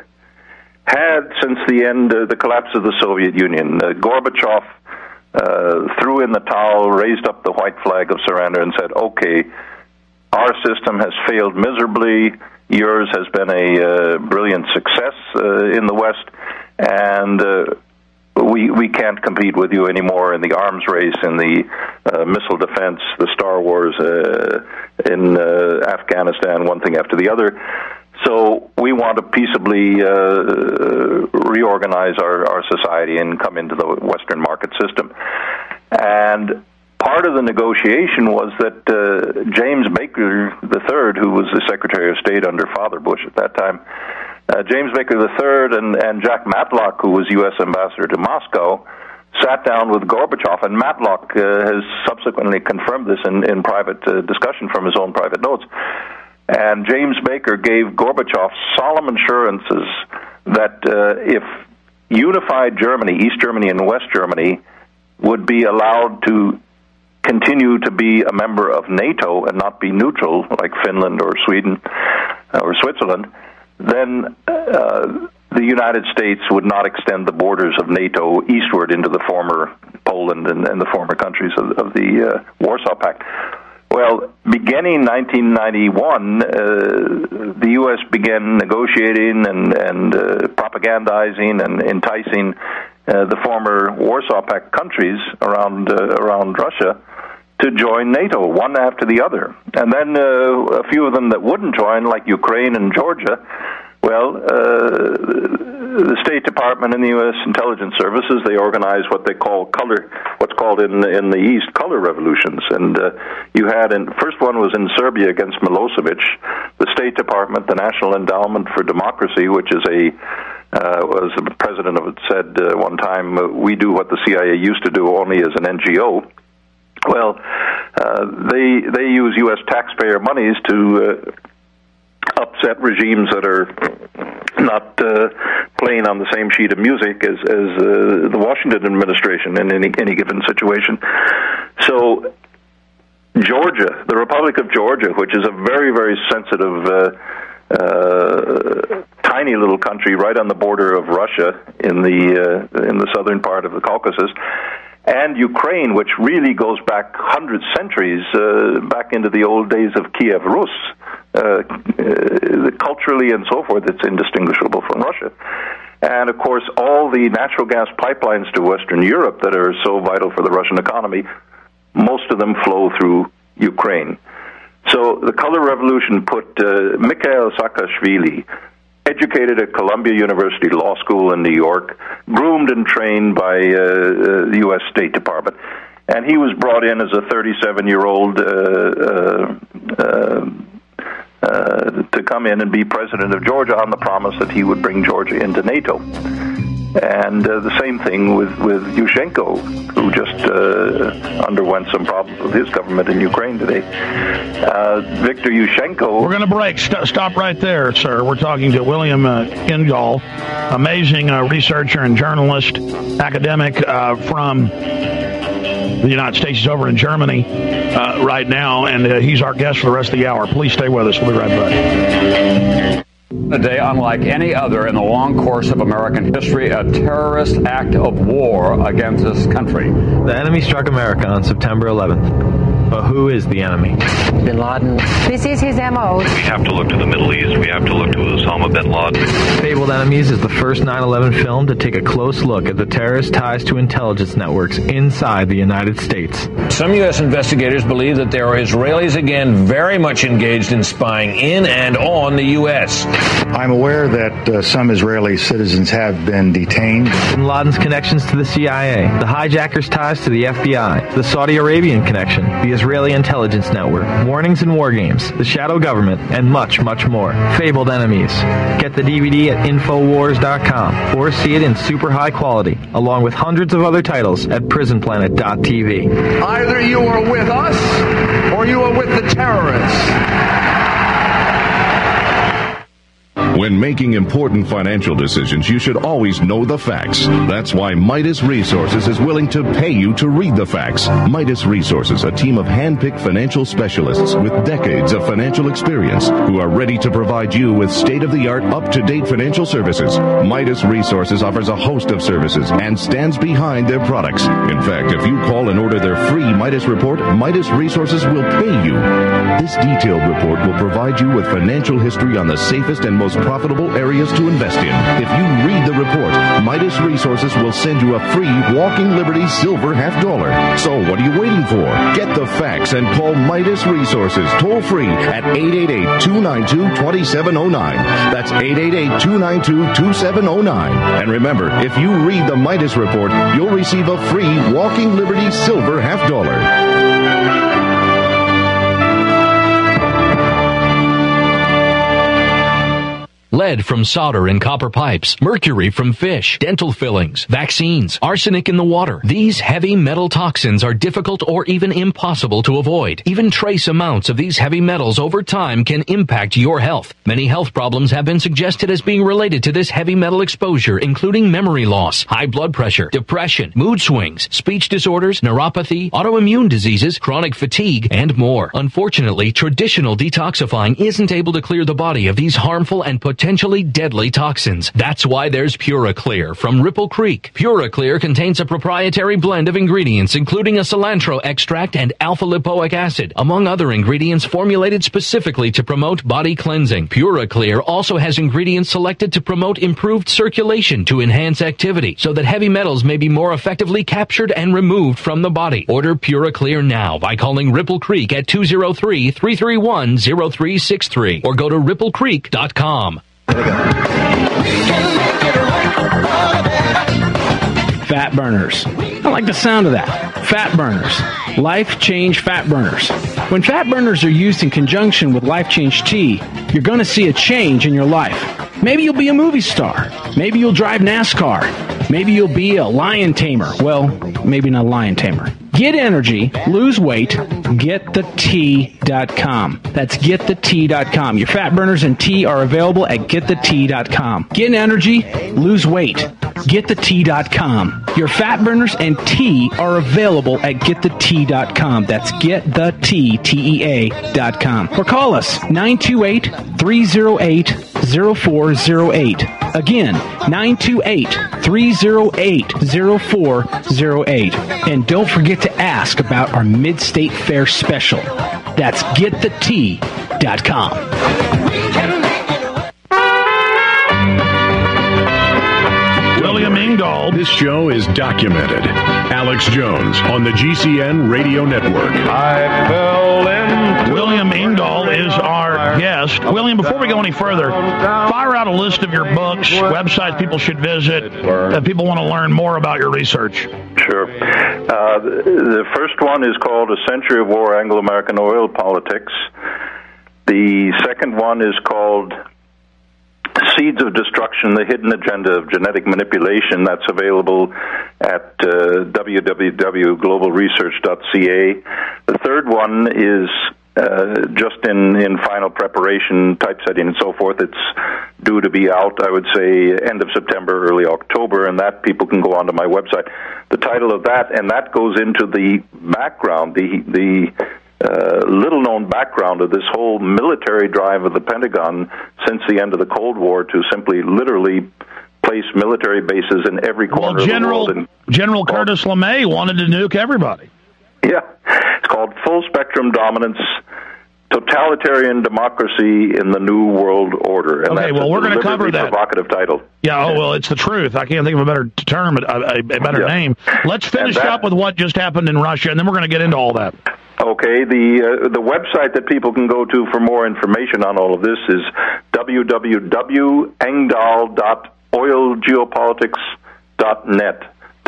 had since the end, the collapse of the Soviet Union, Gorbachev threw in the towel, raised up the white flag of surrender, and said, "Okay, our system has failed miserably. Yours has been a brilliant success in the West, and we can't compete with you anymore in the arms race, in the missile defense, the Star Wars in Afghanistan, one thing after the other. So we want to peaceably reorganize our society and come into the Western market system." And part of the negotiation was that James Baker III, who was the Secretary of State under Father Bush at that time, James Baker III and Jack Matlock, who was U.S. ambassador to Moscow, sat down with Gorbachev, and Matlock has subsequently confirmed this in private discussion from his own private notes. And James Baker gave Gorbachev solemn assurances that if unified Germany, East Germany and West Germany, would be allowed to continue to be a member of NATO and not be neutral like Finland or Sweden or Switzerland, then the United States would not extend the borders of NATO eastward into the former Poland and the former countries of the Warsaw Pact. Well, beginning 1991, the U.S. began negotiating and propagandizing and enticing the former Warsaw Pact countries around Russia to join NATO, one after the other. And then a few of them that wouldn't join, like Ukraine and Georgia, well, the State Department and the U.S. Intelligence Services, they organized what they call what's called in the East color revolutions. And you had, first one was in Serbia against Milosevic. The State Department, the National Endowment for Democracy, which is was the president of it said one time, we do what the CIA used to do only as an NGO. Well, they use U.S. taxpayer monies to upset regimes that are not playing on the same sheet of music as the Washington administration in any given situation. So Georgia, the Republic of Georgia, which is a very, very sensitive tiny little country right on the border of Russia in the southern part of the Caucasus, and Ukraine, which really goes back hundreds centuries, back into the old days of Kiev Rus, culturally and so forth, it's indistinguishable from Russia. And, of course, all the natural gas pipelines to Western Europe that are so vital for the Russian economy, most of them flow through Ukraine. So the color revolution put Mikhail Saakashvili, educated at Columbia University Law School in New York, groomed and trained by the U.S. State Department, and he was brought in as a 37-year-old to come in and be president of Georgia on the promise that he would bring Georgia into NATO. And the same thing with Yushchenko, who just underwent some problems with his government in Ukraine today. Viktor Yushchenko... We're going to break. Stop right there, sir. We're talking to William Engdahl, amazing researcher and journalist, academic from the United States. He's over in Germany right now, and he's our guest for the rest of the hour. Please stay with us. We'll be right back. A day unlike any other in the long course of American history, a terrorist act of war against this country. The enemy struck America on September 11th. But who is the enemy? Bin Laden. This is his MO. We have to look to the Middle East. We have to look to Osama bin Laden. Fabled Enemies is the first 9/11 film to take a close look at the terrorist ties to intelligence networks inside the United States. Some U.S. investigators believe that there are Israelis again very much engaged in spying in and on the U.S. I'm aware that some Israeli citizens have been detained. Bin Laden's connections to the CIA, the hijackers' ties to the FBI, the Saudi Arabian connection, the Israeli intelligence network, warnings and war games, the shadow government, and much, much more. Fabled Enemies. Get the DVD at Infowars.com or see it in super high quality, along with hundreds of other titles at PrisonPlanet.tv. Either you are with us or you are with the terrorists. When making important financial decisions, you should always know the facts. That's why Midas Resources is willing to pay you to read the facts. Midas Resources, a team of hand-picked financial specialists with decades of financial experience who are ready to provide you with state-of-the-art, up-to-date financial services. Midas Resources offers a host of services and stands behind their products. In fact, if you call and order their free Midas report, Midas Resources will pay you. This detailed report will provide you with financial history on the safest and most profitable areas to invest in. If you read the report, Midas Resources will send you a free Walking Liberty silver $50. So what are you waiting for? Get the facts and call Midas Resources toll free at 888-292-2709. That's 888-292-2709. And remember, if you read the Midas report, you'll receive a free Walking Liberty silver $50. Lead from solder and copper pipes, mercury from fish, dental fillings, vaccines, arsenic in the water. These heavy metal toxins are difficult or even impossible to avoid. Even trace amounts of these heavy metals over time can impact your health. Many health problems have been suggested as being related to this heavy metal exposure, including memory loss, high blood pressure, depression, mood swings, speech disorders, neuropathy, autoimmune diseases, chronic fatigue, and more. Unfortunately, traditional detoxifying isn't able to clear the body of these harmful and potentially deadly toxins. That's why there's PuraClear from Ripple Creek. PuraClear contains a proprietary blend of ingredients, including a cilantro extract and alpha-lipoic acid, among other ingredients formulated specifically to promote body cleansing. PuraClear also has ingredients selected to promote improved circulation to enhance activity, so that heavy metals may be more effectively captured and removed from the body. Order PuraClear now by calling Ripple Creek at 203-331-0363 or go to ripplecreek.com. Fat burners. I like the sound of that. Fat burners. Life Change Fat Burners. When fat burners are used in conjunction with Life Change tea, you're going to see a change in your life. Maybe you'll be a movie star. Maybe you'll drive NASCAR. Maybe you'll be a lion tamer. Well, maybe not a lion tamer. Get energy, lose weight, getthetea.com. That's getthetea.com. Your fat burners and tea are available at getthetea.com. Get energy, lose weight, getthetea.com. Your fat burners and tea are available at getthetea.com. That's getthetea.com. Or call us 928-308-0408. Again, 928-308-0408. And don't forget to ask about our Mid-State Fair special. That's getthetea.com. William Engdahl. This show is documented. Alex Jones on the GCN Radio Network. I fell in. William Engdahl is our guest. William, before we go any further, fire out a list of your books, websites people should visit, if people want to learn more about your research. Sure. The first one is called A Century of War, Anglo-American Oil Politics. The second one is called Seeds of Destruction, The Hidden Agenda of Genetic Manipulation. That's available at www.globalresearch.ca. The third one is just in final preparation, typesetting and so forth. It's due to be out, I would say, end of September, early October, and that people can go onto my website. The title of that, and that goes into the background, the little-known background of this whole military drive of the Pentagon since the end of the Cold War to simply literally place military bases in every corner of the world. General Curtis LeMay wanted to nuke everybody. Yeah, it's called Full Spectrum Dominance, Totalitarian Democracy in the New World Order. And okay, well, we're going to cover that. Provocative title. Yeah, well, it's the truth. I can't think of a better term, a better name. Let's finish up with what just happened in Russia, and then we're going to get into all that. Okay, the website that people can go to for more information on all of this is www.engdahl.oilgeopolitics.net.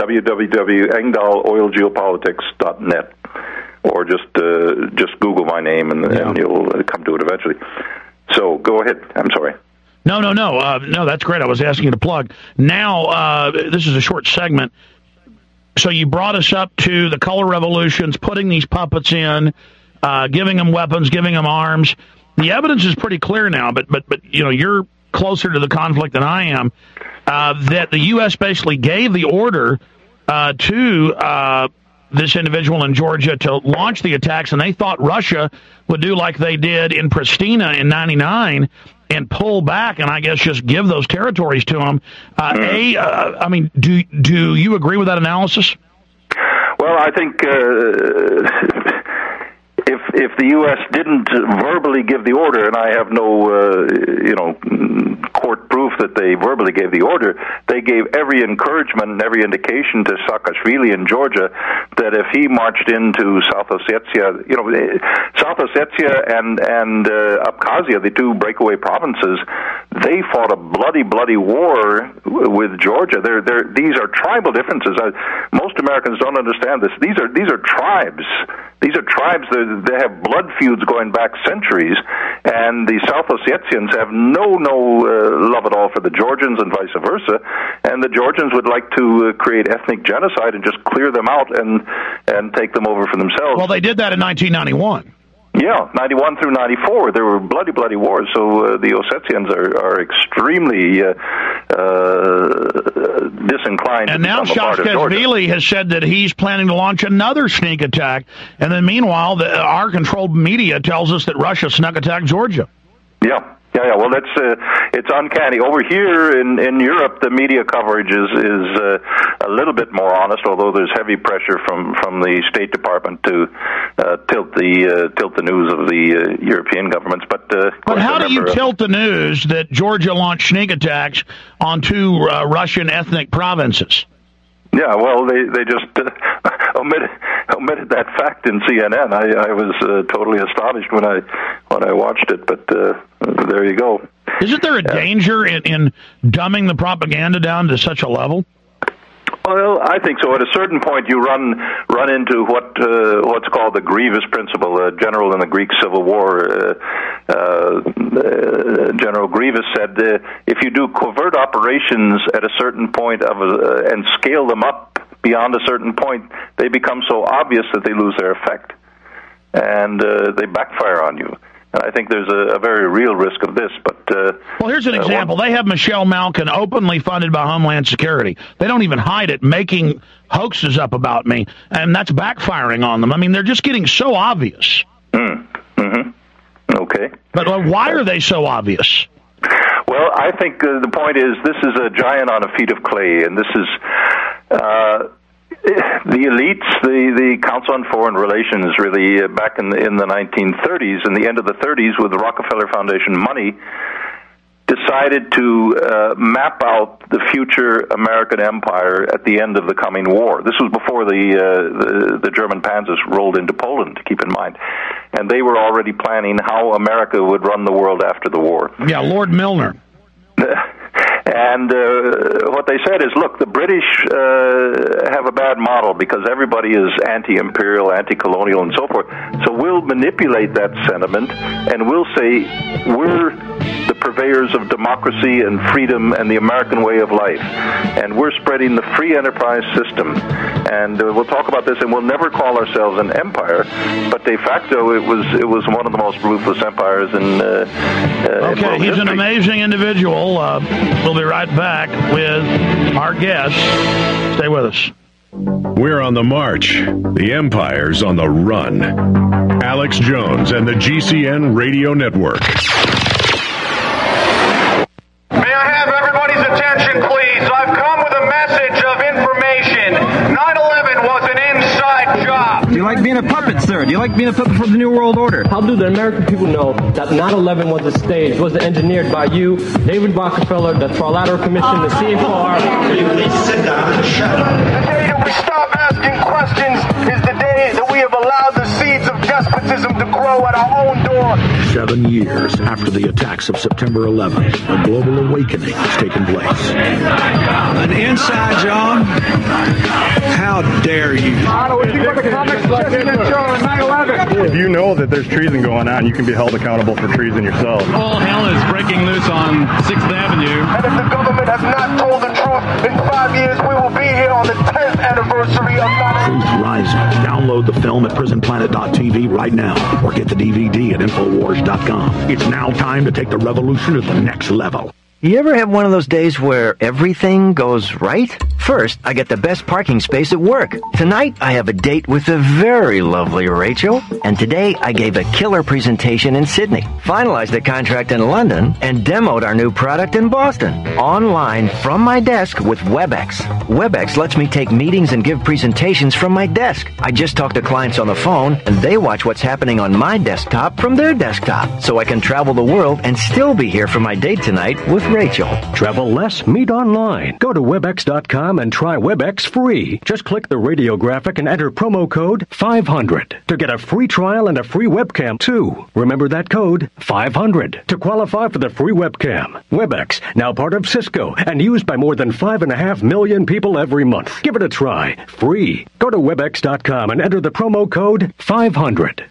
www.engdahloilgeopolitics.net, or just Google my name and you'll come to it eventually. So go ahead. I'm sorry. No, that's great. I was asking you to plug. Now, this is a short segment. So you brought us up to the color revolutions, putting these puppets in, giving them weapons, giving them arms. The evidence is pretty clear now, but you know, you're closer to the conflict than I am, that the U.S. basically gave the order to this individual in Georgia to launch the attacks, and they thought Russia would do like they did in Pristina in '99 and pull back, and I guess just give those territories to them. I mean, do you agree with that analysis? Well, I think if the U.S. didn't verbally give the order, and I have no court proof that they verbally gave the order, they gave every encouragement and every indication to Saakashvili in Georgia that if he marched into South Ossetia, South Ossetia and Abkhazia, the two breakaway provinces, they fought a bloody war with Georgia. These are tribal differences. Most Americans don't understand this. These are tribes. These are tribes that they have blood feuds going back centuries, and the South Ossetians have no love at all for the Georgians and vice versa, and the Georgians would like to create ethnic genocide and just clear them out and take them over for themselves. Well, they did that in 1991. Yeah, 91 through 94, there were bloody wars. So the Ossetians are extremely disinclined. And now Saakashvili has said that he's planning to launch another sneak attack. And then meanwhile, our controlled media tells us that Russia snuck attacked Georgia. Yeah. Well, it's uncanny. Over here in Europe, the media coverage is a little bit more honest, although there's heavy pressure from the State Department to tilt the news of the European governments. But how do you tilt the news that Georgia launched sneak attacks on two Russian ethnic provinces? Yeah, well, they just omitted that fact in CNN. I was totally astonished when I watched it, but there you go. Isn't there a danger in dumbing the propaganda down to such a level? Well, I think so. At a certain point, you run into what's called the Grievous principle. A general in the Greek Civil War, General Grievous said, if you do covert operations at a certain point and scale them up beyond a certain point, they become so obvious that they lose their effect, and they backfire on you. And I think there's a very real risk of this. But well, here's an example. They have Michelle Malkin openly funded by Homeland Security. They don't even hide it, making hoaxes up about me, and that's backfiring on them. I mean, they're just getting so obvious. Okay. But why are they so obvious? Well, I think the point is this is a giant on a feet of clay, and this is the elites, the Council on Foreign Relations, really back in the 1930s and the end of the 30s, with the Rockefeller Foundation money, decided to map out the future American empire at the end of the coming war. This was before the German panzers rolled into Poland, keep in mind. And they were already planning how America would run the world after the war. Yeah, Lord Milner. And what they said is, look, the British have a bad model because everybody is anti-imperial, anti-colonial, and so forth. So we'll manipulate that sentiment, and we'll say we're the purveyors of democracy and freedom and the American way of life. And we're spreading the free enterprise system. And we'll talk about this, and we'll never call ourselves an empire, but de facto it was one of the most ruthless empires in Okay, he's an amazing individual. We'll be right back with our guest. Stay with us. We're on the march. The empire's on the run. Alex Jones and the GCN Radio Network. May I have everybody's attention, please? I've come with a message of information. 9/11 was an inside job. Do you like being a puppet, sir? Do you like being a puppet for the New World Order? How do the American people know that 9/11 was a stage, was engineered by you, David Rockefeller, the Trilateral Commission, the CFR? Please sit down and shut up. The day that we stop asking questions is the day that we have allowed the seeds of despotism to grow at our own door. 7 years after the attacks of September 11th, a global awakening has taken place. An inside job? How dare you? If you know that there's treason going on, you can be held accountable for treason yourself. All hell is breaking loose on 6th Avenue. And if the government has not told the truth, in 5 years we will be here on the 10th anniversary of 9/11. Truth Rising. Download the film at prisonplanet.tv right now, or get the DVD at Infowars.com. It's now time to take the revolution to the next level. You ever have one of those days where everything goes right? First, I get the best parking space at work. Tonight, I have a date with the very lovely Rachel. And today, I gave a killer presentation in Sydney, finalized the contract in London, and demoed our new product in Boston. Online from my desk with WebEx. WebEx lets me take meetings and give presentations from my desk. I just talk to clients on the phone, and they watch what's happening on my desktop from their desktop. So I can travel the world and still be here for my date tonight with Rachel. Travel less, meet online. Go to Webex.com and try Webex free. Just click the radio graphic and enter promo code 500 to get a free trial and a free webcam too. Remember that code, 500, to qualify for the free webcam. Webex, now part of Cisco and used by more than 5.5 million people every month. Give it a try, free. Go to Webex.com and enter the promo code 500.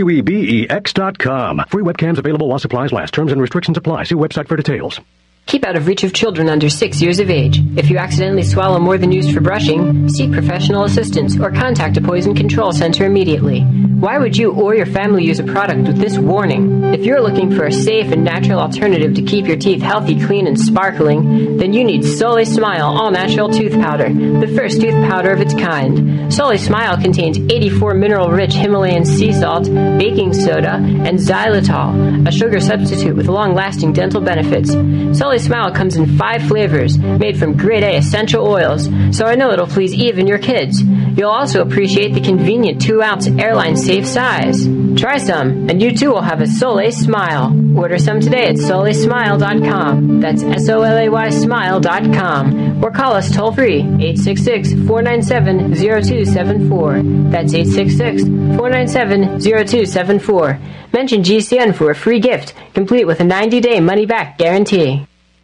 WEBEX.com. Free webcams available while supplies last. Terms and restrictions apply. See website for details. Keep out of reach of children under 6 years of age. If you accidentally swallow more than used for brushing, seek professional assistance or contact a poison control center immediately. Why would you or your family use a product with this warning? If you're looking for a safe and natural alternative to keep your teeth healthy, clean, and sparkling, then you need Soleil Smile All-Natural Tooth Powder, the first tooth powder of its kind. Soleil Smile contains 84 mineral-rich Himalayan sea salt, baking soda, and xylitol, a sugar substitute with long-lasting dental benefits. Soleil Smile comes in 5 flavors, made from grade A essential oils, so I know it'll please even your kids. You'll also appreciate the convenient 2-ounce airline safe size. Try some, and you too will have a Soleil Smile. Order some today at SoleilSmile.com. That's SOLAY Smile.com. Or call us toll free, 866-497-0274. That's 866-497-0274. Mention GCN for a free gift, complete with a 90-day money-back guarantee.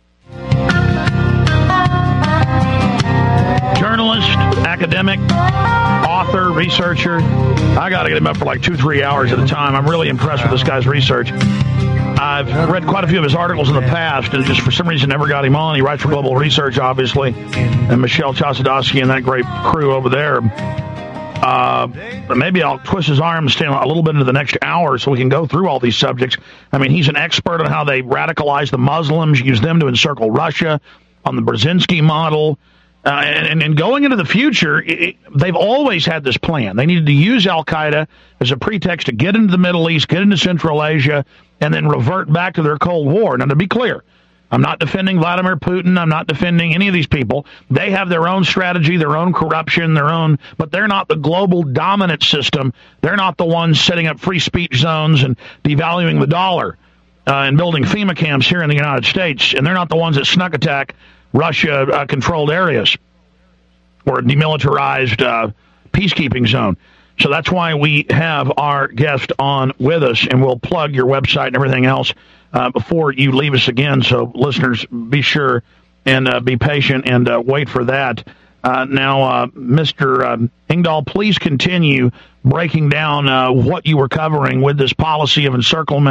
Journalist, academic, author, researcher. I got to get him up for like 2-3 hours at a time. I'm really impressed with this guy's research. I've read quite a few of his articles in the past, and just for some reason never got him on. He writes for Global Research, obviously, and Michelle Chossudovsky and that great crew over there. But maybe I'll twist his arm and stay a little bit into the next hour so we can go through all these subjects. I mean, he's an expert on how they radicalize the Muslims, use them to encircle Russia, on the Brzezinski model. And going into the future, they've always had this plan. They needed to use al-Qaeda as a pretext to get into the Middle East, get into Central Asia, and then revert back to their Cold War. Now, to be clear, I'm not defending Vladimir Putin. I'm not defending any of these people. They have their own strategy, their own corruption, but they're not the global dominant system. They're not the ones setting up free speech zones and devaluing the dollar and building FEMA camps here in the United States. And they're not the ones that snuck attack Russia-controlled areas or a demilitarized peacekeeping zone. So that's why we have our guest on with us, and we'll plug your website and everything else before you leave us again. So listeners, be sure and be patient and wait for that. Now, Mr. Engdahl, please continue breaking down what you were covering with this policy of encirclement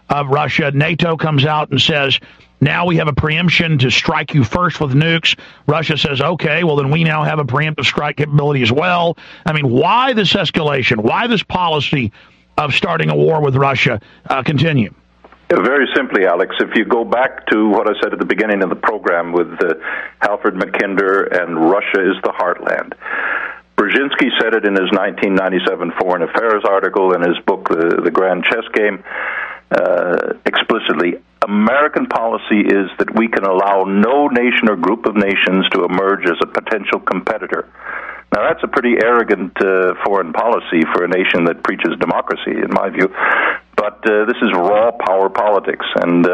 of Russia. NATO comes out and says, now we have a preemption to strike you first with nukes. Russia says, okay, well, then we now have a preemptive strike capability as well. I mean, why this escalation? Why this policy of starting a war with Russia continue? Very simply, Alex, if you go back to what I said at the beginning of the program with Halford Mackinder and Russia is the heartland. Brzezinski said it in his 1997 Foreign Affairs article, in his book, The Grand Chess Game, explicitly. American policy is that we can allow no nation or group of nations to emerge as a potential competitor. Now, that's a pretty arrogant foreign policy for a nation that preaches democracy, in my view. But this is raw power politics, and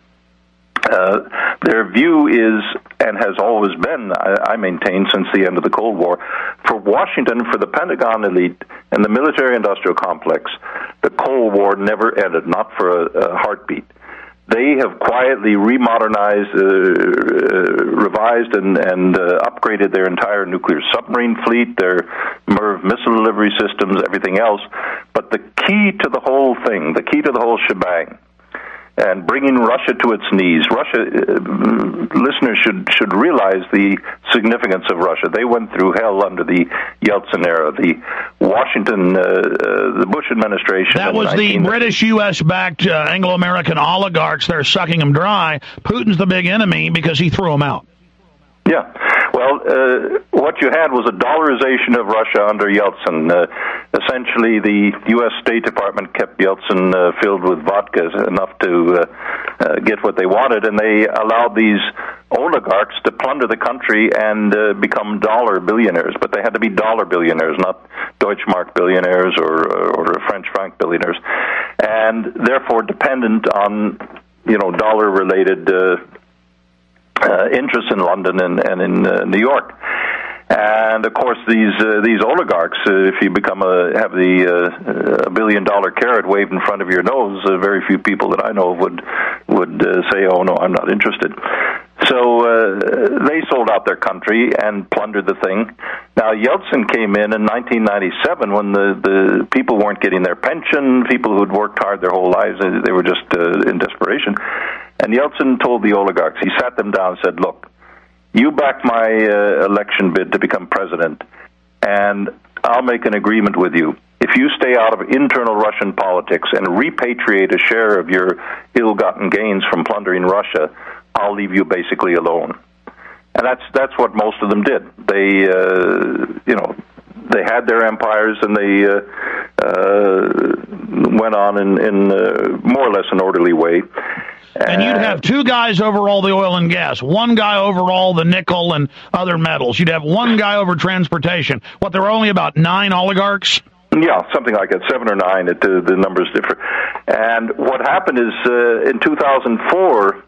their view is, and has always been, I maintain since the end of the Cold War, for Washington, for the Pentagon elite, and the military-industrial complex, the Cold War never ended, not for a heartbeat. They have quietly remodernized, revised, and upgraded their entire nuclear submarine fleet, their MIRV missile delivery systems, everything else. But the key to the whole thing, the key to the whole shebang, and bringing Russia to its knees. Russia, listeners should realize the significance of Russia. They went through hell under the Yeltsin era. The Washington, the Bush administration. That was the British, U.S.-backed Anglo-American oligarchs. They're sucking them dry. Putin's the big enemy because he threw them out. Yeah. Well, what you had was a dollarization of Russia under Yeltsin. Essentially, the U.S. State Department kept Yeltsin filled with vodka enough to get what they wanted, and they allowed these oligarchs to plunder the country and become dollar billionaires. But they had to be dollar billionaires, not Deutschmark billionaires or French franc billionaires, and therefore dependent on, dollar-related interests in London and in New York. And of course, these oligarchs, if you have the $1 billion carrot waved in front of your nose, very few people that I know of would say, "Oh no, I'm not interested." So they sold out their country and plundered the thing. Now Yeltsin came in 1997 when the people weren't getting their pension. People who'd worked hard their whole lives, they were just in desperation. And Yeltsin told the oligarchs, he sat them down and said, "Look, you back my election bid to become president, and I'll make an agreement with you. If you stay out of internal Russian politics and repatriate a share of your ill-gotten gains from plundering Russia, I'll leave you basically alone." And that's what most of them did. They, they had their empires, and they went on in more or less an orderly way. And you'd have two guys over all the oil and gas, one guy over all the nickel and other metals. You'd have one guy over transportation. There were only about 9 oligarchs? Yeah, something like that, 7 or 9. The numbers differ. And what happened is in 2004,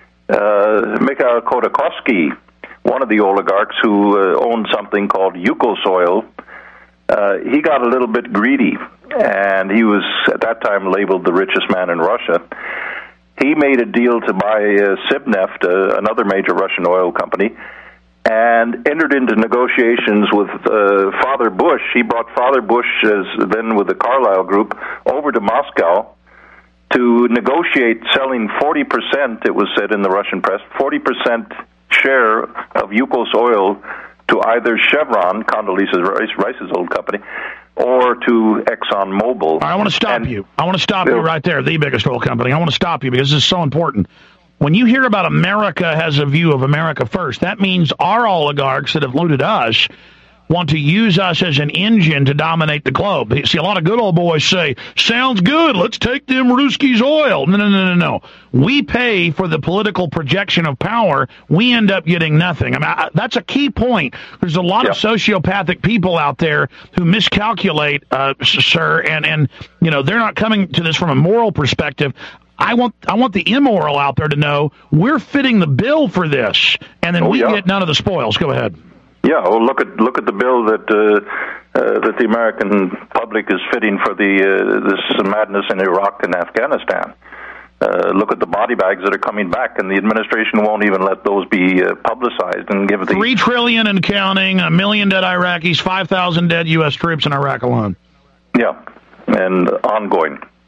Mikhail Khodorkovsky, one of the oligarchs who owned something called Yukosoil, he got a little bit greedy, and he was at that time labeled the richest man in Russia. He made a deal to buy Sibneft, another major Russian oil company, and entered into negotiations with Father Bush. He brought Father Bush, then with the Carlyle Group, over to Moscow to negotiate selling 40%, it was said in the Russian press, 40% share of Yukos oil to either Chevron, Condoleezza Rice's old company, or to ExxonMobil. I want to stop you. I want to stop you right there, the biggest oil company. I want to stop you because this is so important. When you hear about America has a view of America first, that means our oligarchs that have looted us want to use us as an engine to dominate the globe. See, a lot of good old boys say, sounds good, let's take them Ruskies' oil. No. We pay for the political projection of power. We end up getting nothing. I mean, that's a key point. There's a lot of sociopathic people out there who miscalculate, sir, and they're not coming to this from a moral perspective. I want the immoral out there to know we're fitting the bill for this, and then we get none of the spoils. Go ahead. Yeah, well, look at the bill that the American public is fitting for this madness in Iraq and Afghanistan. Look at the body bags that are coming back, and the administration won't even let those be publicized and give the $3 trillion and counting, 1 million dead Iraqis, 5,000 dead U.S. troops in Iraq alone. Yeah, and ongoing.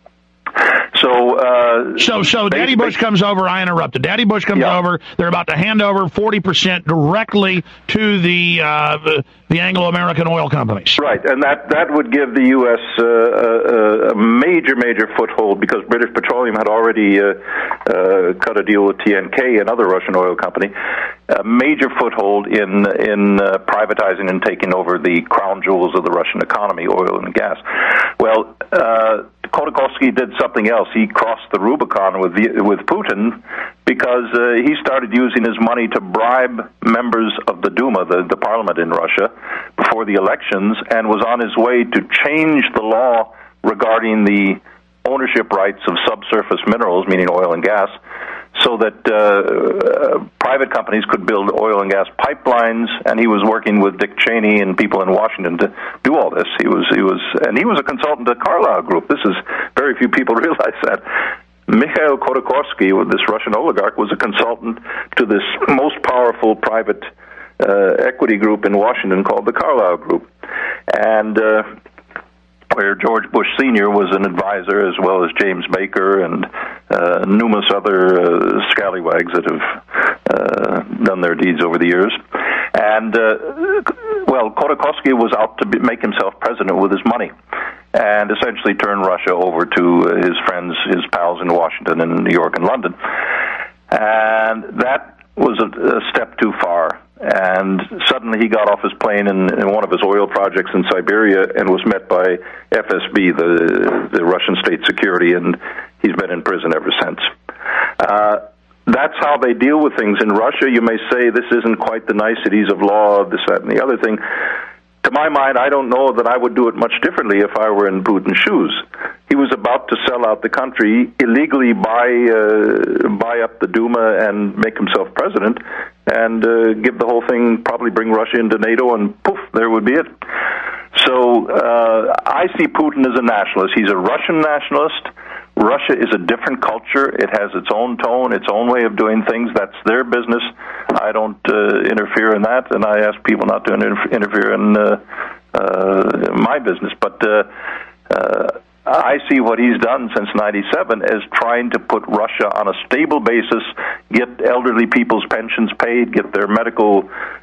So Daddy Bush comes over. I interrupted. Daddy Bush comes over. They're about to hand over 40% directly to the Anglo-American oil companies. Right, and that would give the U.S. A major foothold, because British Petroleum had already cut a deal with TNK, another Russian oil company. A major foothold in privatizing and taking over the crown jewels of the Russian economy, oil and gas. Well, Khodorkovsky did something else. He crossed the Rubicon with Putin, because he started using his money to bribe members of the Duma, the parliament in Russia, before the elections, and was on his way to change the law regarding the ownership rights of subsurface minerals, meaning oil and gas, so that private companies could build oil and gas pipelines. And he was working with Dick Cheney and people in Washington to do all this. He was a consultant to Carlyle Group. This is, very few people realize that. Mikhail Khodorkovsky, this Russian oligarch, was a consultant to this most powerful private equity group in Washington called the Carlyle Group, and where George Bush Sr. was an advisor, as well as James Baker and numerous other scallywags that have done their deeds over the years. And, Khodorkovsky was out to make himself president with his money, and essentially turn Russia over to his friends, his pals in Washington and New York and London. And that was a step too far. And suddenly he got off his plane in one of his oil projects in Siberia and was met by FSB, the Russian state security, and he's been in prison ever since. That's how they deal with things in Russia. You may say this isn't quite the niceties of law, this, that, and the other thing. To my mind, I don't know that I would do it much differently if I were in Putin's shoes. He was about to sell out the country, illegally buy up the Duma and make himself president, and give the whole thing, probably bring Russia into NATO, and poof, there would be it. So I see Putin as a nationalist. He's a Russian nationalist. Russia is a different culture. It has its own tone, its own way of doing things. That's their business. I don't interfere in that, and I ask people not to interfere in my business. But I see what he's done since '97 as trying to put Russia on a stable basis, get elderly people's pensions paid, get their medical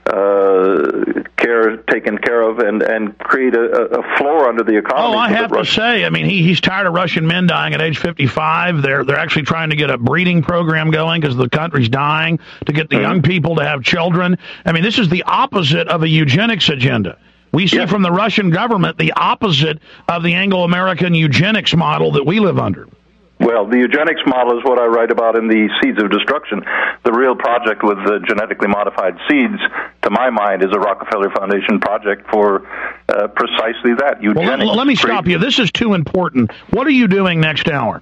care taken care of, and create a floor under the economy. Oh, I have to say, I mean, he's tired of Russian men dying at age 55. They're actually trying to get a breeding program going because the country's dying, to get the young people to have children. I mean, this is the opposite of a eugenics agenda. We see from the Russian government the opposite of the Anglo-American eugenics model that we live under. Well, the eugenics model is what I write about in the Seeds of Destruction. The real project with the genetically modified seeds, to my mind, is a Rockefeller Foundation project for precisely that, eugenics. Well, let me stop you. This is too important. What are you doing next hour?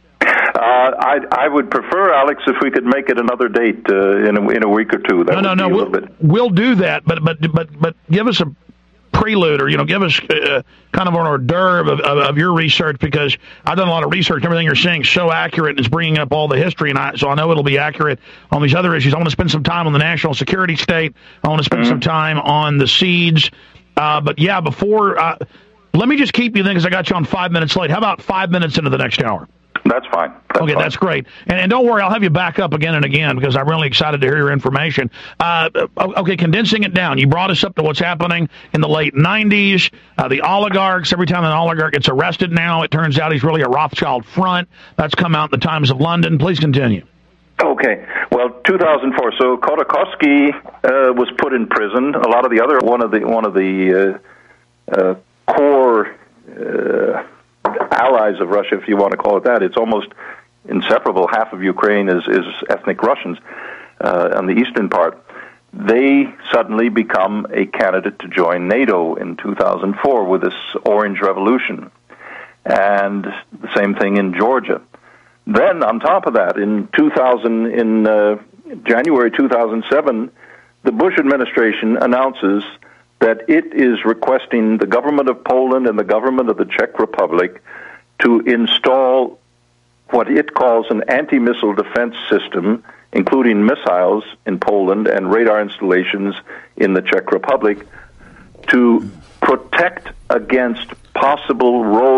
I would prefer, Alex, if we could make it another date in a week or two. That we'll do that, but give us a prelude, or give us kind of an hors d'oeuvre of your research, because I've done a lot of research. Everything you're saying is so accurate, and it's bringing up all the history, so I know it'll be accurate on these other issues. I want to spend some time on the national security state. I want to spend some time on the seeds. But yeah, before let me just keep you then, because I got you on 5 minutes late. How about 5 minutes into the next hour? That's fine. That's great. And don't worry, I'll have you back up again and again, because I'm really excited to hear your information. Okay, condensing it down, you brought us up to what's happening in the late 90s. The oligarchs, every time an oligarch gets arrested now, it turns out he's really a Rothschild front. That's come out in the Times of London. Please continue. Okay. Well, 2004. So Khodorkovsky was put in prison. A lot of the other one of the core allies of Russia, if you want to call it that. It's almost inseparable. Half of Ukraine is ethnic Russians on the eastern part. They suddenly become a candidate to join NATO in 2004 with this Orange Revolution, and the same thing in Georgia. Then, on top of that, in January 2007, the Bush administration announces that it is requesting the government of Poland and the government of the Czech Republic to install what it calls an anti-missile defense system, including missiles in Poland and radar installations in the Czech Republic, to protect against possible rogue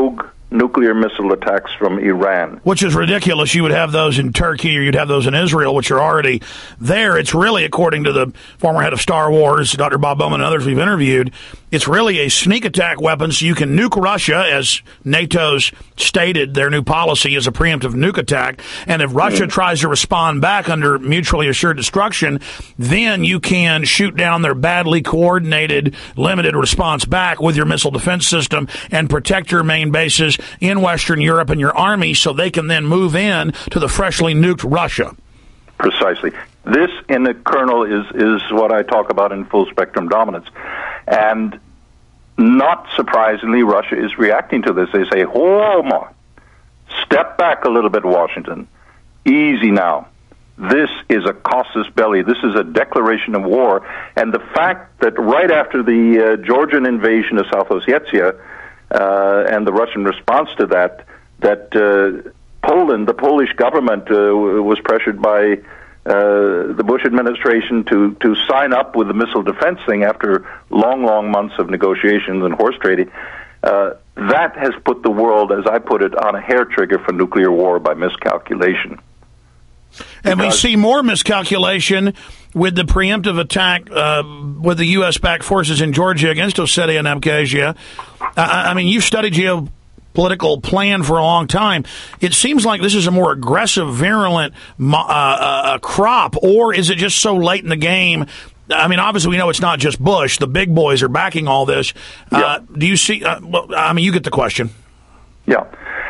nuclear missile attacks from Iran. Which is ridiculous. You would have those in Turkey or you'd have those in Israel, which are already there. It's really, according to the former head of Star Wars, Dr. Bob Bowman, and others we've interviewed, it's really a sneak attack weapon, so you can nuke Russia, as NATO's stated their new policy is a preemptive nuke attack. And if Russia tries to respond back under mutually assured destruction, then you can shoot down their badly coordinated, limited response back with your missile defense system and protect your main bases in Western Europe and your army so they can then move in to the freshly nuked Russia. Precisely. This, in the kernel, is what I talk about in full spectrum dominance. And not surprisingly, Russia is reacting to this. They say, hold on, step back a little bit, Washington. Easy now. This is a casus belli. This is a declaration of war. And the fact that right after the Georgian invasion of South Ossetia and the Russian response to that Poland, the Polish government, was pressured by the Bush administration to sign up with the missile defense thing after long months of negotiations and horse trading. That has put the world, as I put it, on a hair trigger for nuclear war by miscalculation. And we see more miscalculation with the preemptive attack with the U.S.-backed forces in Georgia against Ossetia and Abkhazia. I mean, you've studied geopolitical plan for a long time. It seems like this is a more aggressive, virulent crop, or is it just so late in the game? I mean, obviously, we know it's not just Bush. The big boys are backing all this. Yeah. Do you see? Well, I mean, you get the question. Yeah.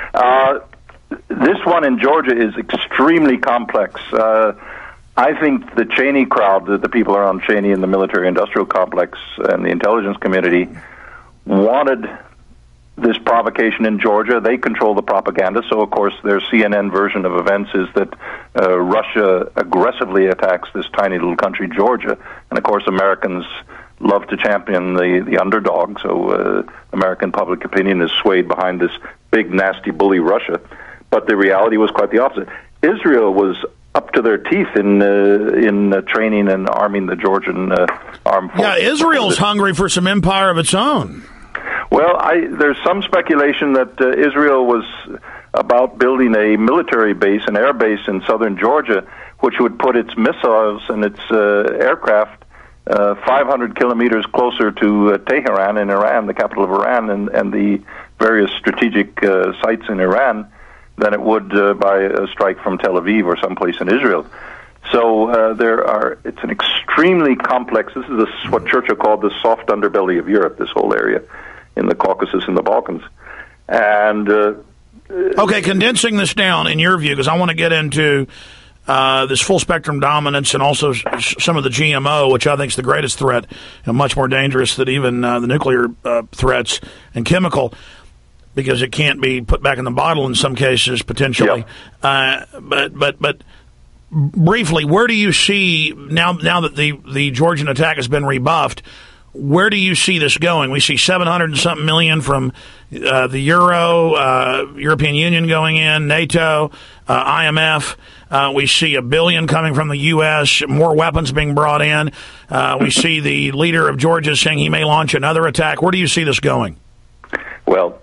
This one in Georgia is extremely complex. I think the Cheney crowd, the people around Cheney in the military-industrial complex and the intelligence community, wanted this provocation in Georgia. They control the propaganda, so of course their CNN version of events is that Russia aggressively attacks this tiny little country, Georgia, and of course Americans love to champion the underdog, so American public opinion is swayed behind this big, nasty bully Russia. But the reality was quite the opposite. Israel was up to their teeth in training and arming the Georgian armed forces. Yeah, Israel's hungry for some empire of its own. Well, there's some speculation that Israel was about building a military base, an air base in southern Georgia, which would put its missiles and its aircraft 500 kilometers closer to Tehran in Iran, the capital of Iran, and the various strategic sites in Iran, than it would by a strike from Tel Aviv or someplace in Israel. So it's an extremely complex, this is what Churchill called the soft underbelly of Europe, this whole area in the Caucasus and the Balkans. And okay, condensing this down in your view, because I want to get into this full spectrum dominance and also some of the GMO, which I think is the greatest threat, and much more dangerous than even the nuclear threats and chemical, because it can't be put back in the bottle in some cases, potentially. Yeah. But briefly, where do you see, now that the Georgian attack has been rebuffed, where do you see this going? We see 700 and something million from the European Union going in, NATO, IMF. We see $1 billion coming from the U.S., more weapons being brought in. We see the leader of Georgia saying he may launch another attack. Where do you see this going? Well,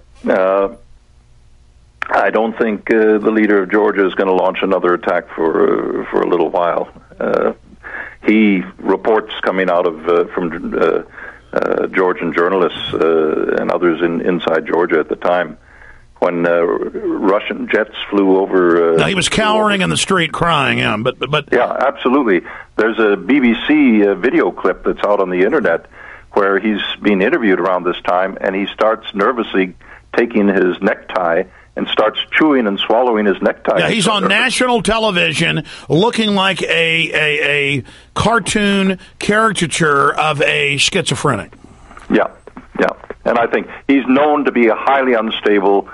I don't think the leader of Georgia is going to launch another attack for a little while. He reports coming out of from Georgian journalists and others inside Georgia at the time when Russian jets flew over. He was cowering in the street, crying. Yeah, but yeah, absolutely. There's a BBC video clip that's out on the internet where he's being interviewed around this time, and he starts nervously taking his necktie and starts chewing and swallowing his necktie. Yeah, he's on national television looking like a cartoon caricature of a schizophrenic. Yeah. And I think he's known to be a highly unstable,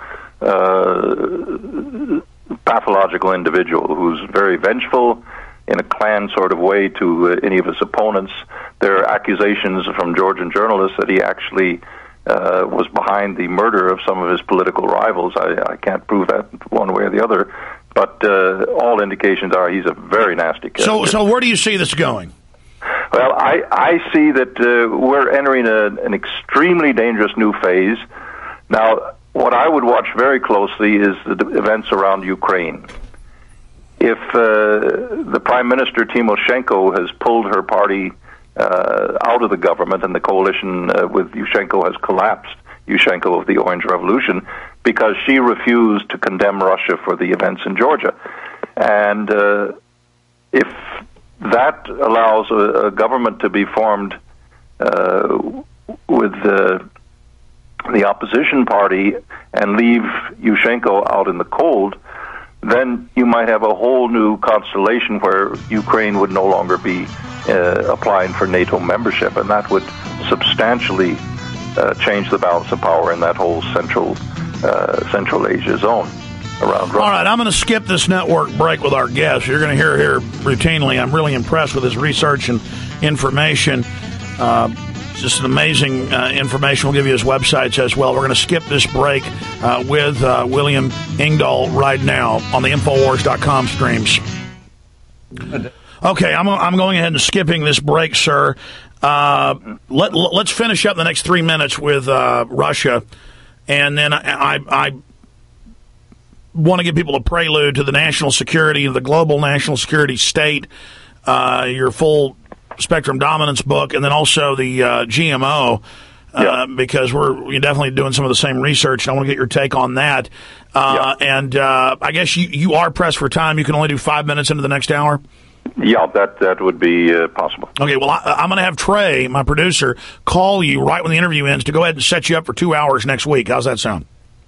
pathological individual who's very vengeful in a clan sort of way to any of his opponents. There are accusations from Georgian journalists that he actually was behind the murder of some of his political rivals. I can't prove that one way or the other, but all indications are he's a very nasty character. So where do you see this going? Well, I see that we're entering an extremely dangerous new phase. Now, what I would watch very closely is the events around Ukraine. If the Prime Minister Tymoshenko has pulled her party out of the government and the coalition with Yushchenko has collapsed, Yushchenko of the Orange Revolution, because she refused to condemn Russia for the events in Georgia. And if that allows a government to be formed with the opposition party and leave Yushchenko out in the cold, then you might have a whole new constellation where Ukraine would no longer be applying for NATO membership, and that would substantially change the balance of power in that whole Central Asia zone around Russia. All right, I'm going to skip this network break with our guest. You're going to hear here routinely. I'm really impressed with his research and information. Just an amazing information. We'll give you his websites as well. We're going to skip this break with William Engdahl right now on the Infowars.com streams. Okay, I'm going ahead and skipping this break, sir. Let's finish up the next 3 minutes with Russia, and then I want to give people a prelude to the national security, the global national security state, your full spectrum dominance book, and then also the GMO, because we're definitely doing some of the same research, and I want to get your take on that. And I guess you are pressed for time. You can only do 5 minutes into the next hour. Yeah, that would be possible. Okay, well, I'm going to have Trey, my producer, call you right when the interview ends to go ahead and set you up for 2 hours next week. How's that sound?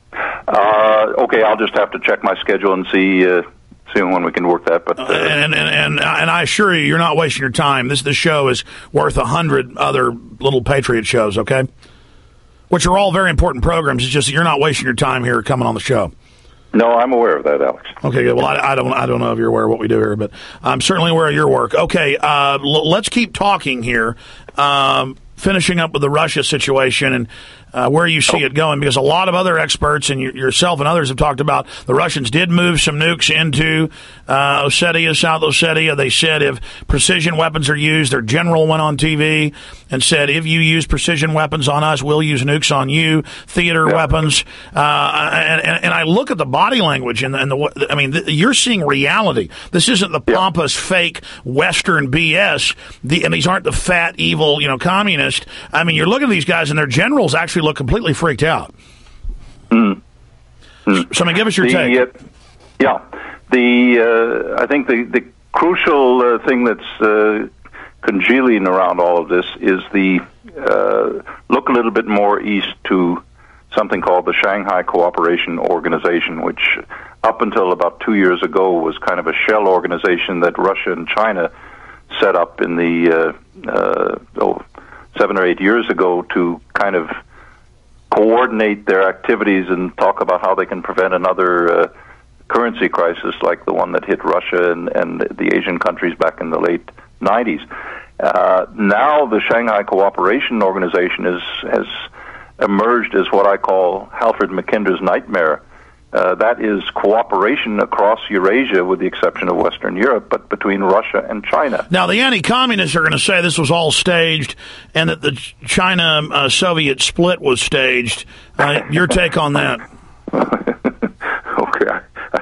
Okay, I'll just have to check my schedule and see when we can work that. But and I assure you, you're not wasting your time. This show is worth 100 other little Patriot shows, okay? Which are all very important programs. It's just that you're not wasting your time here coming on the show. No, I'm aware of that, Alex. Okay, good. Well, I don't know if you're aware of what we do here, but I'm certainly aware of your work. Okay, let's keep talking here. Finishing up with the Russia situation and where you see it going, because a lot of other experts and yourself and others have talked about the Russians did move some nukes into Ossetia, South Ossetia. They said if precision weapons are used, their general went on TV and said, if you use precision weapons on us, we'll use nukes on you, theater weapons. And I look at the body language and you're seeing reality. This isn't the pompous, fake Western BS. And these aren't the fat, evil, communists. I mean, you're looking at these guys and their generals actually look completely freaked out. So, give us your take. I think the crucial thing that's congealing around all of this is look a little bit more east to something called the Shanghai Cooperation Organization, which up until about 2 years ago was kind of a shell organization that Russia and China set up in the 7 or 8 years ago to kind of coordinate their activities and talk about how they can prevent another currency crisis like the one that hit Russia and the Asian countries back in the late 90s. Now the Shanghai Cooperation Organization has emerged as what I call Alfred Mackinder's nightmare. That is cooperation across Eurasia, with the exception of Western Europe, but between Russia and China. Now, the anti-communists are going to say this was all staged and that the China-Soviet split was staged. Your take on that? Okay.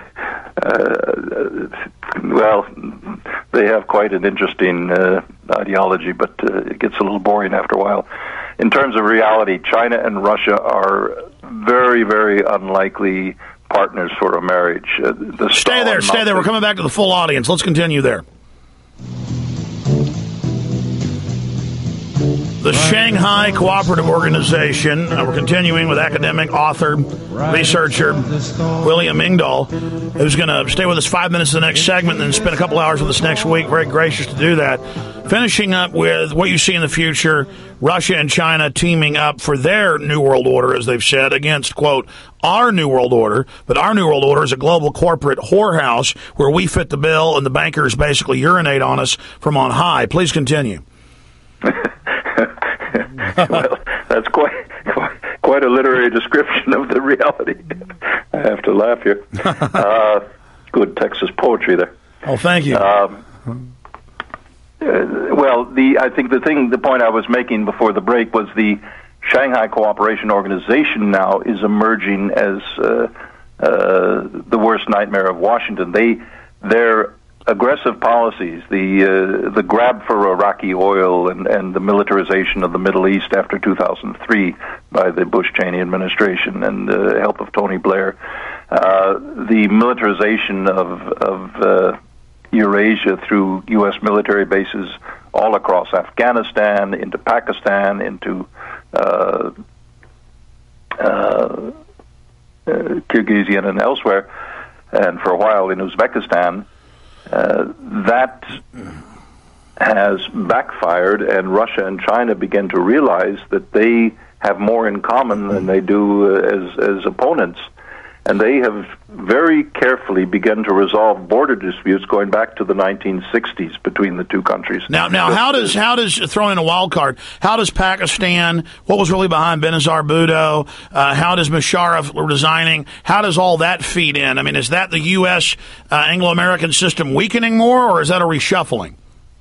Well, they have quite an interesting ideology, but it gets a little boring after a while. In terms of reality, China and Russia are very, very unlikely partners for a marriage. Stay there. We're coming back to the full audience. Let's continue there. The Shanghai Cooperative Organization, we're continuing with academic, author, researcher William Engdahl, who's going to stay with us 5 minutes in the next segment and then spend a couple hours with us next week. Very gracious to do that. Finishing up with what you see in the future, Russia and China teaming up for their New World Order, as they've said, against, quote, our New World Order. But our New World Order is a global corporate whorehouse where we fit the bill and the bankers basically urinate on us from on high. Please continue. Well, that's quite a literary description of the reality. I have to laugh here. Good Texas poetry there. Oh, thank you. I think the point I was making before the break was the Shanghai Cooperation Organization now is emerging as the worst nightmare of Washington. Their aggressive policies, the grab for Iraqi oil and the militarization of the Middle East after 2003 by the Bush-Cheney administration and the help of Tony Blair, the militarization of Eurasia through U.S. military bases all across Afghanistan, into Pakistan, into Kyrgyzstan and elsewhere, and for a while in Uzbekistan, that has backfired, and Russia and China begin to realize that they have more in common than they do as opponents. And they have very carefully begun to resolve border disputes going back to the 1960s between the two countries. Now, how does throwing in a wild card? How does Pakistan? What was really behind Benazir Bhutto? How does Musharraf resigning? How does all that feed in? I mean, is that the U.S. Anglo-American system weakening more, or is that a reshuffling?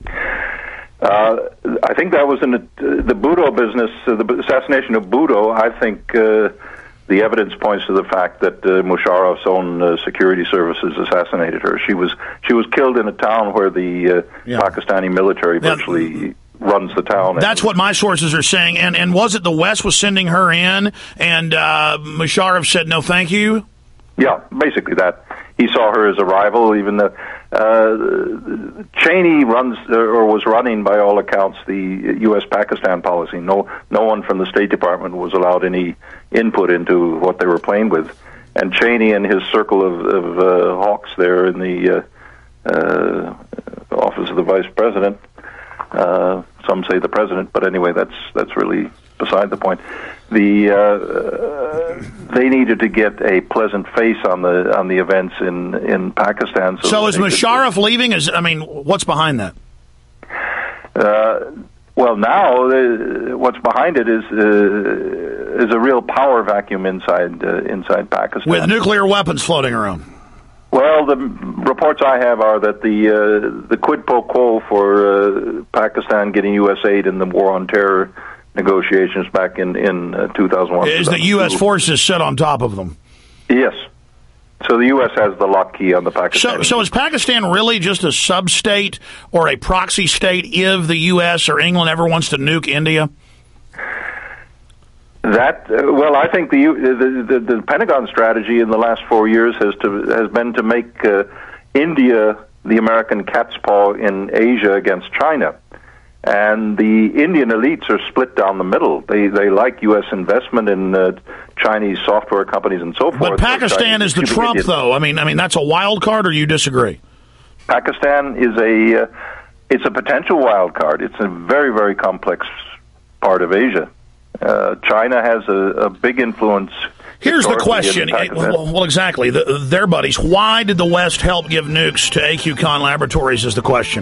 I think that was in the Bhutto business, the assassination of Bhutto. I think. The evidence points to the fact that Musharraf's own security services assassinated her. She was killed in a town where the Pakistani military virtually runs the town. That's what my sources are saying. And was it the West was sending her in, and Musharraf said no, thank you? Yeah, basically that. He saw her as a rival. Even the Cheney was running, by all accounts, the U.S.-Pakistan policy. No one from the State Department was allowed any input into what they were playing with. And Cheney and his circle of hawks there in the office of the vice president, some say the president, but anyway, that's really beside the point. They needed to get a pleasant face on the events in Pakistan. So is Musharraf leaving? What's behind that? Well, now what's behind it is a real power vacuum inside Pakistan, with nuclear weapons floating around. Well, the reports I have are that the quid pro quo for Pakistan getting U.S. aid in the war on terror negotiations back in 2001 is that U.S. forces sit on top of them. Yes. So the U.S. has the lock key on the Pakistan. So is Pakistan really just a sub-state or a proxy state if the U.S. or England ever wants to nuke India? Well, I think the Pentagon strategy in the last 4 years has been to make India the American cat's paw in Asia against China. And the Indian elites are split down the middle. They like U.S. investment in Chinese software companies and so forth. But Pakistan is the Trump, though. I mean, that's a wild card, or you disagree? Pakistan is it's a potential wild card. It's a very, very complex part of Asia. China has a big influence. Here's the question. Well, exactly. Their buddies. Why did the West help give nukes to AQCon Laboratories is the question.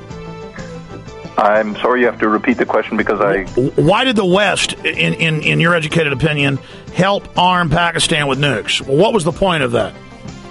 I'm sorry, you have to repeat the question because Why did the West, in your educated opinion, help arm Pakistan with nukes? Well, what was the point of that?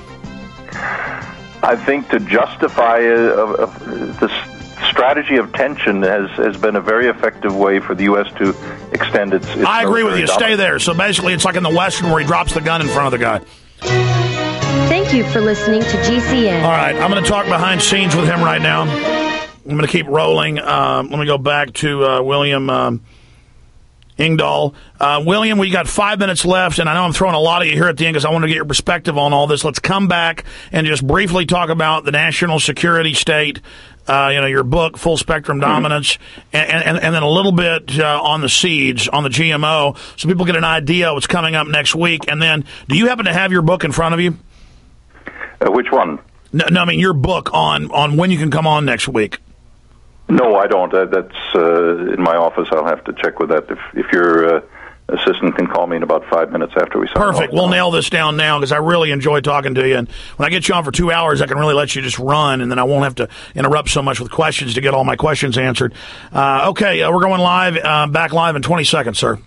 I think to justify the strategy of tension has been a very effective way for the U.S. to extend its I agree with you. Stay there. So basically, it's like in the Western where he drops the gun in front of the guy. Thank you for listening to GCN. All right, I'm going to talk behind scenes with him right now. I'm going to keep rolling. Let me go back to William Engdahl. William, we got 5 minutes left, and I know I'm throwing a lot of you here at the end because I want to get your perspective on all this. Let's come back and just briefly talk about the national security state, your book, Full Spectrum Dominance, and then a little bit on the seeds, on the GMO, so people get an idea of what's coming up next week. And then, do you happen to have your book in front of you? Which one? No, I mean your book on when you can come on next week. No, I don't. That's in my office. I'll have to check with that. If your assistant can call me in about 5 minutes after we sign off. Perfect. We'll nail this down now because I really enjoy talking to you. And when I get you on for 2 hours, I can really let you just run, and then I won't have to interrupt so much with questions to get all my questions answered. Okay, we're going live, back live in 20 seconds, sir.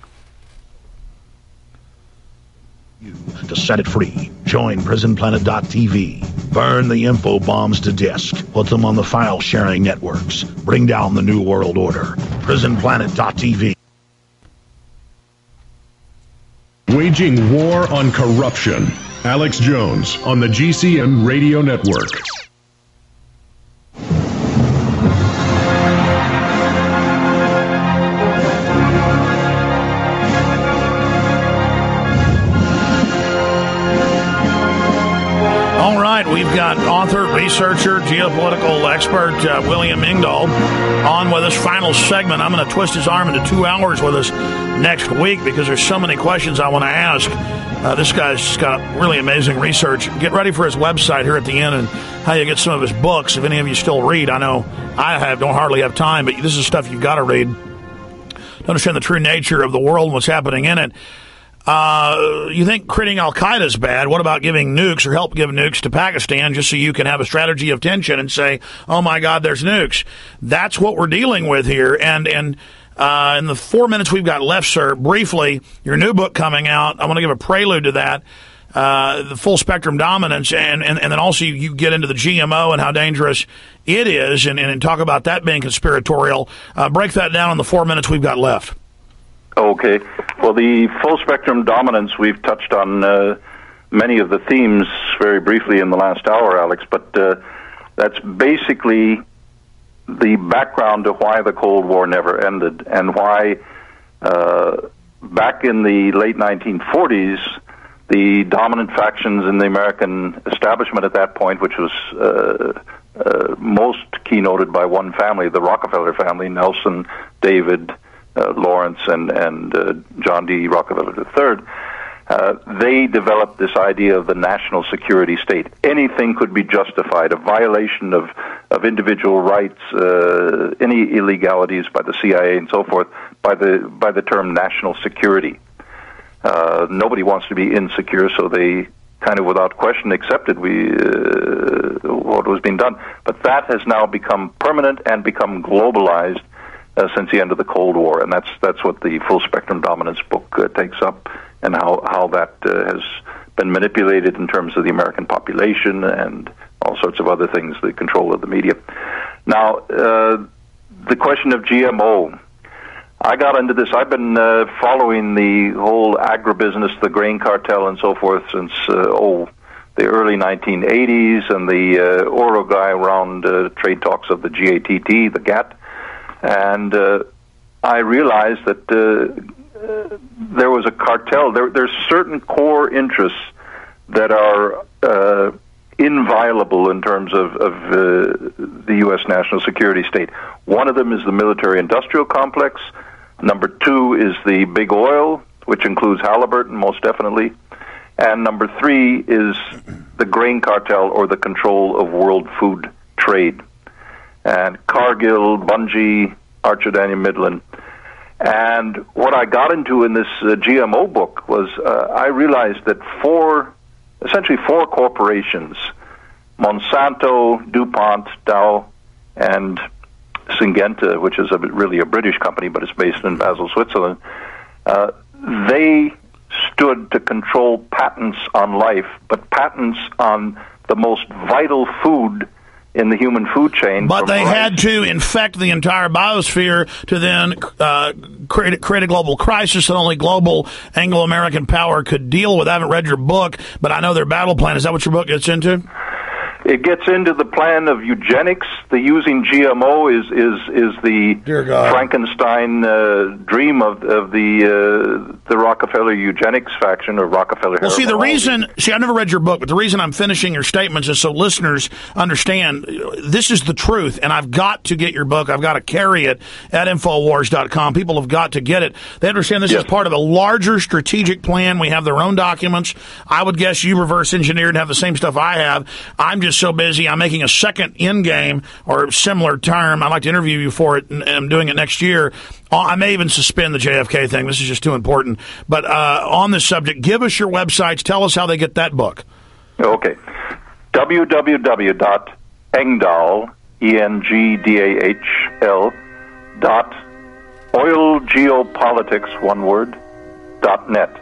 To set it free, join PrisonPlanet.tv. Burn the info bombs to disk. Put them on the file-sharing networks. Bring down the New World Order. PrisonPlanet.tv. Waging war on corruption. Alex Jones on the GCN Radio Network. All right, we've got author, researcher, geopolitical expert William Engdahl on with us. Final segment. I'm going to twist his arm into 2 hours with us next week because there's so many questions I want to ask. This guy's got really amazing research. Get ready for his website here at the end and how you get some of his books. If any of you still read, I know I don't hardly have time, but this is stuff you've got to read to understand the true nature of the world and what's happening in it. You think creating Al-Qaeda is bad. What about giving nukes or help give nukes to Pakistan just so you can have a strategy of tension and say, oh, my God, there's nukes? That's what we're dealing with here. And in the 4 minutes we've got left, sir, briefly, your new book coming out, I want to give a prelude to that, the full spectrum dominance, and then also you get into the GMO and how dangerous it is and talk about that being conspiratorial. Break that down in the 4 minutes we've got left. Okay. Well, the full spectrum dominance, we've touched on many of the themes very briefly in the last hour, Alex, but that's basically the background to why the Cold War never ended and why back in the late 1940s, the dominant factions in the American establishment at that point, which was most keynoted by one family, the Rockefeller family, Nelson, David, Lawrence, and John D. Rockefeller III, they developed this idea of the national security state. Anything could be justified, a violation of individual rights, any illegalities by the CIA and so forth, by the term national security. Nobody wants to be insecure, so they kind of without question accepted what was being done. But that has now become permanent and become globalized since the end of the Cold War, and that's what the Full Spectrum Dominance book takes up, and how that has been manipulated in terms of the American population and all sorts of other things, the control of the media. Now, the question of GMO. I got into this. I've been following the whole agribusiness, the grain cartel and so forth since, the early 1980s and the Uruguay round trade talks of the GATT, the GATT. And I realized that there was a cartel. There's certain core interests that are inviolable in terms of the U.S. national security state. One of them is the military-industrial complex. Number two is the big oil, which includes Halliburton, most definitely. And number three is the grain cartel or the control of world food trade. And Cargill, Bunge, Archer Daniel Midland. And what I got into in this GMO book was I realized that essentially four corporations, Monsanto, DuPont, Dow, and Syngenta, which is really a British company, but it's based in Basel, Switzerland, they stood to control patents on life, but patents on the most vital food in the human food chain. But they had to infect the entire biosphere to then create a global crisis that only global Anglo-American power could deal with. I haven't read your book, but I know their battle plan. Is that what your book gets into? It gets into the plan of eugenics. The using GMO is the Frankenstein dream of the Rockefeller eugenics faction or Rockefeller. Well, see, I never read your book, but the reason I'm finishing your statements is so listeners understand this is the truth, and I've got to get your book. I've got to carry it at Infowars.com. People have got to get it. They understand this is part of a larger strategic plan. We have their own documents. I would guess you reverse engineered and have the same stuff I have. I'm just so busy. I'm making a second in-game or similar term. I'd like to interview you for it, and I'm doing it next year. I may even suspend the JFK thing. This is just too important. But on this subject, give us your websites. Tell us how they get that book. Okay. www.engdahl, ENGDAHL, oilgeopolitics, one word, .net.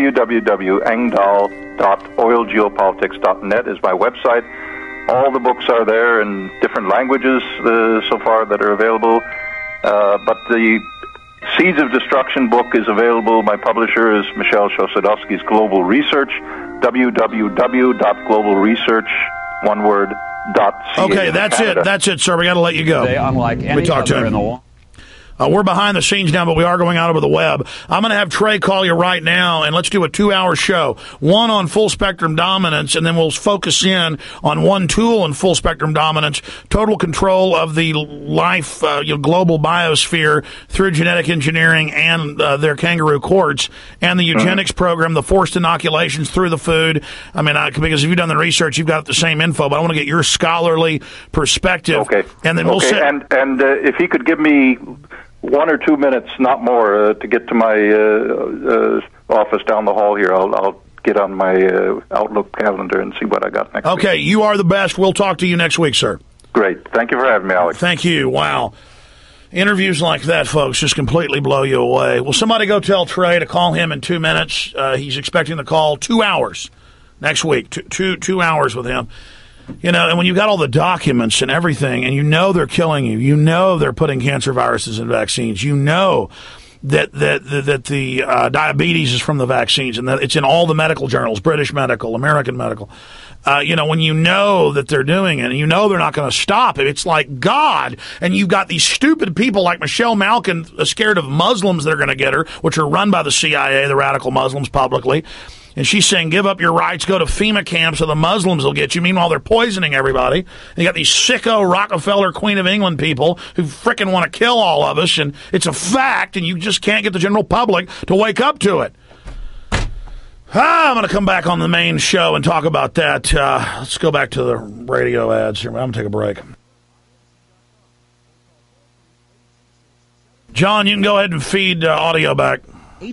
www.engdahl.oilgeopolitics.net is my website. All the books are there in different languages so far that are available. But Seeds of Destruction book is available. My publisher is Michelle Chossudovsky's Global Research, www.globalresearch.ca. Okay, that's it. That's it, sir. We got to let you go. Unlike any other in the world. We're behind the scenes now, but we are going out over the web. I'm going to have Trey call you right now, and let's do a 2-hour show. One on full spectrum dominance, and then we'll focus in on one tool in full spectrum dominance, total control of the life, global biosphere through genetic engineering and their kangaroo courts, and the eugenics program, the forced inoculations through the food. I mean, because if you've done the research, you've got the same info, but I want to get your scholarly perspective. Okay. And then we'll say, and if he could give me 1 or 2 minutes, not more, to get to my office down the hall here. I'll get on my Outlook calendar and see what I got next week. Okay, you are the best. We'll talk to you next week, sir. Great. Thank you for having me, Alex. Thank you. Wow. Interviews like that, folks, just completely blow you away. Will somebody go tell Trey to call him in 2 minutes? He's expecting the call 2 hours next week. Two hours with him. You know, and when you've got all the documents and everything, and you know they're killing you, you know they're putting cancer viruses in vaccines, you know that the diabetes is from the vaccines, and that it's in all the medical journals, British Medical, American Medical. When you know that they're doing it, and you know they're not going to stop it, it's like God. And you've got these stupid people like Michelle Malkin, scared of Muslims that are going to get her, which are run by the CIA, the radical Muslims, publicly. And she's saying, give up your rights, go to FEMA camps, so the Muslims will get you. Meanwhile, they're poisoning everybody. And you got these sicko Rockefeller, Queen of England people who frickin' want to kill all of us. And it's a fact, and you just can't get the general public to wake up to it. I'm going to come back on the main show and talk about that. Let's go back to the radio ads here. I'm going to take a break. John, you can go ahead and feed audio back.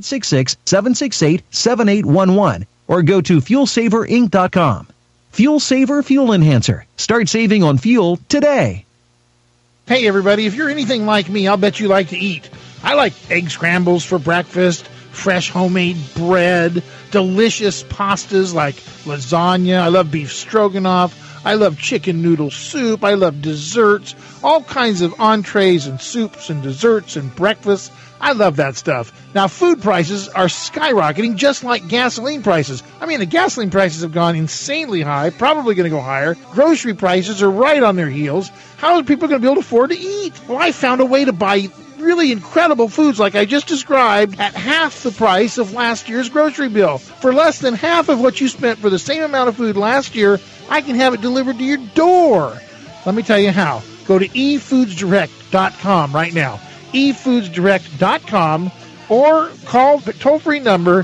866-768-7811 or go to FuelSaverInc.com. Fuel Saver Fuel Enhancer. Start saving on fuel today. Hey everybody, if you're anything like me, I'll bet you like to eat. I like egg scrambles for breakfast, fresh homemade bread, delicious pastas like lasagna. I love beef stroganoff. I love chicken noodle soup. I love desserts, all kinds of entrees and soups and desserts and breakfasts. I love that stuff. Now, food prices are skyrocketing just like gasoline prices. I mean, the gasoline prices have gone insanely high, probably going to go higher. Grocery prices are right on their heels. How are people going to be able to afford to eat? Well, I found a way to buy really incredible foods like I just described at half the price of last year's grocery bill. For less than half of what you spent for the same amount of food last year, I can have it delivered to your door. Let me tell you how. Go to efoodsdirect.com right now. efoodsdirect.com or call the toll-free number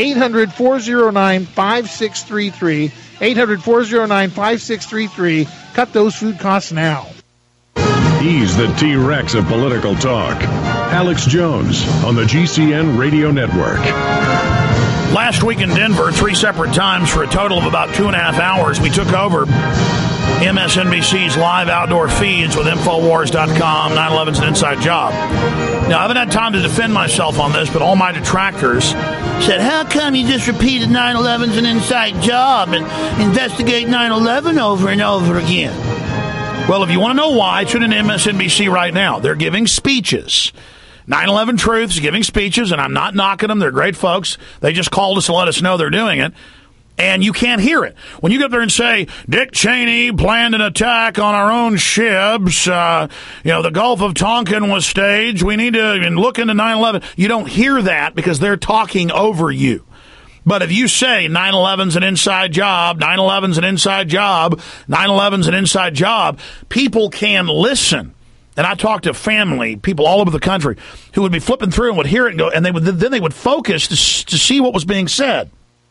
800-409-5633. 800-409-5633. Cut those food costs now. He's the T-Rex of political talk. Alex Jones on the GCN Radio Network. Last week in Denver, 3 separate times for a total of about 2.5 hours, we took over MSNBC's live outdoor feeds with Infowars.com, 9/11's an inside job. Now, I haven't had time to defend myself on this, but all my detractors said, how come you just repeated 9/11's an inside job and investigate 9/11 over and over again? Well, if you want to know why, tune in to MSNBC right now. They're giving speeches. 9/11 Truth's giving speeches, and I'm not knocking them. They're great folks. They just called us to let us know they're doing it. And you can't hear it. When you get up there and say, Dick Cheney planned an attack on our own ships, the Gulf of Tonkin was staged, we need to look into 9/11. You don't hear that because they're talking over you. But if you say 9/11's an inside job, 9/11's an inside job, 9/11's an inside job, people can listen. And I talked to family, people all over the country, who would be flipping through and would hear it and go, and then they would focus to see what was being said.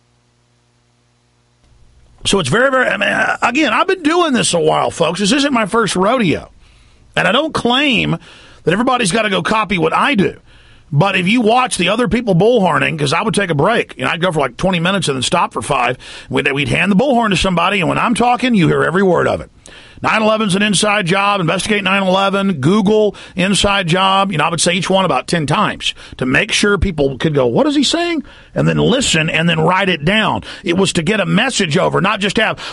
So it's very, very, again, I've been doing this a while, folks. This isn't my first rodeo. And I don't claim that everybody's got to go copy what I do. But if you watch the other people bullhorning, because I would take a break, I'd go for like 20 minutes and then stop for 5. We'd hand the bullhorn to somebody, and when I'm talking, you hear every word of it. 9/11's an inside job. Investigate 9/11. Google inside job. I would say each one about 10 times to make sure people could go, what is he saying? And then listen and then write it down. It was to get a message over, not just have.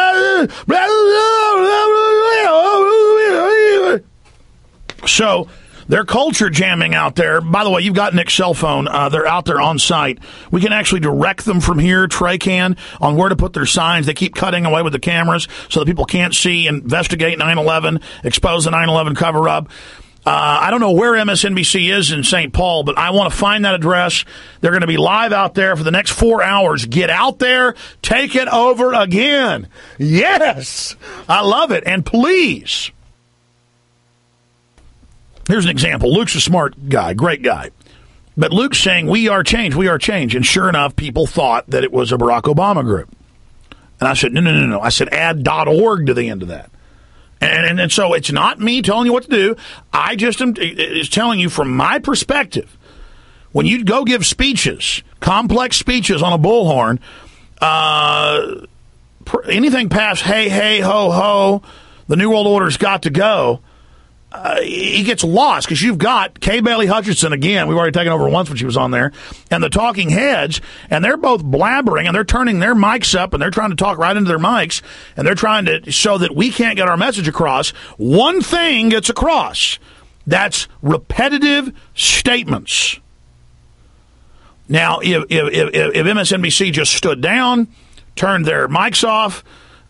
So They're culture jamming out there. By the way, you've got Nick's cell phone. They're out there on site. We can actually direct them from here, Trey can, on where to put their signs. They keep cutting away with the cameras so that people can't see. Investigate 9/11, expose the 9/11 cover-up. I don't know where MSNBC is in St. Paul, but I want to find that address. They're going to be live out there for the next 4 hours. Get out there. Take it over again. Yes. I love it. And please. Here's an example. Luke's a smart guy, great guy. But Luke's saying, we are change, we are change. And sure enough, people thought that it was a Barack Obama group. And I said, no. I said, add .org to the end of that. And so it's not me telling you what to do. I just am is telling you from my perspective. When you go give speeches, complex speeches on a bullhorn, anything past hey, hey, ho, ho, the New World Order's got to go, he gets lost because you've got Kay Bailey Hutchinson again. We've already taken over once when she was on there, and the Talking Heads, and they're both blabbering and they're turning their mics up and they're trying to talk right into their mics and they're trying to show that we can't get our message across. One thing gets across. That's repetitive statements. Now, if MSNBC just stood down, turned their mics off,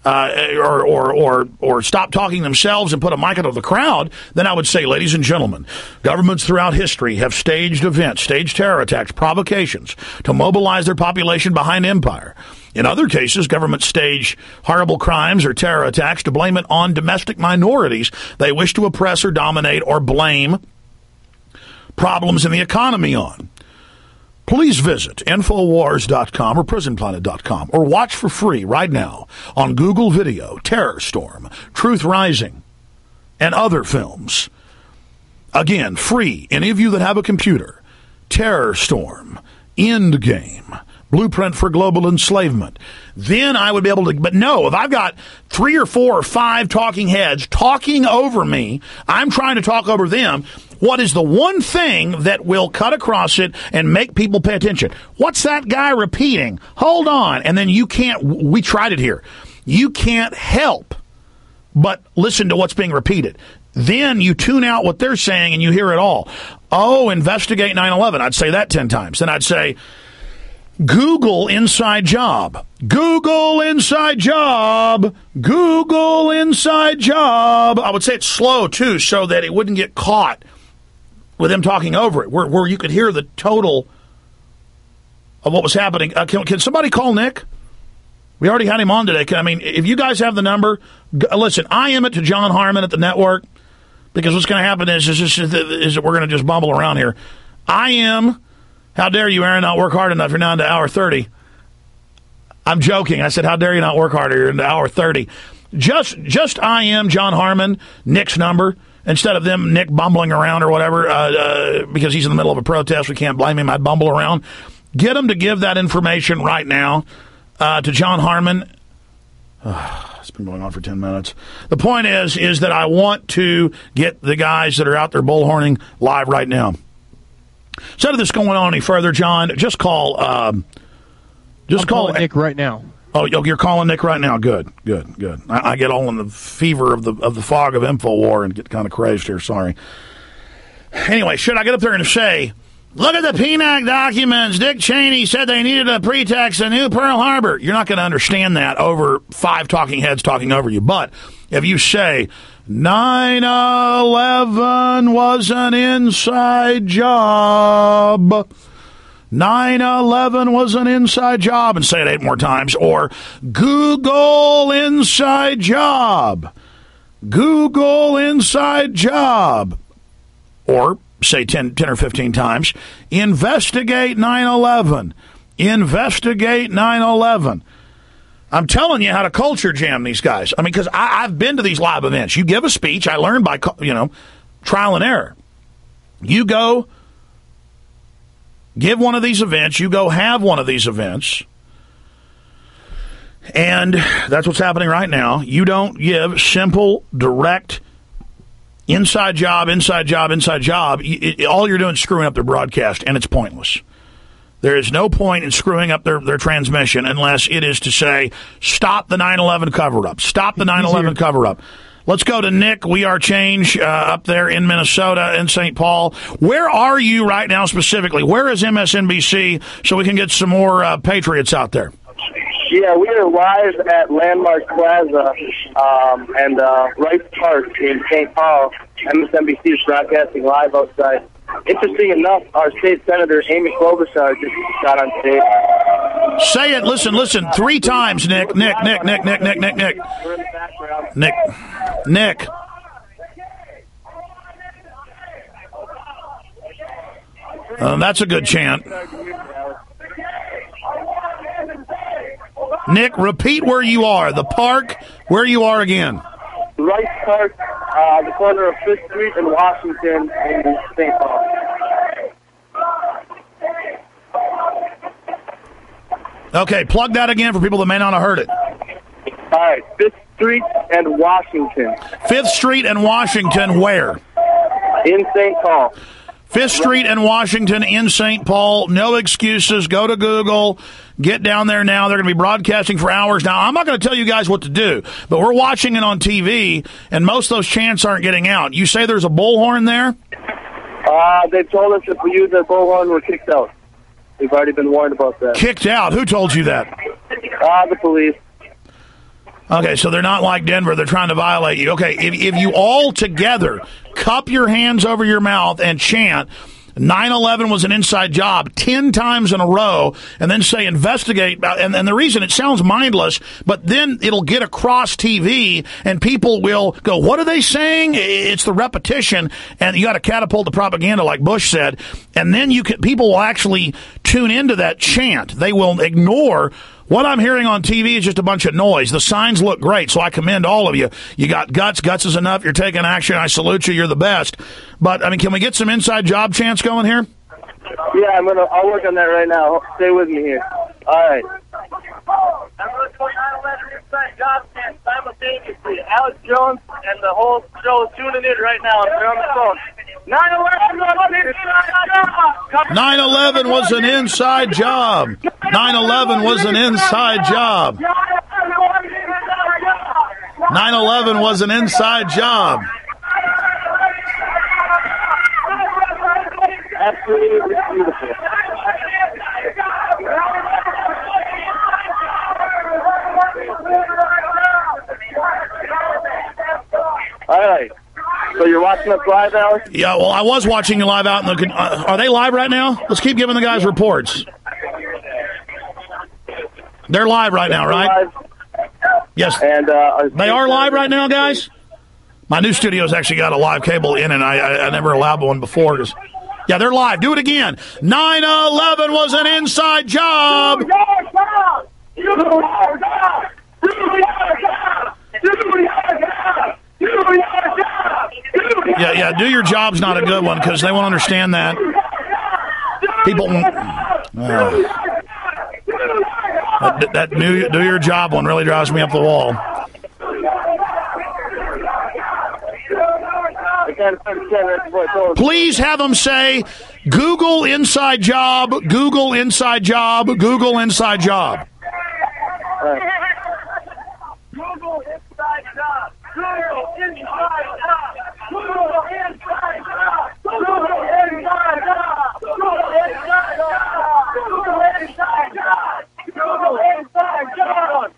or stop talking themselves and put a mic into the crowd, then I would say, ladies and gentlemen, governments throughout history have staged events, staged terror attacks, provocations to mobilize their population behind empire. In other cases, governments stage horrible crimes or terror attacks to blame it on domestic minorities they wish to oppress or dominate or blame problems in the economy on. Please visit Infowars.com or PrisonPlanet.com or watch for free right now on Google Video, Terror Storm, Truth Rising, and other films. Again, free. Any of you that have a computer, Terror Storm, Endgame, Blueprint for Global Enslavement. Then I would be able to, but no, if I've got 3 or 4 or 5 talking heads talking over me, I'm trying to talk over them. What is the one thing that will cut across it and make people pay attention? What's that guy repeating? Hold on. And then you can't, we tried it here. You can't help but listen to what's being repeated. Then you tune out what they're saying and you hear it all. Oh, investigate 9/11. I'd say that 10 times. Then I'd say, Google inside job. Google inside job. Google inside job. I would say it slow, too, so that it wouldn't get caught with them talking over it, where you could hear the total of what was happening. Can somebody call Nick? We already had him on today. I mean, if you guys have the number, listen, I am it to John Harmon at the network, because what's going to happen is that we're going to just bumble around here. I am, how dare you, Aaron, not work hard enough? You're now into hour 30. I'm joking. I said, how dare you not work harder? You're into hour 30. Just I am John Harmon, Nick's number. Instead of them, Nick bumbling around or whatever, because he's in the middle of a protest, we can't blame him. I'd bumble around. Get him to give that information right now to John Harmon. It's been going on for 10 minutes. The point is that I want to get the guys that are out there bullhorning live right now. Instead of this going on any further, John, just call. Just call Nick right now. Oh, you're calling Nick right now. Good. I get all in the fever of the fog of InfoWar and get kind of crazed here. Sorry. Anyway, should I get up there and say, look at the PNAC documents. Dick Cheney said they needed a pretext, a new Pearl Harbor. You're not going to understand that over 5 talking heads talking over you. But if you say 9/11 was an inside job, 9/11 was an inside job, and say it 8 more times, or Google inside job, Google inside job, or say 10 or 15 times, investigate 9/11, investigate 9/11. I'm telling you how to culture jam these guys. I mean, because I've been to these live events. You give a speech. I learned by, trial and error. You go give one of these events. You go have one of these events. And that's what's happening right now. You don't give simple, direct, inside job. All you're doing is screwing up their broadcast, and it's pointless. There is no point in screwing up their transmission unless it is to say, stop the 9/11 cover-up. Stop the 9/11 cover-up. Let's go to Nick. We Are Change up there in Minnesota, in St. Paul. Where are you right now specifically? Where is MSNBC so we can get some more patriots out there? Yeah, we are live at Landmark Plaza and Rice Park in St. Paul. MSNBC is broadcasting live outside. Interesting enough, our state senator, Amy Klobuchar, just got on stage. Say it. Listen. 3 times, Nick. Nick. That's a good chant. Nick, repeat where you are. The park, where you are again. Rice Park, the corner of 5th Street and Washington in St. Paul. Okay, plug that again for people that may not have heard it. All right, 5th Street and Washington. 5th Street and Washington, where? In St. Paul. 5th Street and Washington in St. Paul. No excuses. Go to Google. Get down there now. They're going to be broadcasting for hours. Now, I'm not going to tell you guys what to do, but we're watching it on TV, and most of those chants aren't getting out. You say there's a bullhorn there? They told us if we use their bullhorn, we're kicked out. We've already been warned about that. Kicked out? Who told you that? The police. Okay, so they're not like Denver. They're trying to violate you. Okay, if you all together cup your hands over your mouth and chant, 9/11 was an inside job 10 times in a row, and then say investigate, and the reason it sounds mindless, but then it'll get across TV, and people will go, what are they saying? It's the repetition, and you got to catapult the propaganda, like Bush said, and then people will actually tune into that chant. They will ignore what I'm hearing on TV is just a bunch of noise. The signs look great, so I commend all of you. You got guts. Guts is enough. You're taking action. I salute you. You're the best. But, I mean, can we get some inside job chants going here? Yeah, I'll work on that right now. Stay with me here. All right. Simultaneously, Alex Jones and the whole show is tuning in right now. They're on the phone. 9/11 was an inside job. 9/11 was an inside job. 9/11 was an inside job. Absolutely beautiful. All right. So you're watching us live, Alex? Yeah, well, I was watching you live out in the... are they live right now? Let's keep giving the guys reports. They're live right now, right? Yes. And they are live right now, guys? My new studio's actually got a live cable in, and I never allowed one before. Yeah, they're live. Do it again. 9/11 was an inside job. Yeah, do your job's not a good one because they won't understand that. People won't. That do your job one really drives me up the wall. Please have them say, Google inside job, Google inside job, Google inside job. Google inside job. Google inside job. Google inside job. Google inside job. Google inside job. Google inside job. Google inside job.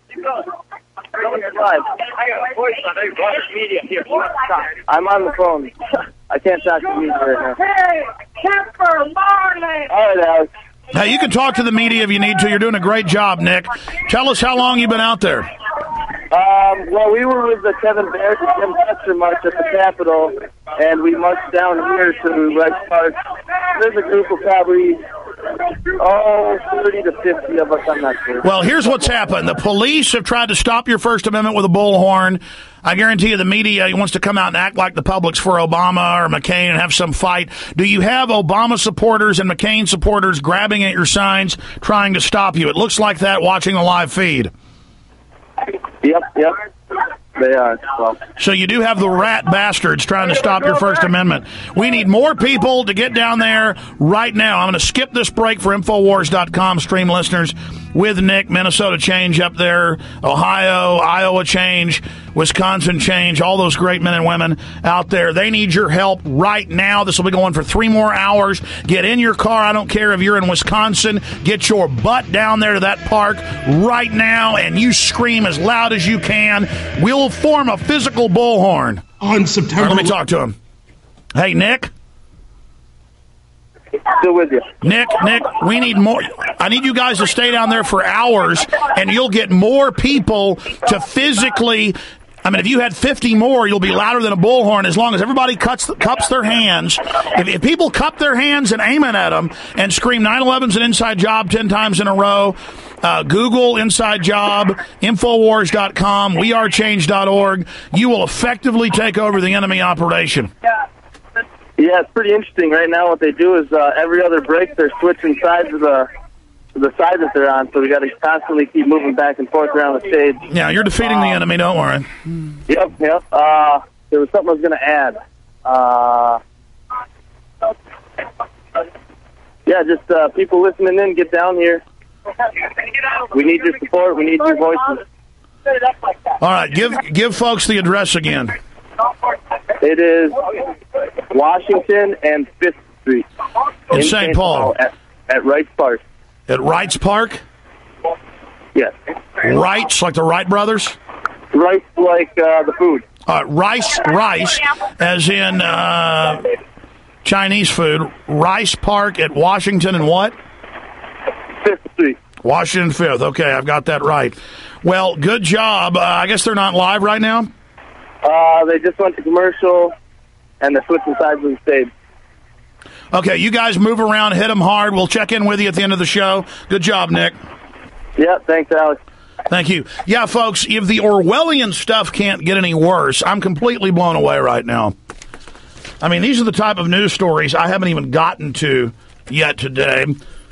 I got a voice on media here. I'm on the phone. I can't talk to media right now. Hey, Kemper Marley. All right, Alex. Now, you can talk to the media if you need to. You're doing a great job, Nick. Tell us how long you've been out there. Well, we were with the Kevin Barrett and Tim Fetzer march at the Capitol, and we marched down here to Rice Park. There's a group of probably, 30 to 50 of us, I'm not sure. Well, here's what's happened. The police have tried to stop your First Amendment with a bullhorn. I guarantee you the media wants to come out and act like the public's for Obama or McCain and have some fight. Do you have Obama supporters and McCain supporters grabbing at your signs, trying to stop you? It looks like that watching the live feed. Yep. They are. Well. So you do have the rat bastards trying to stop your First Amendment. We need more people to get down there right now. I'm going to skip this break for Infowars.com stream listeners. with Nick. Minnesota Change up there, Ohio, Iowa Change, Wisconsin Change, all those great men and women out there. They need your help right now. This will be going for 3 more hours. Get in your car. I don't care if you're in Wisconsin. Get your butt down there to that park right now, and you scream as loud as you can. We'll form a physical bullhorn. On September... Let me talk to him. Hey, Nick? Still with you. Nick, we need more. I need you guys to stay down there for hours, and you'll get more people to physically... I mean, if you had 50 more, you'll be louder than a bullhorn as long as everybody cups their hands. If people cup their hands and aim it at them and scream 9/11's an inside job 10 times in a row, Google inside job, Infowars.com, wearechange.org, you will effectively take over the enemy operation. Yeah, it's pretty interesting. Right now what they do is every other break they're switching sides of the side that they're on, so we got to constantly keep moving back and forth around the stage. Yeah, you're defeating the enemy, don't worry. Yep. There was something I was going to add. Just people listening in, get down here. We need your support. We need your voices. All right, give folks the address again. It is Washington and 5th Street. In St. Paul. At Wrights Park. At Wrights Park? Yes. Wrights, like the Wright brothers? Rice like the food. Rice, as in Chinese food. Rice Park at Washington and what? 5th Street. Washington 5th. Okay, I've got that right. Well, good job. I guess they're not live right now? They just went to commercial, and they're switching sides of the stage. Okay, you guys move around, hit them hard. We'll check in with you at the end of the show. Good job, Nick. Yeah, thanks, Alex. Thank you. Yeah, folks, if the Orwellian stuff can't get any worse, I'm completely blown away right now. I mean, these are the type of news stories I haven't even gotten to yet today.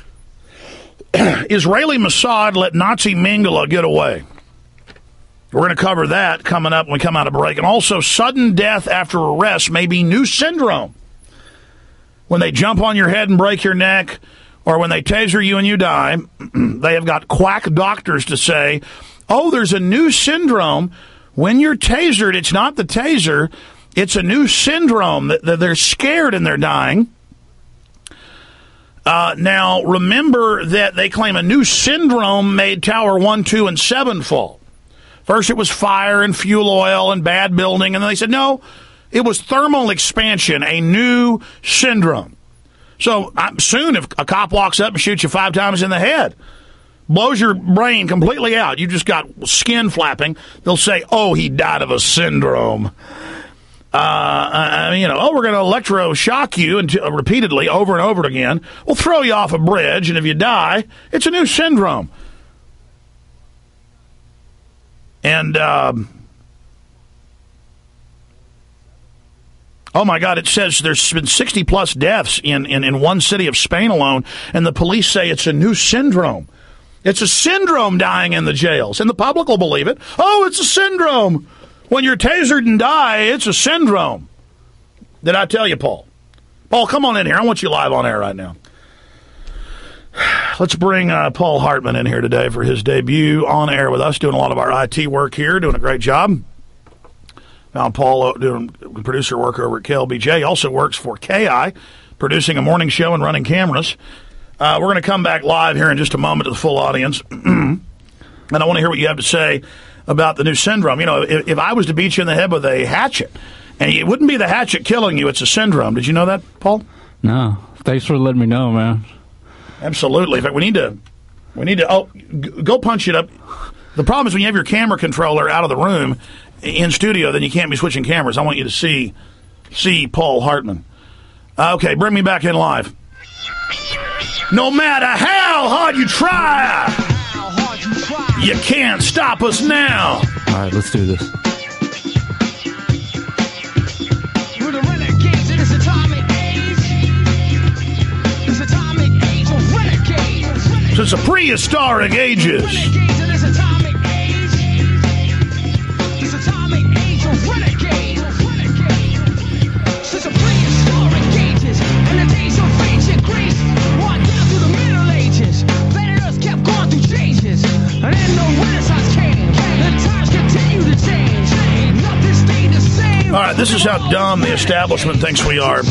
Israeli Mossad let Nazi Mengele get away. We're going to cover that coming up when we come out of break. And also, sudden death after arrest may be new syndrome. When they jump on your head and break your neck, or when they taser you and you die, they have got quack doctors to say, oh, there's a new syndrome. When you're tasered, it's not the taser. It's a new syndrome that they're scared and they're dying. Now, remember that they claim a new syndrome made Tower 1, 2, and 7 fall. First, it was fire and fuel oil and bad building, and then they said, no, it was thermal expansion, a new syndrome. So soon, if a cop walks up and shoots you 5 times in the head, blows your brain completely out, you just got skin flapping, they'll say, oh, he died of a syndrome. We're going to electroshock you repeatedly over and over again. We'll throw you off a bridge, and if you die, it's a new syndrome. And, oh, my God, it says there's been 60-plus deaths in one city of Spain alone, and the police say it's a new syndrome. It's a syndrome dying in the jails, and the public will believe it. Oh, it's a syndrome. When you're tasered and die, it's a syndrome. Did I tell you, Paul? Paul, come on in here. I want you live on air right now. Let's bring Paul Hartman in here today for his debut on air with us, doing a lot of our IT work here, doing a great job. Found Paul doing producer work over at KLBJ. He also works for KI, producing a morning show and running cameras. We're going to come back live here in just a moment to the full audience. And I want to hear what you have to say about the new syndrome. You know, if I was to beat you in the head with a hatchet, and it wouldn't be the hatchet killing you, it's a syndrome. Did you know that, Paul? No. Thanks for letting me know, man. Absolutely. In fact, we need to, go punch it up. The problem is when you have your camera controller out of the room in studio, then you can't be switching cameras. I want you to see Paul Hartman. Okay, bring me back in live. No matter how hard you try, you can't stop us now. All right, let's do this. We're the renegades in this atomic age. This atomic age of renegades. Since the prehistoric ages. Renegades in this atomic age. This atomic age of renegades. Since the prehistoric ages and the days of ancient Greece, right down to the Middle Ages, planet Earth kept going through changes. All right, this is how dumb the establishment thinks we are.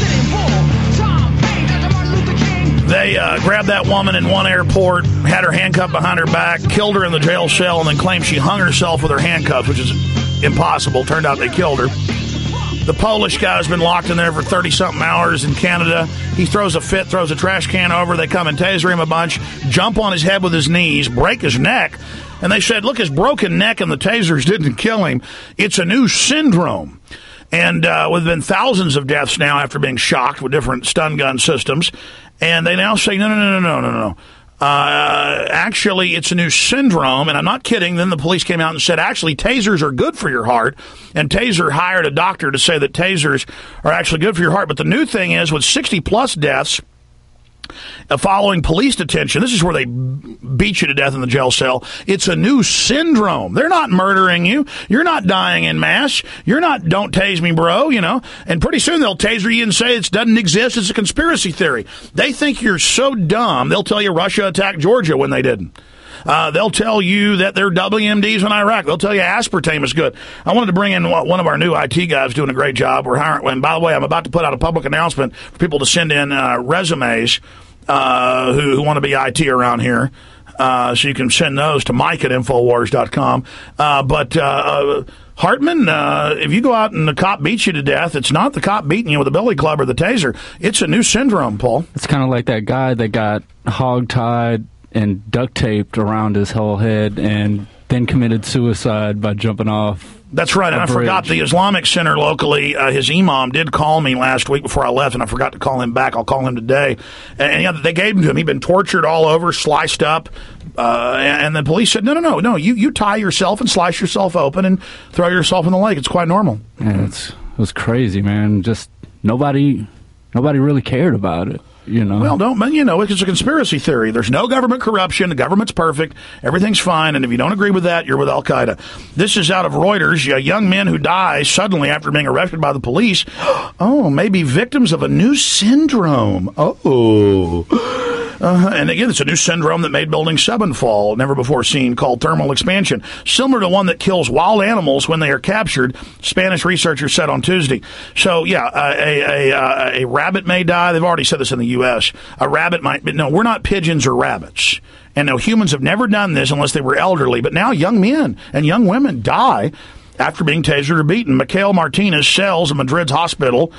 They grabbed that woman in one airport, had her handcuffed behind her back, killed her in the jail cell, and then claimed she hung herself with her handcuffs, which is impossible. Turned out they killed her. The Polish guy's been locked in there for 30-something hours in Canada. He throws a fit, throws a trash can over. They come and taser him a bunch, jump on his head with his knees, break his neck. And they said, look, his broken neck and the tasers didn't kill him. It's a new syndrome. And with been thousands of deaths now after being shocked with different stun gun systems. And they now say, no. Actually, it's a new syndrome, and I'm not kidding. Then the police came out and said, actually, tasers are good for your heart, and Taser hired a doctor to say that tasers are actually good for your heart. But the new thing is, with 60-plus deaths following police detention, this is where they beat you to death in the jail cell. It's a new syndrome. They're not murdering you. You're not dying in mass. You're not, don't tase me, bro, you know. And pretty soon they'll taser you and say it doesn't exist. It's a conspiracy theory. They think you're so dumb, they'll tell you Russia attacked Georgia when they didn't. They'll tell you that they're WMDs in Iraq. They'll tell you aspartame is good. I wanted to bring in one of our new IT guys doing a great job. We're hiring, and by the way, I'm about to put out a public announcement for people to send in resumes who want to be IT around here. So you can send those to Mike at Infowars.com. But Hartman, if you go out and the cop beats you to death, it's not the cop beating you with a billy club or the taser. It's a new syndrome, Paul. It's kind of like that guy that got hog-tied and duct taped around his whole head and then committed suicide by jumping off. That's right, and I forgot the Islamic Center locally, his imam did call me last week before I left, and I forgot to call him back. I'll call him today. And yeah, they gave him to him. He'd been tortured all over, sliced up, and the police said, no, you tie yourself and slice yourself open and throw yourself in the lake. It's quite normal. Yeah, it was crazy, man. Just nobody really cared about it. You know. Well, it's a conspiracy theory. There's no government corruption. The government's perfect. Everything's fine. And if you don't agree with that, you're with Al Qaeda. This is out of Reuters. Young men who die suddenly after being arrested by the police. Oh, maybe victims of a new syndrome. And again, it's a new syndrome that made Building 7 fall, never before seen, called thermal expansion, similar to one that kills wild animals when they are captured, Spanish researchers said on Tuesday. So, yeah, a rabbit may die. They've already said this in the U.S. A rabbit might, but no, we're not pigeons or rabbits. And no, humans have never done this unless they were elderly. But now young men and young women die after being tasered or beaten. Mikhail Martinez Cells of Madrid's hospital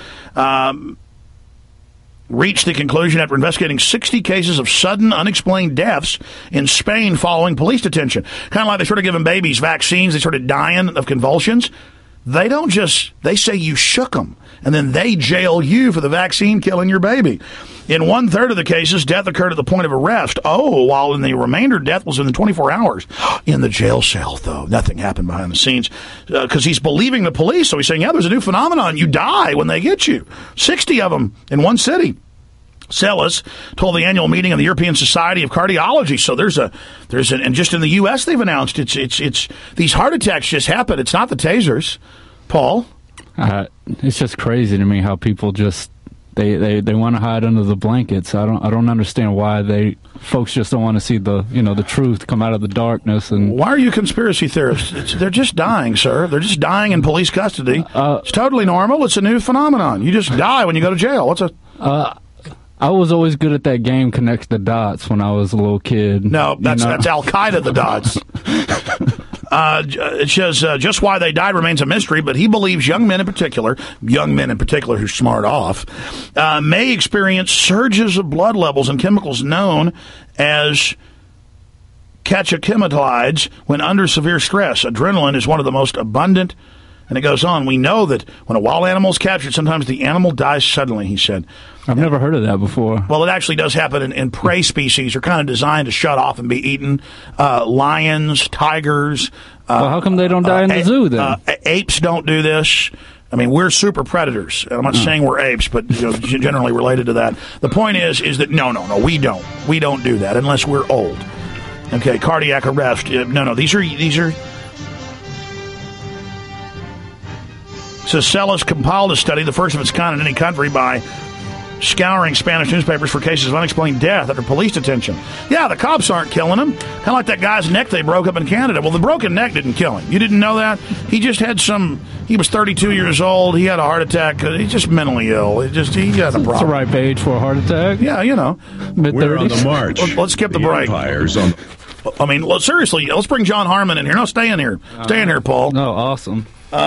reached the conclusion after investigating 60 cases of sudden, unexplained deaths in Spain following police detention. Kind of like they started giving babies vaccines. They started dying of convulsions. They don't just, they say you shook them, and then they jail you for the vaccine killing your baby. In 1/3 of the cases, death occurred at the point of arrest. While in the remainder, death was within 24 hours. In the jail cell, though, nothing happened behind the scenes because he's believing the police. So he's saying, yeah, there's a new phenomenon. You die when they get you. 60 of them in one city. Celis told the annual meeting of the European Society of Cardiology. So and just in the U.S. they've announced it's these heart attacks just happen. It's not the tasers, Paul. It's just crazy to me how people just they want to hide under the blankets. I don't understand why folks just don't want to see the truth come out of the darkness. And why are you conspiracy theorists? They're just dying, sir. They're just dying in police custody. It's totally normal. It's a new phenomenon. You just die when you go to jail. I was always good at that game, Connect the Dots, when I was a little kid. No, that's Al Qaeda, the dots. It says just why they died remains a mystery, but he believes young men in particular who smart off, may experience surges of blood levels and chemicals known as catechimalides when under severe stress. Adrenaline is one of the most abundant. And it goes on. We know that when a wild animal is captured, sometimes the animal dies suddenly, he said. I've never heard of that before. Well, it actually does happen in prey species. They're kind of designed to shut off and be eaten. Lions, tigers. Well, how come they don't die in the zoo then? Apes don't do this. I mean, we're super predators. I'm not saying we're apes, but generally related to that. The point is that no, we don't. We don't do that unless we're old. Okay, cardiac arrest. No, these are. So Celis compiled a study, the first of its kind in any country, by scouring Spanish newspapers for cases of unexplained death after police detention. Yeah, the cops aren't killing him. Kind of like that guy's neck they broke up in Canada. Well, the broken neck didn't kill him. You didn't know that? He just had he was 32 years old. He had a heart attack. He's just mentally ill. He had a problem. It's the right age for a heart attack. Yeah, Mid-30s. We're on the march. Let's skip the break. Empire's on. I mean, seriously, let's bring John Harmon in here. No, stay in here. Stay in here, Paul. No, awesome.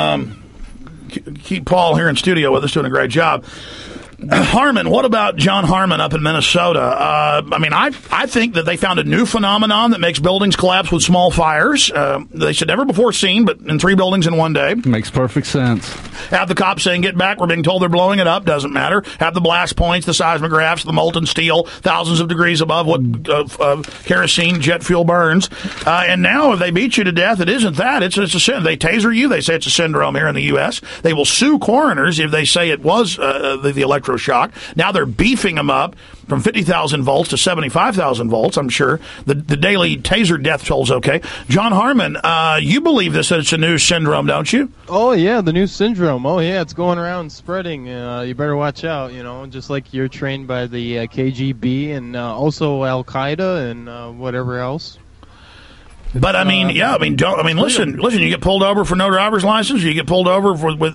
Keep Paul here in studio with us, doing a great job. Harmon, what about John Harmon up in Minnesota? I think that they found a new phenomenon that makes buildings collapse with small fires. They said never before seen, but in 3 buildings in one day. Makes perfect sense. Have the cops saying, get back. We're being told they're blowing it up. Doesn't matter. Have the blast points, the seismographs, the molten steel, thousands of degrees above what kerosene, jet fuel burns. And now if they beat you to death, it isn't that. It's a sin. They taser you. They say it's a syndrome here in the U.S. They will sue coroners if they say it was the electroshock. Now they're beefing them up from 50,000 volts to 75,000 volts. I'm sure the daily taser death toll's okay. John Harmon, you believe this, that it's a new syndrome, don't you? Oh, yeah, the new syndrome. Oh, yeah, it's going around spreading. You better watch out, just like you're trained by the KGB and also Al-Qaeda and whatever else. But, listen, you get pulled over for no driver's license, you get pulled over with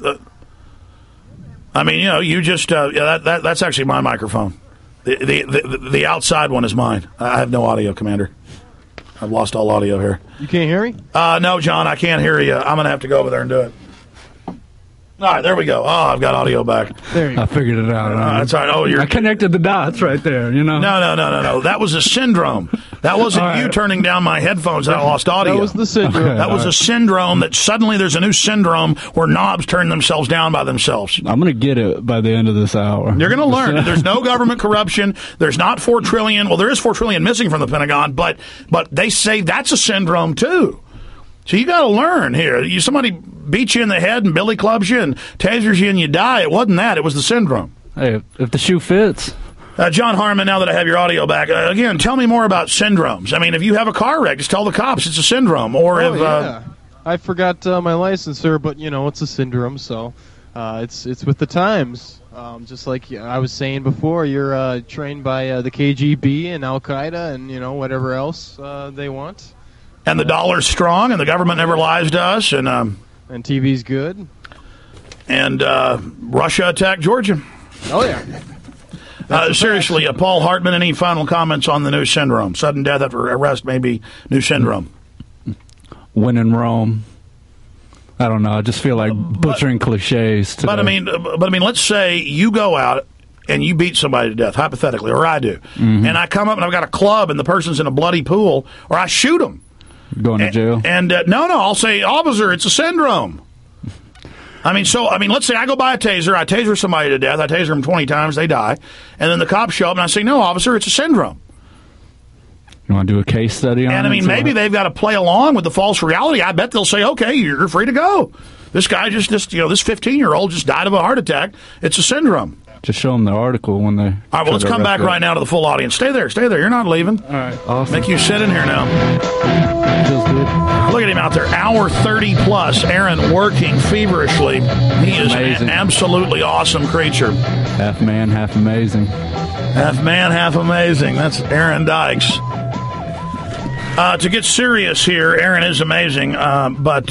that's actually my microphone. The outside one is mine. I have no audio, Commander. I've lost all audio here. You can't hear me? No, John, I can't hear you. I'm going to have to go over there and do it. All right, there we go. Oh, I've got audio back. There you go. I figured it out. That's all right. Oh, I connected the dots right there, No. That was a syndrome. That wasn't you turning down my headphones. I lost audio. That was the syndrome. Okay, that was a syndrome that suddenly there's a new syndrome where knobs turn themselves down by themselves. I'm going to get it by the end of this hour. You're going to learn. There's no government corruption. There's not $4 trillion. Well, there is $4 trillion missing from the Pentagon, but they say that's a syndrome, too. So you got to learn here. Somebody beats you in the head and billy clubs you and tasers you and you die. It wasn't that. It was the syndrome. Hey, if the shoe fits. John Harmon, now that I have your audio back, again, tell me more about syndromes. I mean, if you have a car wreck, just tell the cops it's a syndrome. Or I forgot my license, sir, but, it's a syndrome, so it's with the times. Just like I was saying before, you're trained by the KGB and Al-Qaeda and, whatever else they want. And the dollar's strong, and the government never lies to us. And TV's good. And Russia attacked Georgia. Oh, yeah. Seriously, Paul Hartman, any final comments on the new syndrome? Sudden death after arrest may be new syndrome. When in Rome. I don't know. I just feel like butchering cliches today. But I mean, let's say you go out and you beat somebody to death, hypothetically, or I do. Mm-hmm. And I come up and I've got a club and the person's in a bloody pool, or I shoot them. Going to jail? And no, I'll say, officer, it's a syndrome. Let's say I go buy a taser, I taser somebody to death, I taser them 20 times, they die, and then the cops show up and I say, no, officer, it's a syndrome. You want to do a case study on it? And maybe they've got to play along with the false reality. I bet they'll say, okay, you're free to go. This guy this 15-year-old just died of a heart attack. It's a syndrome. Just show them the article when they... All right, well, let's come back right now to the full audience. Stay there. You're not leaving. All right, awesome. Make you sit in here now. Feels good. Look at him out there, hour 30 plus. Aaron working feverishly. He is an absolutely awesome creature. Half man, half amazing. Half man, half amazing. That's Aaron Dykes. To get serious here, Aaron is amazing, but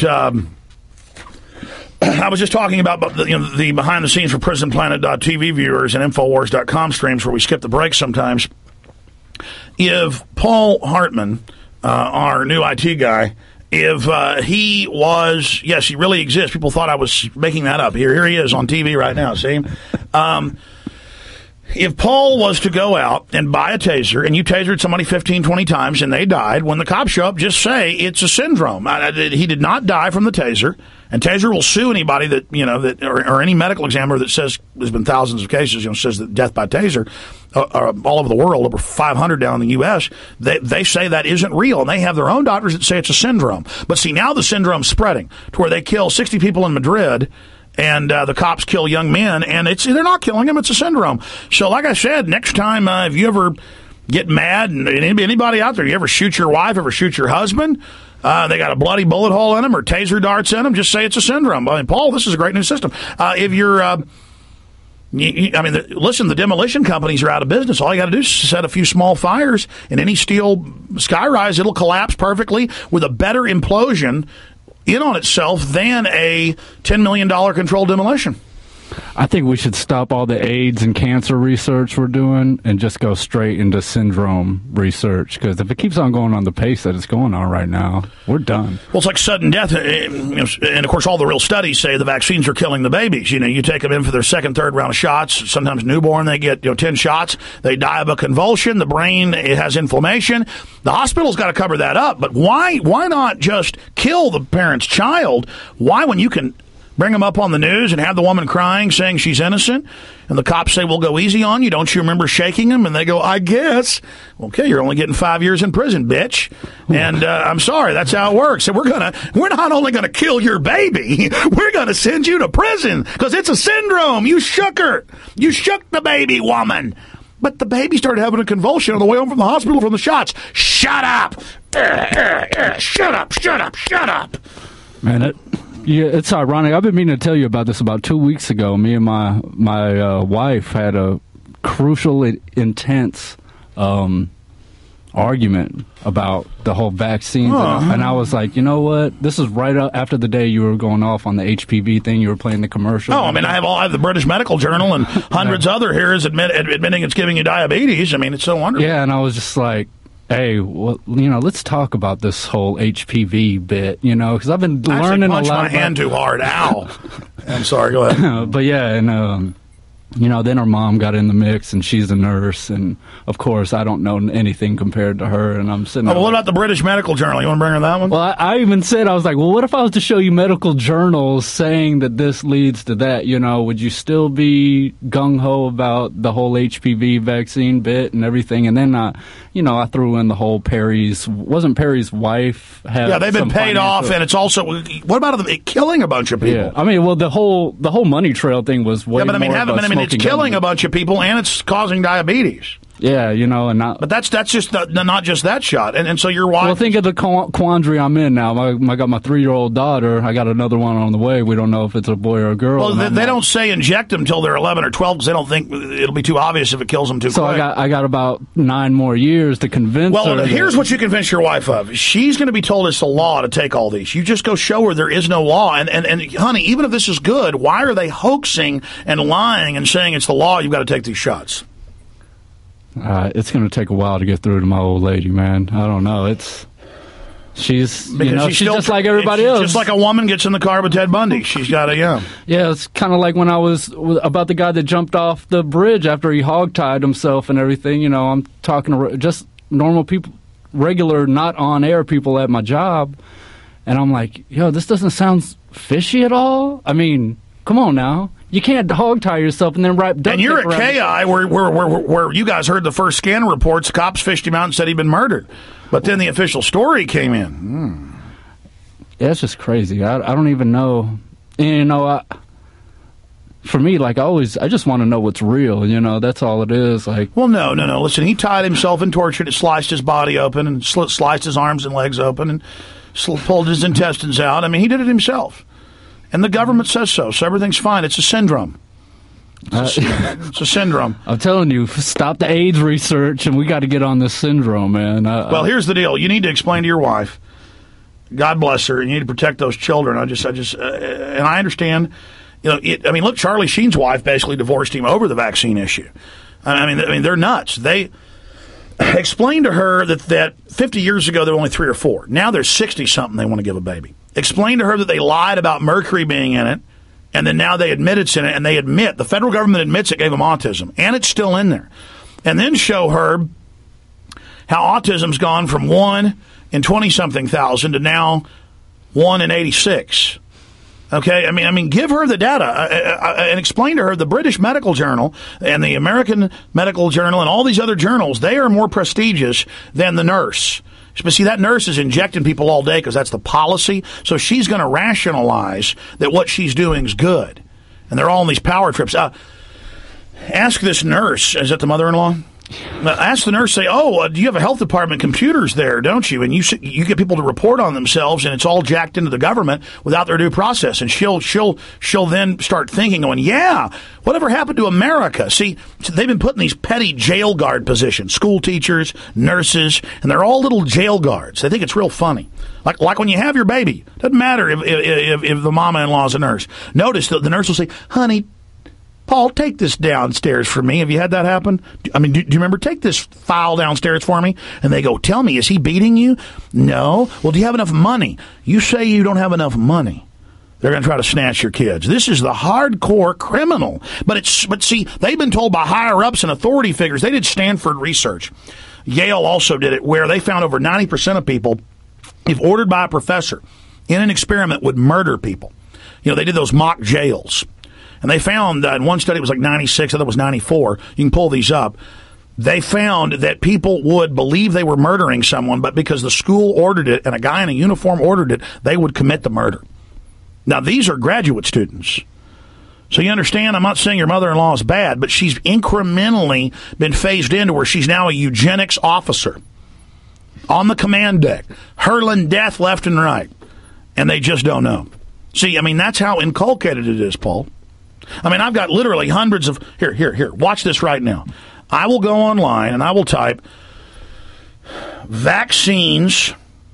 I was just talking about the behind the scenes for PrisonPlanet.tv viewers and Infowars.com streams where we skip the break sometimes. If Paul Hartman, our new IT guy, if he was, yes, he really exists. People thought I was making that up. Here he is on TV right now. See? If Paul was to go out and buy a taser and you tasered somebody 15, 20 times and they died, when the cops show up, just say it's a syndrome. He did not die from the taser. And Taser will sue anybody that, or any medical examiner that says, there's been thousands of cases, says that death by Taser, all over the world, over 500 down in the U.S., they say that isn't real. And they have their own doctors that say it's a syndrome. But see, now the syndrome's spreading to where they kill 60 people in Madrid, and the cops kill young men, and they're not killing them, it's a syndrome. So like I said, next time, if you ever get mad, and anybody out there, you ever shoot your wife, ever shoot your husband, they got a bloody bullet hole in them or taser darts in them, just say it's a syndrome. Paul, this is a great new system. If you're Listen, the demolition companies are out of business. All you got to do is set a few small fires in any steel skyrise. It'll collapse perfectly with a better implosion in on itself than a $10 million controlled demolition. I think we should stop all the AIDS and cancer research we're doing and just go straight into syndrome research, because if it keeps on going on the pace that it's going on right now, we're done. Well, it's like sudden death. And, of course, all the real studies say the vaccines are killing the babies. You take them in for their second, third round of shots. Sometimes newborn, they get 10 shots. They die of a convulsion. The brain, it has inflammation. The hospital's got to cover that up. But why not just kill the parent's child? Why, when you can bring them up on the news and have the woman crying, saying she's innocent, and the cops say, we'll go easy on you. Don't you remember shaking them? And they go, I guess. Okay, you're only getting 5 years in prison, bitch. And I'm sorry, that's how it works. And we're not only going to kill your baby, we're going to send you to prison because it's a syndrome. You shook her. You shook the baby, woman. But the baby started having a convulsion on the way home from the hospital from the shots. Shut up. Shut up, shut up, shut up. Man, it's ironic. I've been meaning to tell you about this about 2 weeks ago. Me and my wife had a crucial, intense argument about the whole vaccines. And I was like, you know what? This is right after the day you were going off on the HPV thing. You were playing the commercial. I have the British Medical Journal and hundreds other here is admitting it's giving you diabetes. I mean, it's so wonderful. Yeah, and I was just like, hey, well, let's talk about this whole HPV bit, because I've been learning a lot. I punched my hand too hard. Ow. I'm sorry, go ahead. But yeah, and then her mom got in the mix, and she's a nurse, and of course I don't know anything compared to her, and I'm sitting there. Well, what about the British Medical Journal? You want to bring her that one? Well, I even said, I was like, well, what if I was to show you medical journals saying that this leads to that? Would you still be gung-ho about the whole HPV vaccine bit and everything? And then, I threw in the whole wasn't Perry's wife have Yeah, they've been paid off, and it's also, what about it killing a bunch of people? Yeah, the whole money trail thing was way more it's killing a bunch of people, and it's causing diabetes. Yeah, but that's just not just that shot, and so your wife. Well, think of the quandary I'm in now. I got my 3-year-old daughter. I got another one on the way. We don't know if it's a boy or a girl. Well, they don't say inject them until they're 11 or 12 because they don't think it'll be too obvious if it kills them too quick. So I got about 9 more years to convince her. Well, here's what you convince your wife of. She's going to be told it's the law to take all these. You just go show her there is no law. And honey, even if this is good, why are they hoaxing and lying and saying it's the law? You've got to take these shots. It's going to take a while to get through to my old lady, man. I don't know. She's just like everybody else. Just like a woman gets in the car with Ted Bundy. She's got a, Yeah, it's kind of like when I was about the guy that jumped off the bridge after he hogtied himself and everything. I'm talking to just normal people, regular, not on-air people at my job. And I'm like, this doesn't sound fishy at all. I mean, come on now. You can't hog-tie yourself and then wrap duct And you're tape at KI where you guys heard the first scanner reports. Cops fished him out and said he'd been murdered. But then the official story came in. Yeah, it's just crazy. I don't even know. For me, I just want to know what's real. That's all it is. Well, no. Listen, he tied himself and tortured it, sliced his body open, and sliced his arms and legs open, and pulled his intestines out. I mean, he did it himself. And the government says so everything's fine. It's a syndrome. It's a syndrome. I'm telling you, stop the AIDS research, and we got to get on this syndrome, man. Well, here's the deal. You need to explain to your wife, God bless her, and you need to protect those children. And I understand, look, Charlie Sheen's wife basically divorced him over the vaccine issue. I mean, they're nuts. They explained to her that 50 years ago there were only 3 or 4. Now there's 60-something they want to give a baby. Explain to her that they lied about mercury being in it, and then now they admit it's in it, and the federal government admits it gave them autism, and it's still in there. And then show her how autism's gone from 1 in 20-something thousand to now 1 in 86. Okay, I mean, give her the data and explain to her the British Medical Journal and the American Medical Journal and all these other journals, they are more prestigious than the nurse. But see, that nurse is injecting people all day because that's the policy. So she's going to rationalize that what she's doing is good. And they're all on these power trips. Ask this nurse, is that the mother-in-law? Ask the nurse, say, do you have a health department computers there, don't you? And you get people to report on themselves, and it's all jacked into the government without their due process. And she'll then start thinking, going, yeah, whatever happened to America? See, they've been put in these petty jail guard positions, school teachers, nurses, and they're all little jail guards. They think it's real funny. Like when you have your baby, doesn't matter if the mama-in-law is a nurse. Notice that the nurse will say, honey, Paul, take this downstairs for me. Have you had that happen? I mean, do you remember? Take this file downstairs for me. And they go, tell me, is he beating you? No. Well, do you have enough money? You say you don't have enough money. They're going to try to snatch your kids. This is the hardcore criminal. But see, they've been told by higher-ups and authority figures. They did Stanford research. Yale also did it, where they found over 90% of people, if ordered by a professor in an experiment, would murder people. They did those mock jails. And they found in one study, it was like 96, I thought it was 94. You can pull these up. They found that people would believe they were murdering someone, but because the school ordered it and a guy in a uniform ordered it, they would commit the murder. Now, these are graduate students. So you understand, I'm not saying your mother-in-law is bad, but she's incrementally been phased into where she's now a eugenics officer on the command deck, hurling death left and right. And they just don't know. See, I mean, that's how inculcated it is, Paul. I mean, I've got literally hundreds of... Here. Watch this right now. I will go online and I will type vaccines,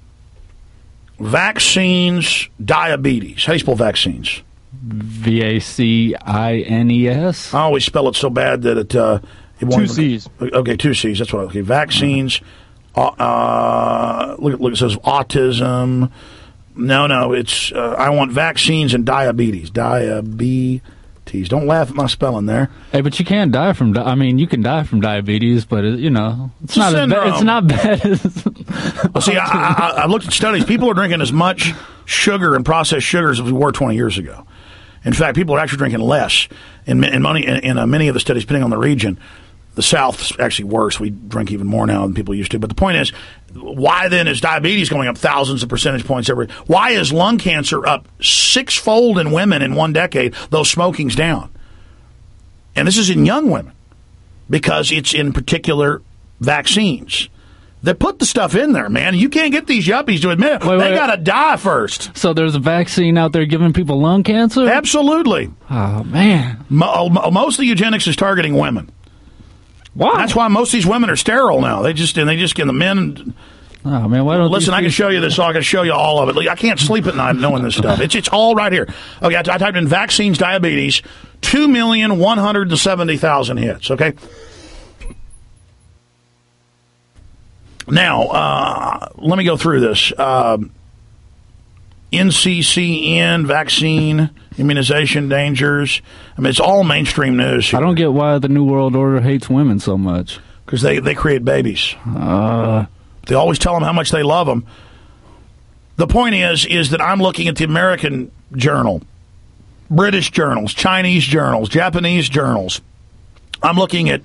diabetes. How do you spell vaccines? Vacines. I always spell it so bad that it won't... Two C's. Okay, two C's. That's what... Okay, vaccines. Look, it says autism. No, it's... I want vaccines and diabetes. Diabetes. Don't laugh at my spelling there. Hey, but you can die from. You can die from diabetes, but it's not as bad. It's not bad as. Well, see, I looked at studies. People are drinking as much sugar and processed sugars as we were 20 years ago. In fact, people are actually drinking less. In many of the studies, depending on the region, the South's actually worse. We drink even more now than people used to. But the point is, why then is diabetes going up thousands of percentage points every? Why is lung cancer up 6-fold in women in 1 decade, though smoking's down? And this is in young women because it's in particular vaccines. They put the stuff in there, man. You can't get these yuppies to admit it. They got to die first. So there's a vaccine out there giving people lung cancer? Absolutely. Oh, man. Most of the eugenics is targeting women. Why? That's why most of these women are sterile now. They just get the men. Oh man, why don't listen? I can show you this. So I can show you all of it. I can't sleep at night knowing this stuff. It's all right here. Okay, I typed in vaccines, diabetes, 2,170,000 hits. Okay. Now let me go through this. NCCN vaccine immunization dangers. I mean, it's all mainstream news here. I don't get why the New World Order hates women so much. Because they create babies. They always tell them how much they love them. The point is that I'm looking at the American journal, British journals, Chinese journals, Japanese journals. I'm looking at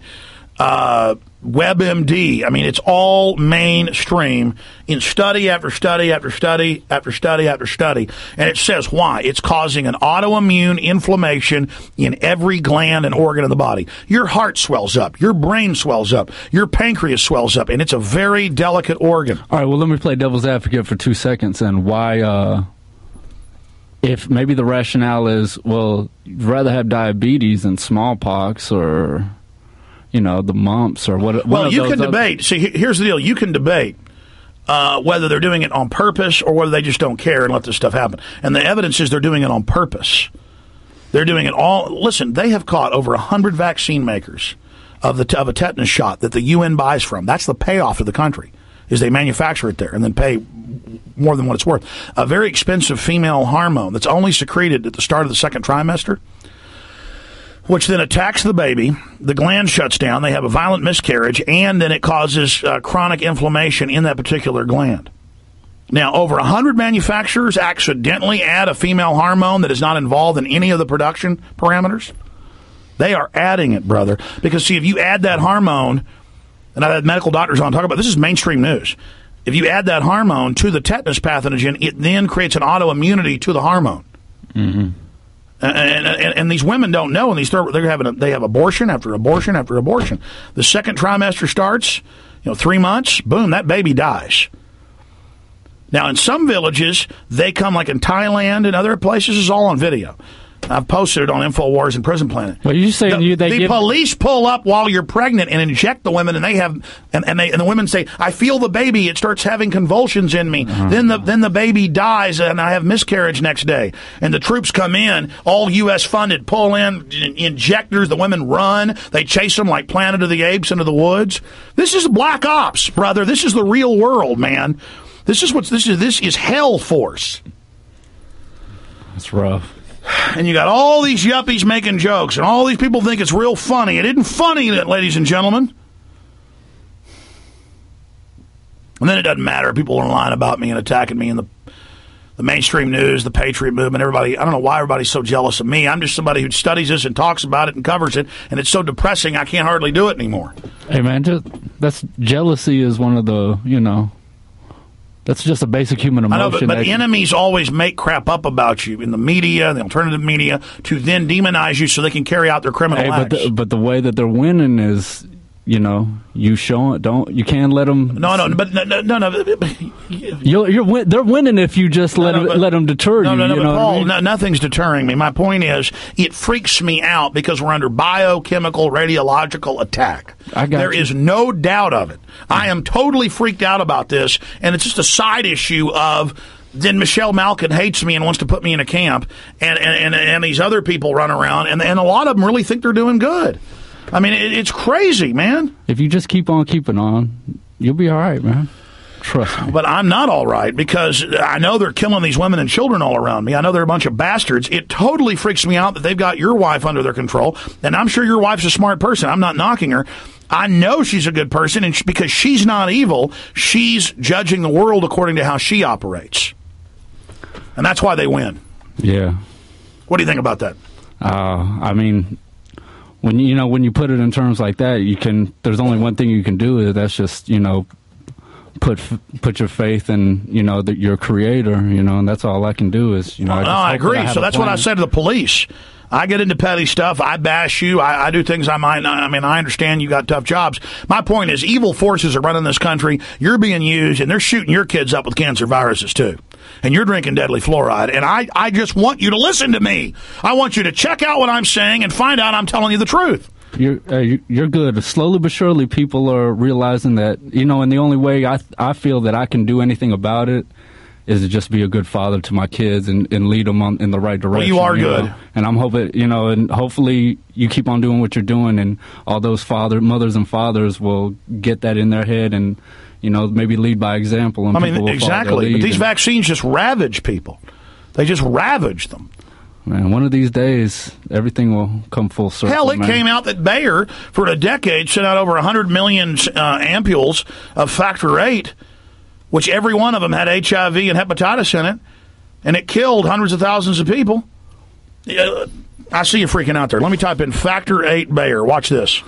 WebMD. I mean, it's all mainstream in study after study after study after study after study. And it says why. It's causing an autoimmune inflammation in every gland and organ of the body. Your heart swells up. Your brain swells up. Your pancreas swells up. And it's a very delicate organ. All right, well, let me play devil's advocate for 2 seconds. And why, if maybe the rationale is, well, you'd rather have diabetes than smallpox or... the mumps or what. Well, you can debate. See, here's the deal. You can debate whether they're doing it on purpose or whether they just don't care and let this stuff happen. And the evidence is they're doing it on purpose. They're doing it all. Listen, they have caught over 100 vaccine makers of a tetanus shot that the UN buys from. That's the payoff to the country, is they manufacture it there and then pay more than what it's worth. A very expensive female hormone that's only secreted at the start of the second trimester, which then attacks the baby, the gland shuts down, they have a violent miscarriage, and then it causes chronic inflammation in that particular gland. Now, over 100 manufacturers accidentally add a female hormone that is not involved in any of the production parameters. They are adding it, brother. Because, see, if you add that hormone, and I've had medical doctors on talk about this is mainstream news. If you add that hormone to the tetanus pathogen, it then creates an autoimmunity to the hormone. Mm-hmm. And these women don't know, and they have abortion after abortion after abortion. The second trimester starts, 3 months, boom, that baby dies. Now, in some villages, they come, like in Thailand and other places, it's all on video. I've posted it on InfoWars and Prison Planet. Well, you saying the police pull up while you're pregnant and inject the women, and the women say, "I feel the baby; it starts having convulsions in me." Then the baby dies, and I have miscarriage next day. And the troops come in, all U.S. funded, pull in injectors. The women run; they chase them like Planet of the Apes into the woods. This is Black Ops, brother. This is the real world, man. This is hell force. That's rough. And you got all these yuppies making jokes, and all these people think it's real funny. It isn't funny, ladies and gentlemen. And then it doesn't matter. People are lying about me and attacking me in the mainstream news, the Patriot movement, everybody. I don't know why everybody's so jealous of me. I'm just somebody who studies this and talks about it and covers it, and it's so depressing I can't hardly do it anymore. Hey, man, that's jealousy is one of the, that's just a basic human emotion. I know, but enemies always make crap up about you in the media, the alternative media, to then demonize you so they can carry out their criminal acts. But the way that they're winning is, you show it. You can't let them. No. They're winning if you just let them deter you. No, but Paul, nothing's deterring me. My point is, it freaks me out because we're under biochemical, radiological attack. There is no doubt of it. I am totally freaked out about this, and it's just a side issue of. Then Michelle Malkin hates me and wants to put me in a camp, and these other people run around, and a lot of them really think they're doing good. I mean, it's crazy, man. If you just keep on keeping on, you'll be all right, man. Trust me. But I'm not all right because I know they're killing these women and children all around me. I know they're a bunch of bastards. It totally freaks me out that they've got your wife under their control, and I'm sure your wife's a smart person. I'm not knocking her. I know she's a good person, and because she's not evil, she's judging the world according to how she operates. And that's why they win. Yeah. What do you think about that? I mean, when you put it in terms like that, there's only one thing you can do, that's just, put your faith in, your creator, and that's all I can do is, I agree. So that's what I say to the police. I get into petty stuff. I bash you. I do things I might not. I mean, I understand you got tough jobs. My point is, evil forces are running this country. You're being used, and they're shooting your kids up with cancer viruses, too. And you're drinking deadly fluoride. And I just want you to listen to me. I want you to check out what I'm saying and find out I'm telling you the truth. You're good. Slowly but surely, people are realizing that, and the only way I feel that I can do anything about it is to just be a good father to my kids and lead them in the right direction. Well, you are good. And I'm hoping, and hopefully you keep on doing what you're doing, and all those mothers and fathers will get that in their head and, maybe lead by example. And exactly. But these vaccines just ravage people. They just ravage them. Man, one of these days, everything will come full circle. Hell, it came out that Bayer, for a decade, sent out over 100 million ampules of Factor VIII, which every one of them had HIV and hepatitis in it, and it killed hundreds of thousands of people. I see you freaking out there. Let me type in Factor VIII Bayer. Watch this.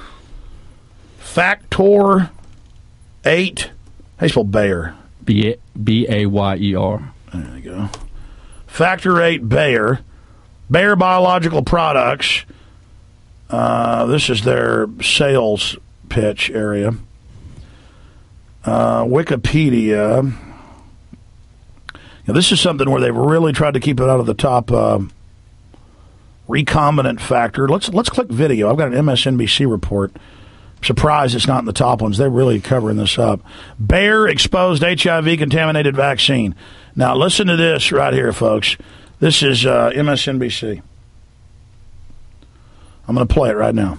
Factor VIII. How do you spell Bayer? B-A-Y-E-R. There you go. Factor VIII Bayer. Bayer Biological Products. This is their sales pitch area. Wikipedia. Now, this is something where they've really tried to keep it out of the top recombinant factor. Let's click video. I've got an MSNBC report. I'm surprised it's not in the top ones. They're really covering this up. Bayer exposed HIV-contaminated vaccine. Now, listen to this right here, folks. This is MSNBC. I'm going to play it right now.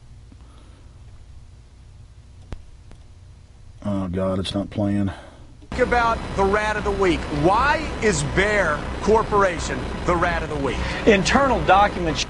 Oh, God, it's not playing. Think about the rat of the week. Why is Bayer Corporation the rat of the week? Internal documents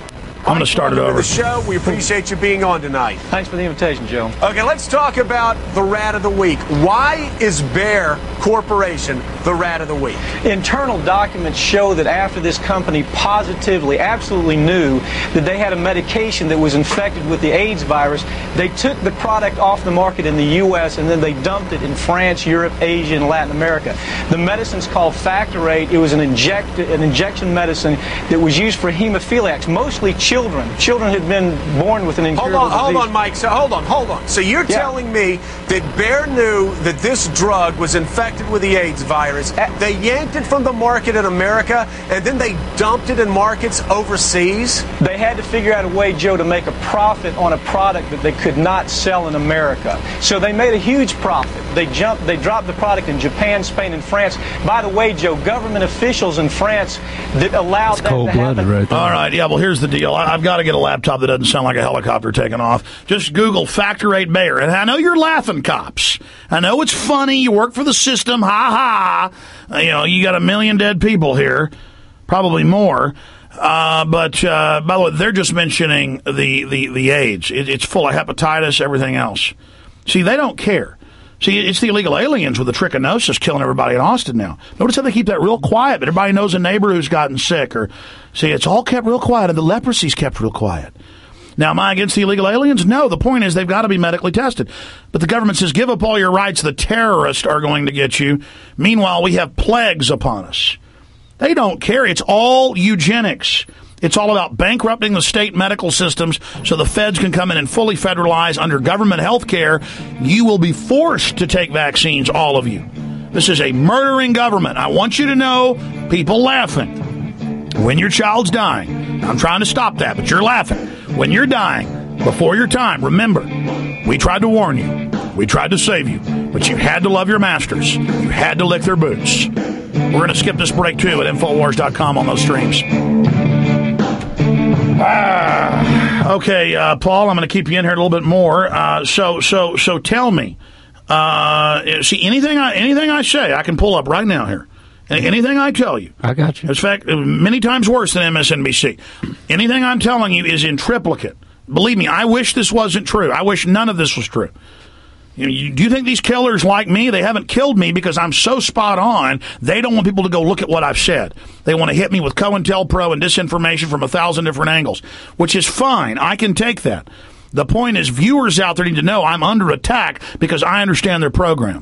going to start it over. The show. We appreciate you being on tonight. Thanks for the invitation, Joe. Okay, let's talk about the rat of the week. Why is Bayer Corporation the rat of the week? Internal documents show that after this company positively, absolutely knew that they had a medication that was infected with the AIDS virus, they took the product off the market in the U.S. and then they dumped it in France, Europe, Asia, and Latin America. The medicine's called Factorate. It was an injection medicine that was used for hemophiliacs, mostly children. Children had been born with an incurable disease. Hold on, Mike. So hold on. So you're telling me that Bayer knew that this drug was infected with the AIDS virus. They yanked it from the market in America, and then they dumped it in markets overseas? They had to figure out a way, Joe, to make a profit on a product that they could not sell in America. So they made a huge profit. They dropped the product in Japan, Spain, and France. By the way, Joe, government officials in France that allowed that to happen. Right there. All right, yeah, well, here's the deal. I've got to get a laptop that doesn't sound like a helicopter taking off. Just Google Factorate Bayer. And I know you're laughing, cops. I know it's funny. You work for the system. Ha ha. You know, you got 1 million dead people here. Probably more. But by the way, they're just mentioning the AIDS. It's full of hepatitis, everything else. See, they don't care. See, it's the illegal aliens with the trichinosis killing everybody in Austin now. Notice how they keep that real quiet, but everybody knows a neighbor who's gotten sick. Or see, it's all kept real quiet, and the leprosy's kept real quiet. Now, am I against the illegal aliens? No. The point is they've got to be medically tested. But the government says, give up all your rights. The terrorists are going to get you. Meanwhile, we have plagues upon us. They don't care. It's all eugenics. It's all about bankrupting the state medical systems so the feds can come in and fully federalize under government health care. You will be forced to take vaccines, all of you. This is a murdering government. I want you to know, people laughing, when your child's dying. I'm trying to stop that, but you're laughing. When you're dying, before your time, remember, we tried to warn you. We tried to save you. But you had to love your masters. You had to lick their boots. We're going to skip this break, too, at Infowars.com on those streams. Okay, Paul, I'm going to keep you in here a little bit more. So tell me. See, anything I say, I can pull up right now here. Anything I tell you. I got you. In fact, many times worse than MSNBC. Anything I'm telling you is in triplicate. Believe me, I wish this wasn't true. I wish none of this was true. Do you think these killers like me? They haven't killed me because I'm so spot on. They don't want people to go look at what I've said. They want to hit me with COINTELPRO and disinformation from 1,000 different angles, which is fine. I can take that. The point is, viewers out there need to know I'm under attack because I understand their program.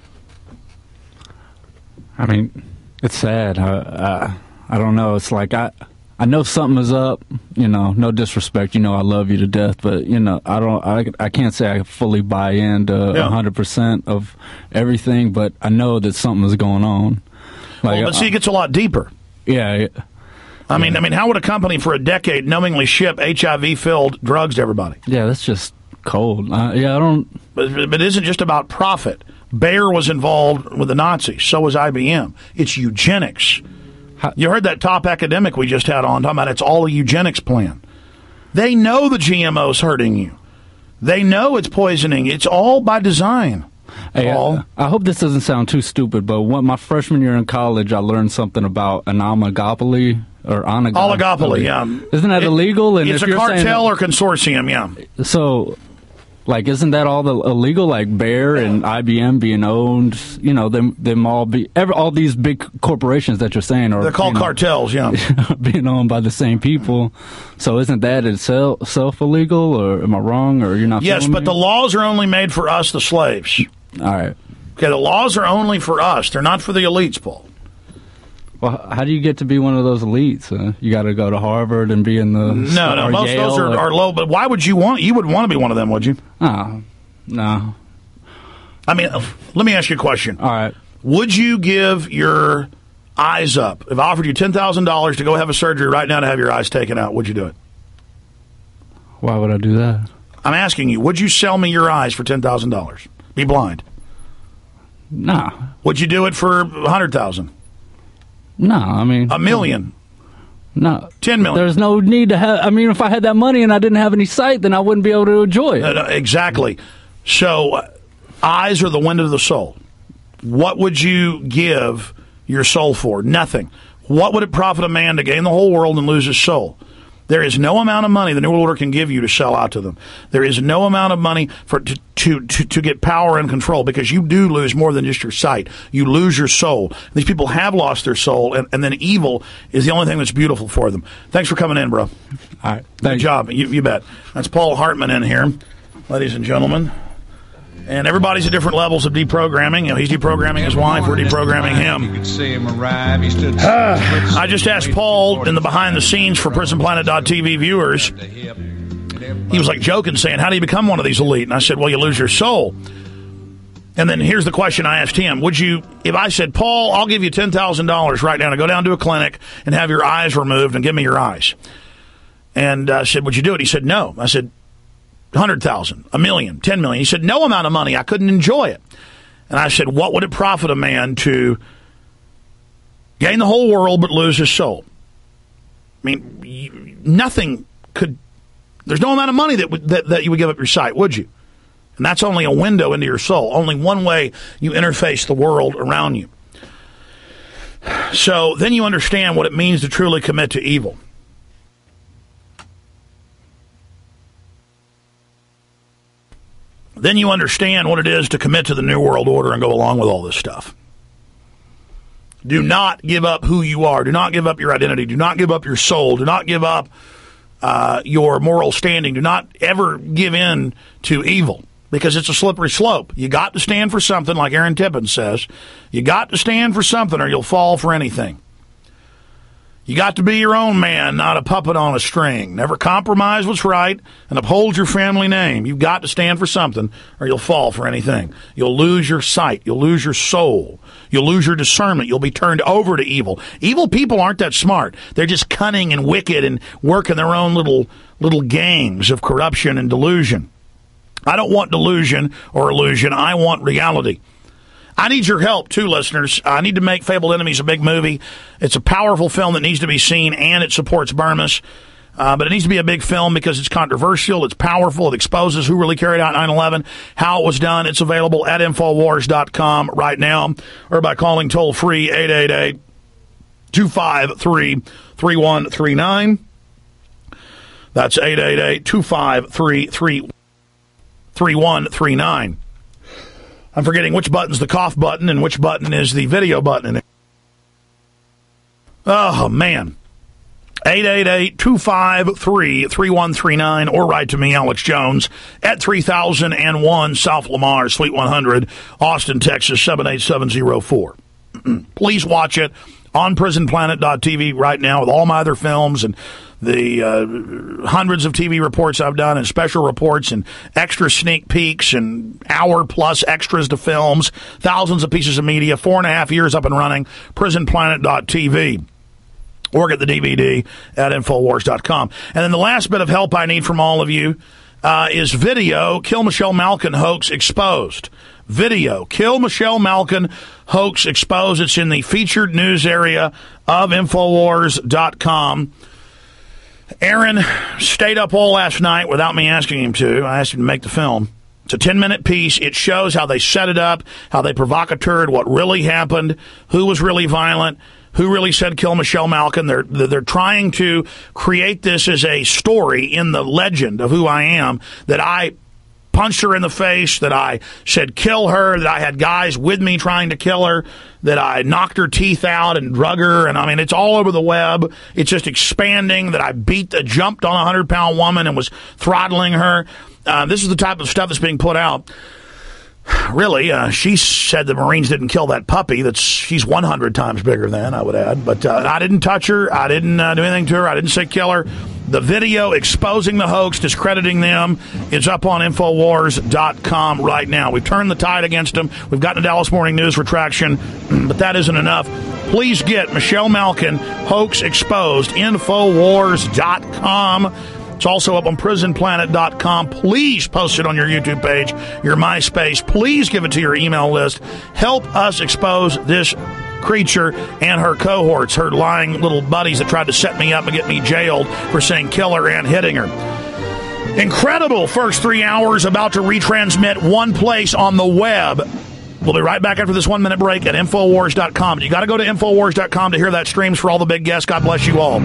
I mean, it's sad. I don't know. It's like I know something is up, no disrespect, I love you to death, but, I can't say I fully buy into 100% of everything, but I know that something is going on. Like, but see, it gets a lot deeper. Yeah. I mean, how would a company for a decade knowingly ship HIV-filled drugs to everybody? Yeah, that's just cold. I don't... But it isn't just about profit. Bayer was involved with the Nazis. So was IBM. It's eugenics. You heard that top academic we just had on talking about it's all a eugenics plan. They know the GMO's hurting you. They know it's poisoning. It's all by design. Hey, I hope this doesn't sound too stupid, but my freshman year in college, I learned something about an oligopoly or oligopoly. Yeah, isn't that illegal? And it's a cartel or consortium. Yeah. So, isn't that all illegal? Like Bayer and IBM being owned, them all all these big corporations that you're saying are they're called cartels, yeah, being owned by the same people. So isn't that itself illegal, or am I wrong, or you're not? Yes, but the laws are only made for us, the slaves. All right. Okay, the laws are only for us. They're not for the elites, Paul. Well, how do you get to be one of those elites? You got to go to Harvard and be in the no. Most of those are low. But why would you want? You would want to be one of them, would you? Oh, no. I mean, let me ask you a question. All right. Would you give your eyes up if I offered you $10,000 to go have a surgery right now to have your eyes taken out? Would you do it? Why would I do that? I'm asking you. Would you sell me your eyes for $10,000? Be blind. No. Would you do it for $100,000? No, I mean... $1 million? No. $10 million? There's no need to have... I mean, if I had that money and I didn't have any sight, then I wouldn't be able to enjoy it. Exactly. So, eyes are the wind of the soul. What would you give your soul for? Nothing. What would it profit a man to gain the whole world and lose his soul? There is no amount of money the New World Order can give you to sell out to them. There is no amount of money to get power and control, because you do lose more than just your sight. You lose your soul. These people have lost their soul, and then evil is the only thing that's beautiful for them. Thanks for coming in, bro. All right. Good job. You bet. That's Paul Hartman in here, ladies and gentlemen. And everybody's at different levels of deprogramming. You know, he's deprogramming his wife. We're deprogramming him. You could see him arrive. He stood. I just asked Paul in the behind the scenes for PrisonPlanet.tv viewers. He was like joking, saying, how do you become one of these elite? And I said, well, you lose your soul. And then here's the question I asked him. Would you, if I said, Paul, I'll give you $10,000 right now to go down to a clinic and have your eyes removed and give me your eyes. And I said, would you do it? He said, no. I said, 100,000, $1 million, 10 million. He said, no amount of money. I couldn't enjoy it. And I said, what would it profit a man to gain the whole world but lose his soul? I mean, nothing could. There's no amount of money that you would give up your sight, would you? And that's only a window into your soul. Only one way you interface the world around you. So then you understand what it means to truly commit to evil. Then you understand what it is to commit to the New World Order and go along with all this stuff. Do not give up who you are. Do not give up your identity. Do not give up your soul. Do not give up your moral standing. Do not ever give in to evil, because it's a slippery slope. You got to stand for something, like Aaron Tippin says. You got to stand for something or you'll fall for anything. You got to be your own man, not a puppet on a string. Never compromise what's right and uphold your family name. You've got to stand for something or you'll fall for anything. You'll lose your sight. You'll lose your soul. You'll lose your discernment. You'll be turned over to evil. Evil people aren't that smart. They're just cunning and wicked and working their own little games of corruption and delusion. I don't want delusion or illusion. I want reality. I need your help, too, listeners. I need to make Fabled Enemies a big movie. It's a powerful film that needs to be seen, and it supports Burmas. But it needs to be a big film because it's controversial, it's powerful, it exposes who really carried out 9/11, how it was done. It's available at Infowars.com right now, or by calling toll-free 888-253-3139. That's 888-253-3139. I'm forgetting which button's the cough button and which button is the video button. Oh, man. 888-253-3139, or write to me, Alex Jones, at 3001 South Lamar, Suite 100, Austin, Texas, 78704. Please watch it on PrisonPlanet.tv right now with all my other films and the hundreds of TV reports I've done and special reports and extra sneak peeks and hour-plus extras to films, thousands of pieces of media, 4.5 years up and running, PrisonPlanet.tv. Or get the DVD at Infowars.com. And then the last bit of help I need from all of you is video, Kill Michelle Malkin hoax exposed. Video, Kill Michelle Malkin hoax exposed. It's in the featured news area of Infowars.com. Aaron stayed up all last night without me asking him to. I asked him to make the film. It's a 10-minute piece. It shows how they set it up, how they provocateured, what really happened, who was really violent, who really said kill Michelle Malkin. They're trying to create this as a story in the legend of who I am, that I punched her in the face, that I said kill her, that I had guys with me trying to kill her, that I knocked her teeth out and drug her, and I mean, it's all over the web. It's just expanding, that I jumped on a 100-pound woman and was throttling her. This is the type of stuff that's being put out. Really, she said the Marines didn't kill that puppy. She's 100 times bigger than, I would add. But I didn't touch her. I didn't do anything to her. I didn't say kill her. The video exposing the hoax, discrediting them, is up on Infowars.com right now. We've turned the tide against them. We've gotten a Dallas Morning News retraction, but that isn't enough. Please get Michelle Malkin hoax exposed, Infowars.com. It's also up on PrisonPlanet.com. Please post it on your YouTube page, your MySpace. Please give it to your email list. Help us expose this creature and her cohorts, her lying little buddies that tried to set me up and get me jailed for saying kill her and hitting her. Incredible first 3 hours, about to retransmit one place on the web. We'll be right back after this 1-minute break at Infowars.com. You got to go to Infowars.com to hear that streams for all the big guests. God bless you all.